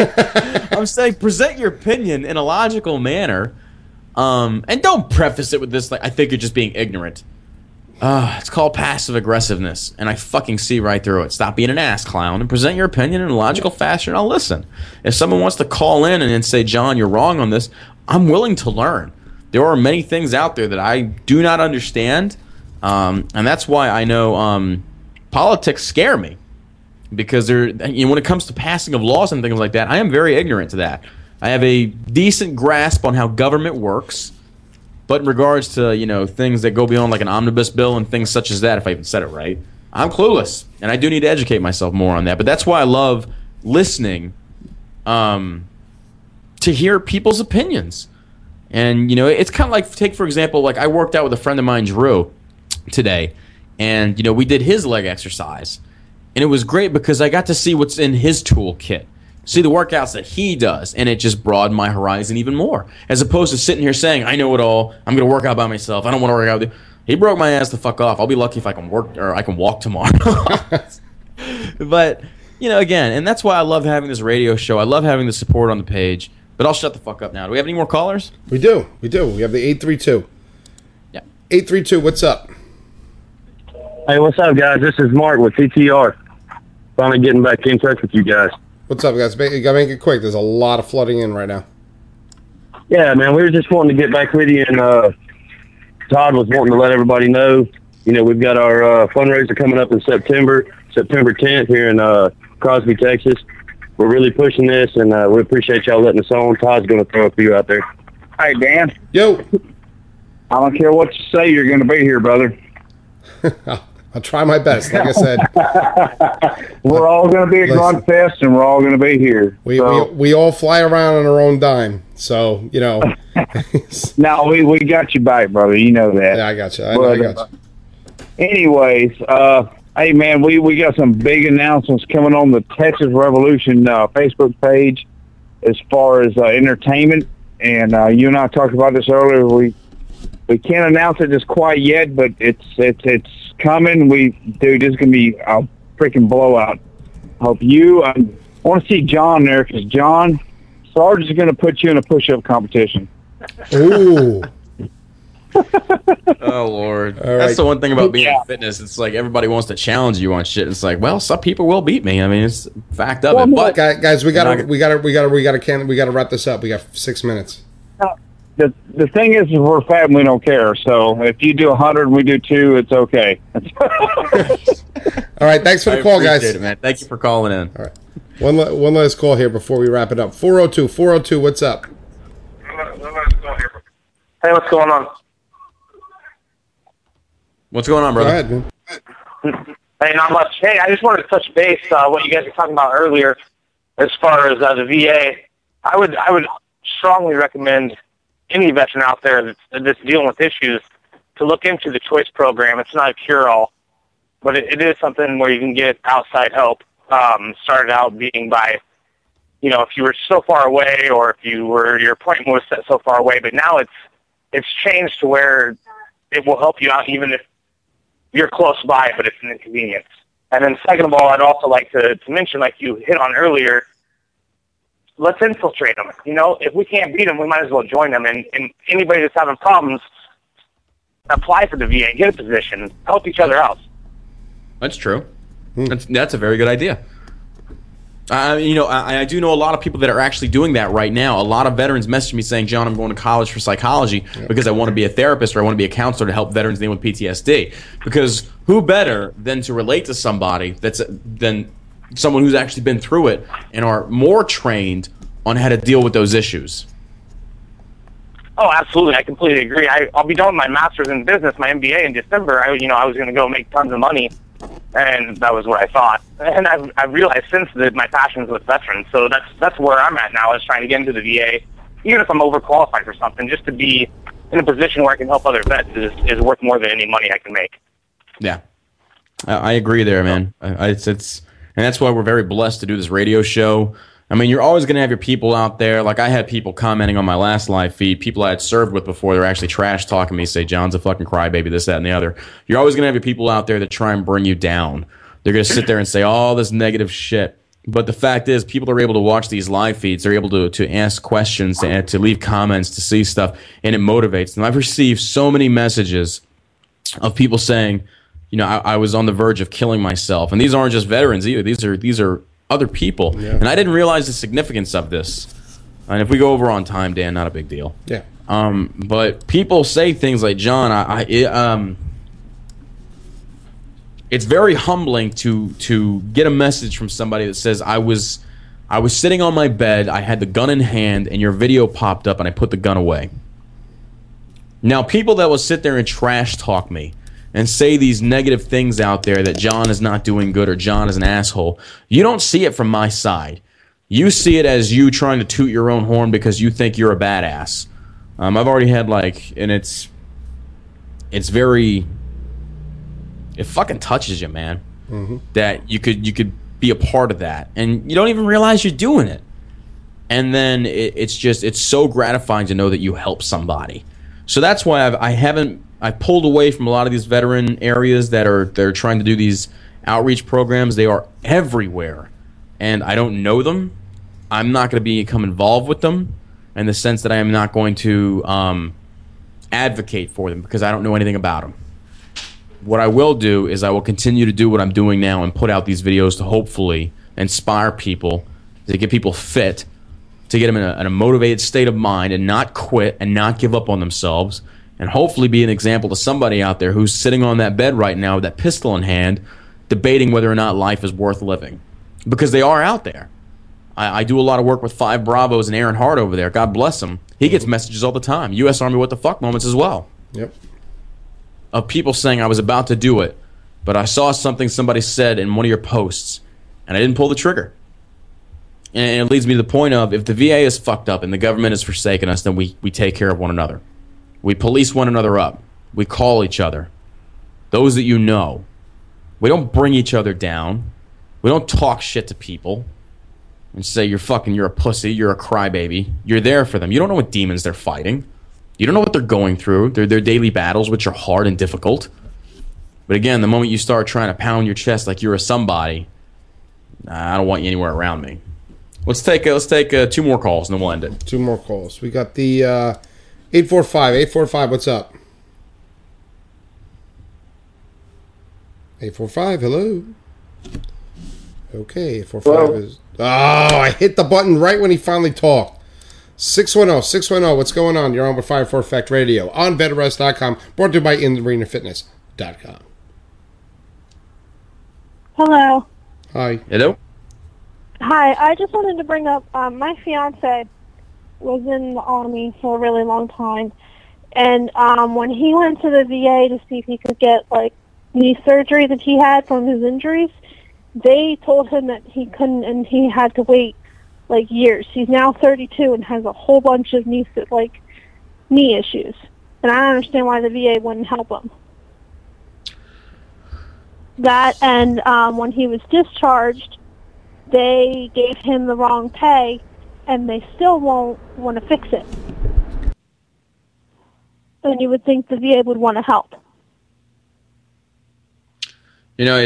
I'm saying present your opinion in a logical manner, and don't preface it with this like I think you're just being ignorant. It's called passive aggressiveness, and I fucking see right through it. Stop being an ass clown and present your opinion in a logical fashion, and I'll listen. If someone wants to call in and say, John, you're wrong on this, I'm willing to learn. There are many things out there that I do not understand, and that's why I know politics scare me. Because you know, when it comes to passing of laws and things like that, I am very ignorant to that. I have a decent grasp on how government works. But in regards to, you know, things that go beyond like an omnibus bill and things such as that, if I even said it right, I'm clueless. And I do need to educate myself more on that. But that's why I love listening to hear people's opinions. And, you know, it's kind of like, take for example, like I worked out with a friend of mine, Drew, today. And, you know, we did his leg exercise. And it was great because I got to see what's in his toolkit. See the workouts that he does, and it just broadened my horizon even more. As opposed to sitting here saying, I know it all, I'm going to work out by myself, I don't want to work out with you. He broke my ass the fuck off. I'll be lucky if I can work or I can walk tomorrow. But, you know, again, and that's why I love having this radio show. I love having the support on the page. But I'll shut the fuck up now. Do we have any more callers? We do. We have the 832. Yeah. 832, what's up? Hey, what's up, guys? This is Mark with TTR. Finally getting back in touch with you guys. What's up, guys? You gotta make it quick. There's a lot of flooding in right now. Yeah, man, we were just wanting to get back with you, and Todd was wanting to let everybody know, you know, we've got our fundraiser coming up in September 10th here in Crosby, Texas. We're really pushing this, and we appreciate y'all letting us on. Todd's going to throw a few out there. Hey, Dan. Yo. I don't care what you say, you're going to be here, brother. I'll try my best, like I said. We're all going to be at Grunt Fest, and we're all going to be here. We all fly around on our own dime, so, you know. No, we got you back, brother. You know that. Yeah, I got you. I got you. Anyways, hey, man, we got some big announcements coming on the Texas Revolution Facebook page as far as entertainment. And you and I talked about this earlier. We can't announce it just quite yet, but it's coming. Dude, this is going to be a freaking blowout. Hope you. I want to see John there because John, Sarge is going to put you in a push-up competition. Ooh. Oh, Lord. All right. That's the one thing about being in fitness. It's like everybody wants to challenge you on shit. It's like, well, some people will beat me. I mean, it's a fact of it. But guys, we gotta wrap this up. We got 6 minutes. The thing is we're fat and we don't care. So if you do 100 and we do 2, it's okay. All right, thanks for the call, guys. It, man. Thank you for calling in. All right, one last call here before we wrap it up. 402, what's up? Hey, what's going on? What's going on, brother? Go ahead, man. Hey, not much. Hey, I just wanted to touch base what you guys were talking about earlier. as far as the VA, I would strongly recommend any veteran out there that's dealing with issues to look into the choice program. It's not a cure-all, but it is something where you can get outside help. Started out being by, if you were so far away, or if your appointment was set so far away, but now it's changed to where it will help you out even if you're close by, but it's an inconvenience. And then second of all, I'd also like to mention, like you hit on earlier, let's infiltrate them. If we can't beat them, we might as well join them. And anybody that's having problems, apply for the VA, get a position, help each other out. That's true. That's a very good idea. I do know a lot of people that are actually doing that right now. A lot of veterans message me saying, John, I'm going to college for psychology because I want to be a therapist or I want to be a counselor to help veterans deal with PTSD. Because who better than to relate to somebody than someone who's actually been through it and are more trained on how to deal with those issues? Oh, absolutely. I completely agree. I'll be doing my master's in business, my MBA in December. I was going to go make tons of money, and that was what I thought. And I've realized since that my passion is with veterans, so that's where I'm at now, is trying to get into the VA, even if I'm overqualified for something, just to be in a position where I can help other vets is worth more than any money I can make. Yeah, I agree there, man. And that's why we're very blessed to do this radio show. I mean, you're always going to have your people out there. Like, I had people commenting on my last live feed, people I had served with before, they're actually trash talking me, say, John's a fucking crybaby, this, that, and the other. You're always going to have your people out there that try and bring you down. They're going to sit there and say all this negative shit. But the fact is, people are able to watch these live feeds. They're able to ask questions, to leave comments, to see stuff, and it motivates them. I've received so many messages of people saying, I was on the verge of killing myself. And these aren't just veterans either. These are other people. Yeah. And I didn't realize the significance of this. And if we go over on time, Dan, not a big deal. Yeah. But people say things like, John, it's very humbling to get a message from somebody that says, I was sitting on my bed, I had the gun in hand, and your video popped up, and I put the gun away. Now, people that will sit there and trash talk me and say these negative things out there that John is not doing good or John is an asshole, you don't see it from my side. You see it as you trying to toot your own horn because you think you're a badass. I've already had and it's very, it fucking touches you, man. Mm-hmm. That you could be a part of that, and you don't even realize you're doing it. And then it's so gratifying to know that you help somebody. So that's why I pulled away from a lot of these veteran areas they're trying to do these outreach programs. They are everywhere, and I don't know them. I'm not going to become involved with them in the sense that I am not going to advocate for them because I don't know anything about them. What I will do is I will continue to do what I'm doing now and put out these videos to hopefully inspire people, to get people fit, to get them in a motivated state of mind and not quit and not give up on themselves, and hopefully be an example to somebody out there who's sitting on that bed right now with that pistol in hand, debating whether or not life is worth living. Because they are out there. I do a lot of work with 5 Bravos and Aaron Hart over there. God bless him. He gets messages all the time. U.S. Army what the fuck moments as well. Yep. Of people saying I was about to do it, but I saw something somebody said in one of your posts, and I didn't pull the trigger. And it leads me to the point of, if the VA is fucked up and the government has forsaken us, then we take care of one another. We police one another up. We call each other. Those that you know. We don't bring each other down. We don't talk shit to people and say you're a pussy, you're a crybaby. You're there for them. You don't know what demons they're fighting. You don't know what they're going through. Their daily battles, which are hard and difficult. But again, the moment you start trying to pound your chest like you're a somebody, I don't want you anywhere around me. Let's take 2 more calls and then we'll end it. 2 more calls. We got the 845. 845, what's up? 845, hello. Okay, 845 is... Oh, I hit the button right when he finally talked. 610, what's going on? You're on with Fire for Effect Radio on BedRest.com, brought to you by InArenaFitness.com. Hello. Hi. Hello. Hi, I just wanted to bring up, my fiance was in the Army for a really long time, and when he went to the VA to see if he could get, knee surgery that he had from his injuries, they told him that he couldn't, and he had to wait like years. He's now 32 and has a whole bunch of knee issues, and I don't understand why the VA wouldn't help him. That and when he was discharged, they gave him the wrong pay, and they still won't want to fix it. And you would think the VA would want to help. You know,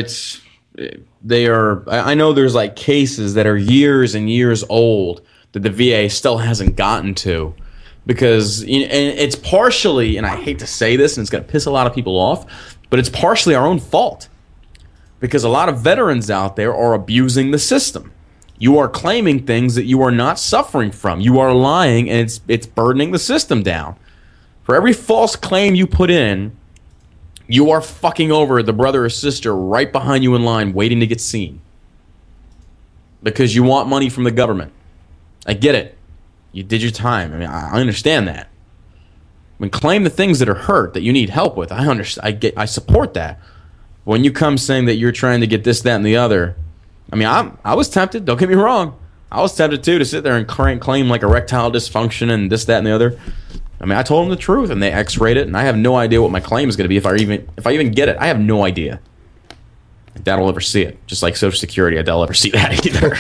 I know there's like cases that are years and years old that the VA still hasn't gotten to, because and it's partially, and I hate to say this, and it's going to piss a lot of people off, but it's partially our own fault, because a lot of veterans out there are abusing the system. You are claiming things that you are not suffering from. You are lying, and it's burdening the system down. For every false claim you put in, you are fucking over the brother or sister right behind you in line waiting to get seen. Because you want money from the government. I get it. You did your time. I mean, I understand that. I mean, claim the things that are hurt that you need help with. I understand. I support that. When you come saying that you're trying to get this, that, and the other, I mean, I was tempted. Don't get me wrong. I was tempted too to sit there and claim like erectile dysfunction and this, that, and the other. I mean, I told them the truth, and they X-rayed it, and I have no idea what my claim is going to be if I even get it. I have no idea. Dad will ever see it, just like Social Security. I'll ever see that either.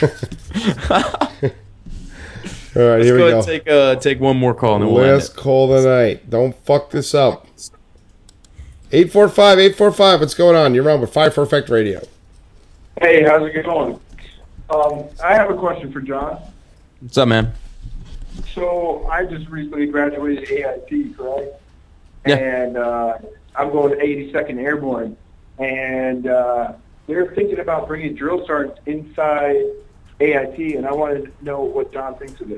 All right, here we go. Let's take one more call, and then we'll end Last call of the night. Don't fuck this up. 845, what's going on? You're on with Fire for Effect Radio. Hey, how's it going? I have a question for John. What's up, man? So I just recently graduated AIT, correct? Yeah. And I'm going to 82nd Airborne, and they're thinking about bringing drill sergeants inside AIT, and I wanted to know what John thinks of it.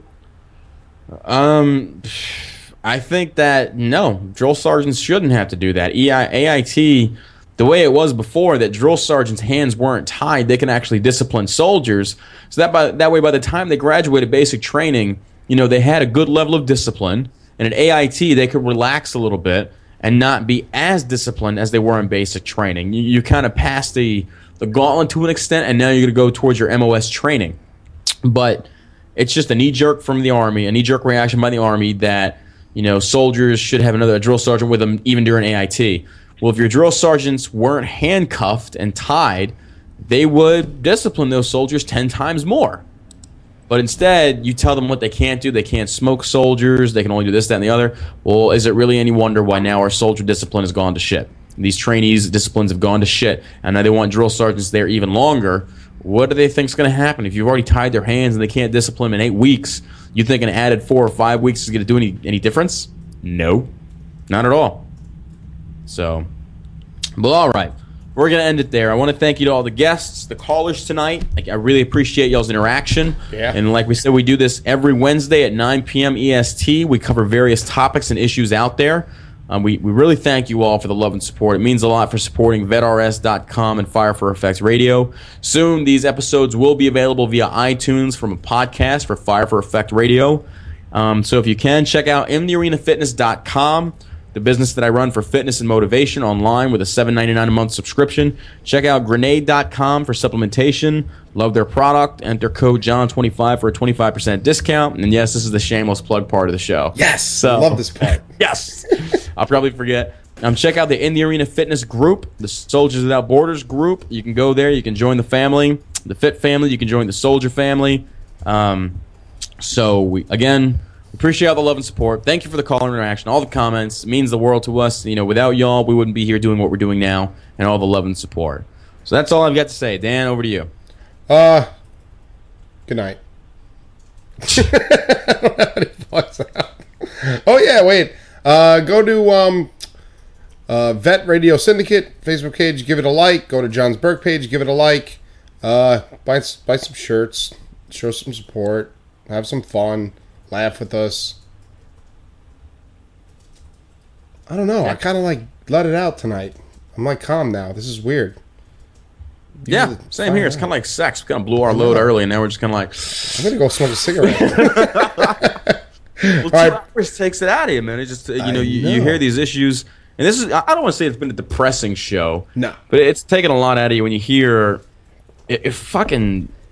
I think that no, drill sergeants shouldn't have to do that. AIT, the way it was before, that drill sergeants' hands weren't tied, they can actually discipline soldiers. So that way, by the time they graduated basic training, you know, they had a good level of discipline, and at AIT they could relax a little bit and not be as disciplined as they were in basic training. You kind of passed the gauntlet to an extent, and now you're going to go towards your MOS training. But it's just a knee-jerk from the Army, a knee-jerk reaction by the Army that, you know, soldiers should have a drill sergeant with them even during AIT. Well, if your drill sergeants weren't handcuffed and tied, they would discipline those soldiers 10 times more. But instead, you tell them what they can't do. They can't smoke soldiers. They can only do this, that, and the other. Well, is it really any wonder why now our soldier discipline has gone to shit? These trainees' disciplines have gone to shit, and now they want drill sergeants there even longer. What do they think is going to happen? If you've already tied their hands and they can't discipline them in 8 weeks, you think an added 4 or 5 weeks is going to do any difference? No, not at all. So, well, all right. We're going to end it there. I want to thank you to all the guests, the callers tonight. I really appreciate y'all's interaction. Yeah. And like we said, we do this every Wednesday at 9 p.m. EST. We cover various topics and issues out there. We really thank you all for the love and support. It means a lot for supporting VetRS.com and Fire for Effect Radio. Soon, these episodes will be available via iTunes from a podcast for Fire for Effect Radio. So if you can, check out InTheArenaFitness.com, the business that I run for fitness and motivation online with a $7.99 a month subscription. Check out Grenade.com for supplementation. Love their product. Enter code John25 for a 25% discount. And yes, this is the shameless plug part of the show. Yes, so, love this part. Yes. I'll probably forget. Check out the In the Arena Fitness group, the Soldiers Without Borders group. You can go there. You can join the family, the Fit family. You can join the Soldier family. So we appreciate all the love and support. Thank you for the call and interaction, all the comments. It means the world to us. You know, without y'all, we wouldn't be here doing what we're doing now, and all the love and support. So that's all I've got to say. Dan, over to you. Good night. Oh yeah, wait. Go to Vet Radio Syndicate Facebook page, give it a like. Go to John's Burke page, give it a like. Buy some shirts, show some support, have some fun, laugh with us. I don't know. I kind of like let it out tonight. I'm like calm now. This is weird. Yeah, same here. It's kind of like sex. We kind of blew our load early, and now we're just kind of like, I'm gonna go smoke a cigarette. Well, 2 hours takes it out of you, man. It's just you hear these issues, and this is, I don't want to say it's been a depressing show. No, but it's taken a lot out of you when you hear it fucking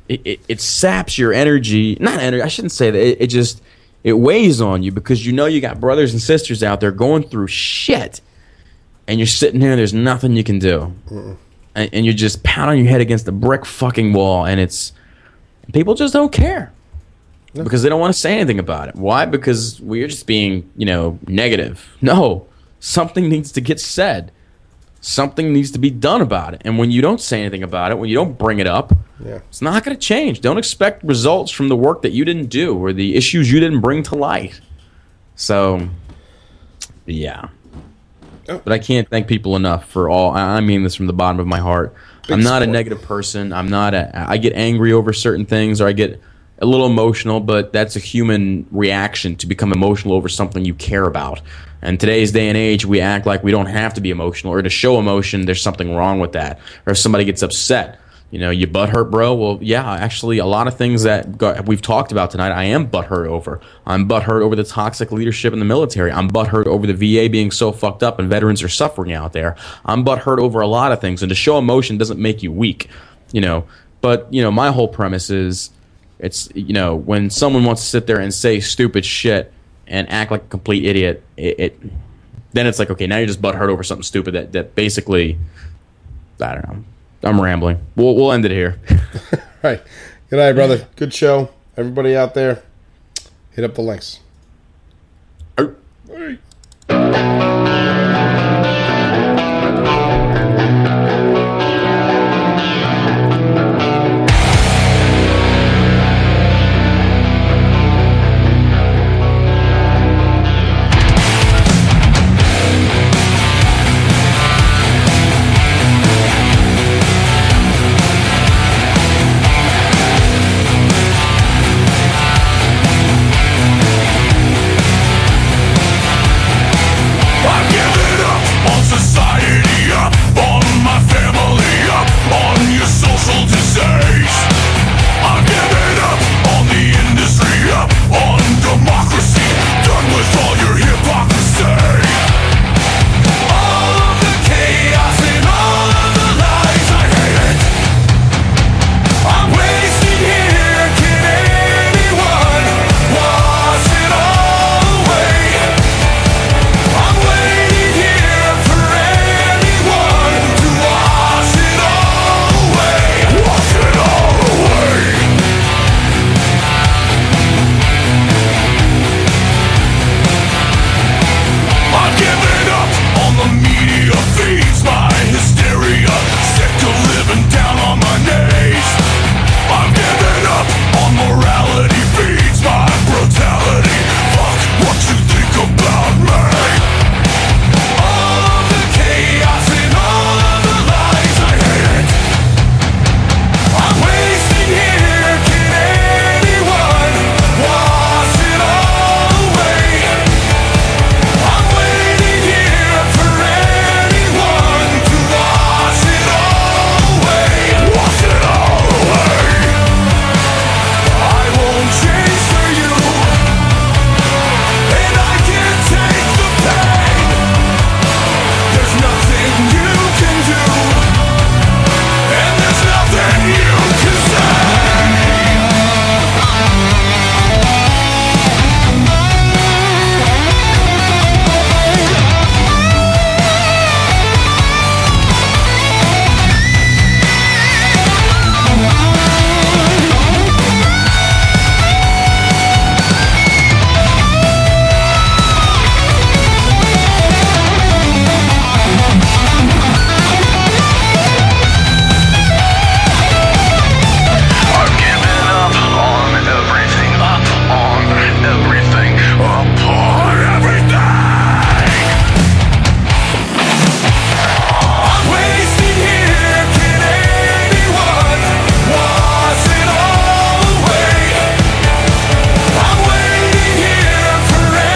it saps your energy. Not energy. I shouldn't say that. It just it weighs on you because you know you got brothers and sisters out there going through shit, and you're sitting here and there's nothing you can do, and you're just pounding your head against the brick fucking wall, and people just don't care because they don't want to say anything about it. Why? Because we're just being negative. No, something needs to get said. Something needs to be done about it. And when you don't say anything about it, when you don't bring it up, it's not going to change. Don't expect results from the work that you didn't do or the issues you didn't bring to light. So, yeah. But I can't thank people enough for all. I mean this from the bottom of my heart. I'm not a negative person. I get angry over certain things, or I get a little emotional, but that's a human reaction to become emotional over something you care about. And today's day and age, we act like we don't have to be emotional, or to show emotion, there's something wrong with that. Or if somebody gets upset, you butthurt, bro. Well, yeah, actually, a lot of things that we've talked about tonight, I am butthurt over. I'm butthurt over the toxic leadership in the military. I'm butthurt over the VA being so fucked up and veterans are suffering out there. I'm butthurt over a lot of things. And to show emotion doesn't make you weak, But, my whole premise is, it's, when someone wants to sit there and say stupid shit and act like a complete idiot, then it's like, okay, now you're just butthurt over something stupid that basically, I don't know. I'm rambling. We'll end it here. Right. Good night, brother. Good show. Everybody out there, hit up the links.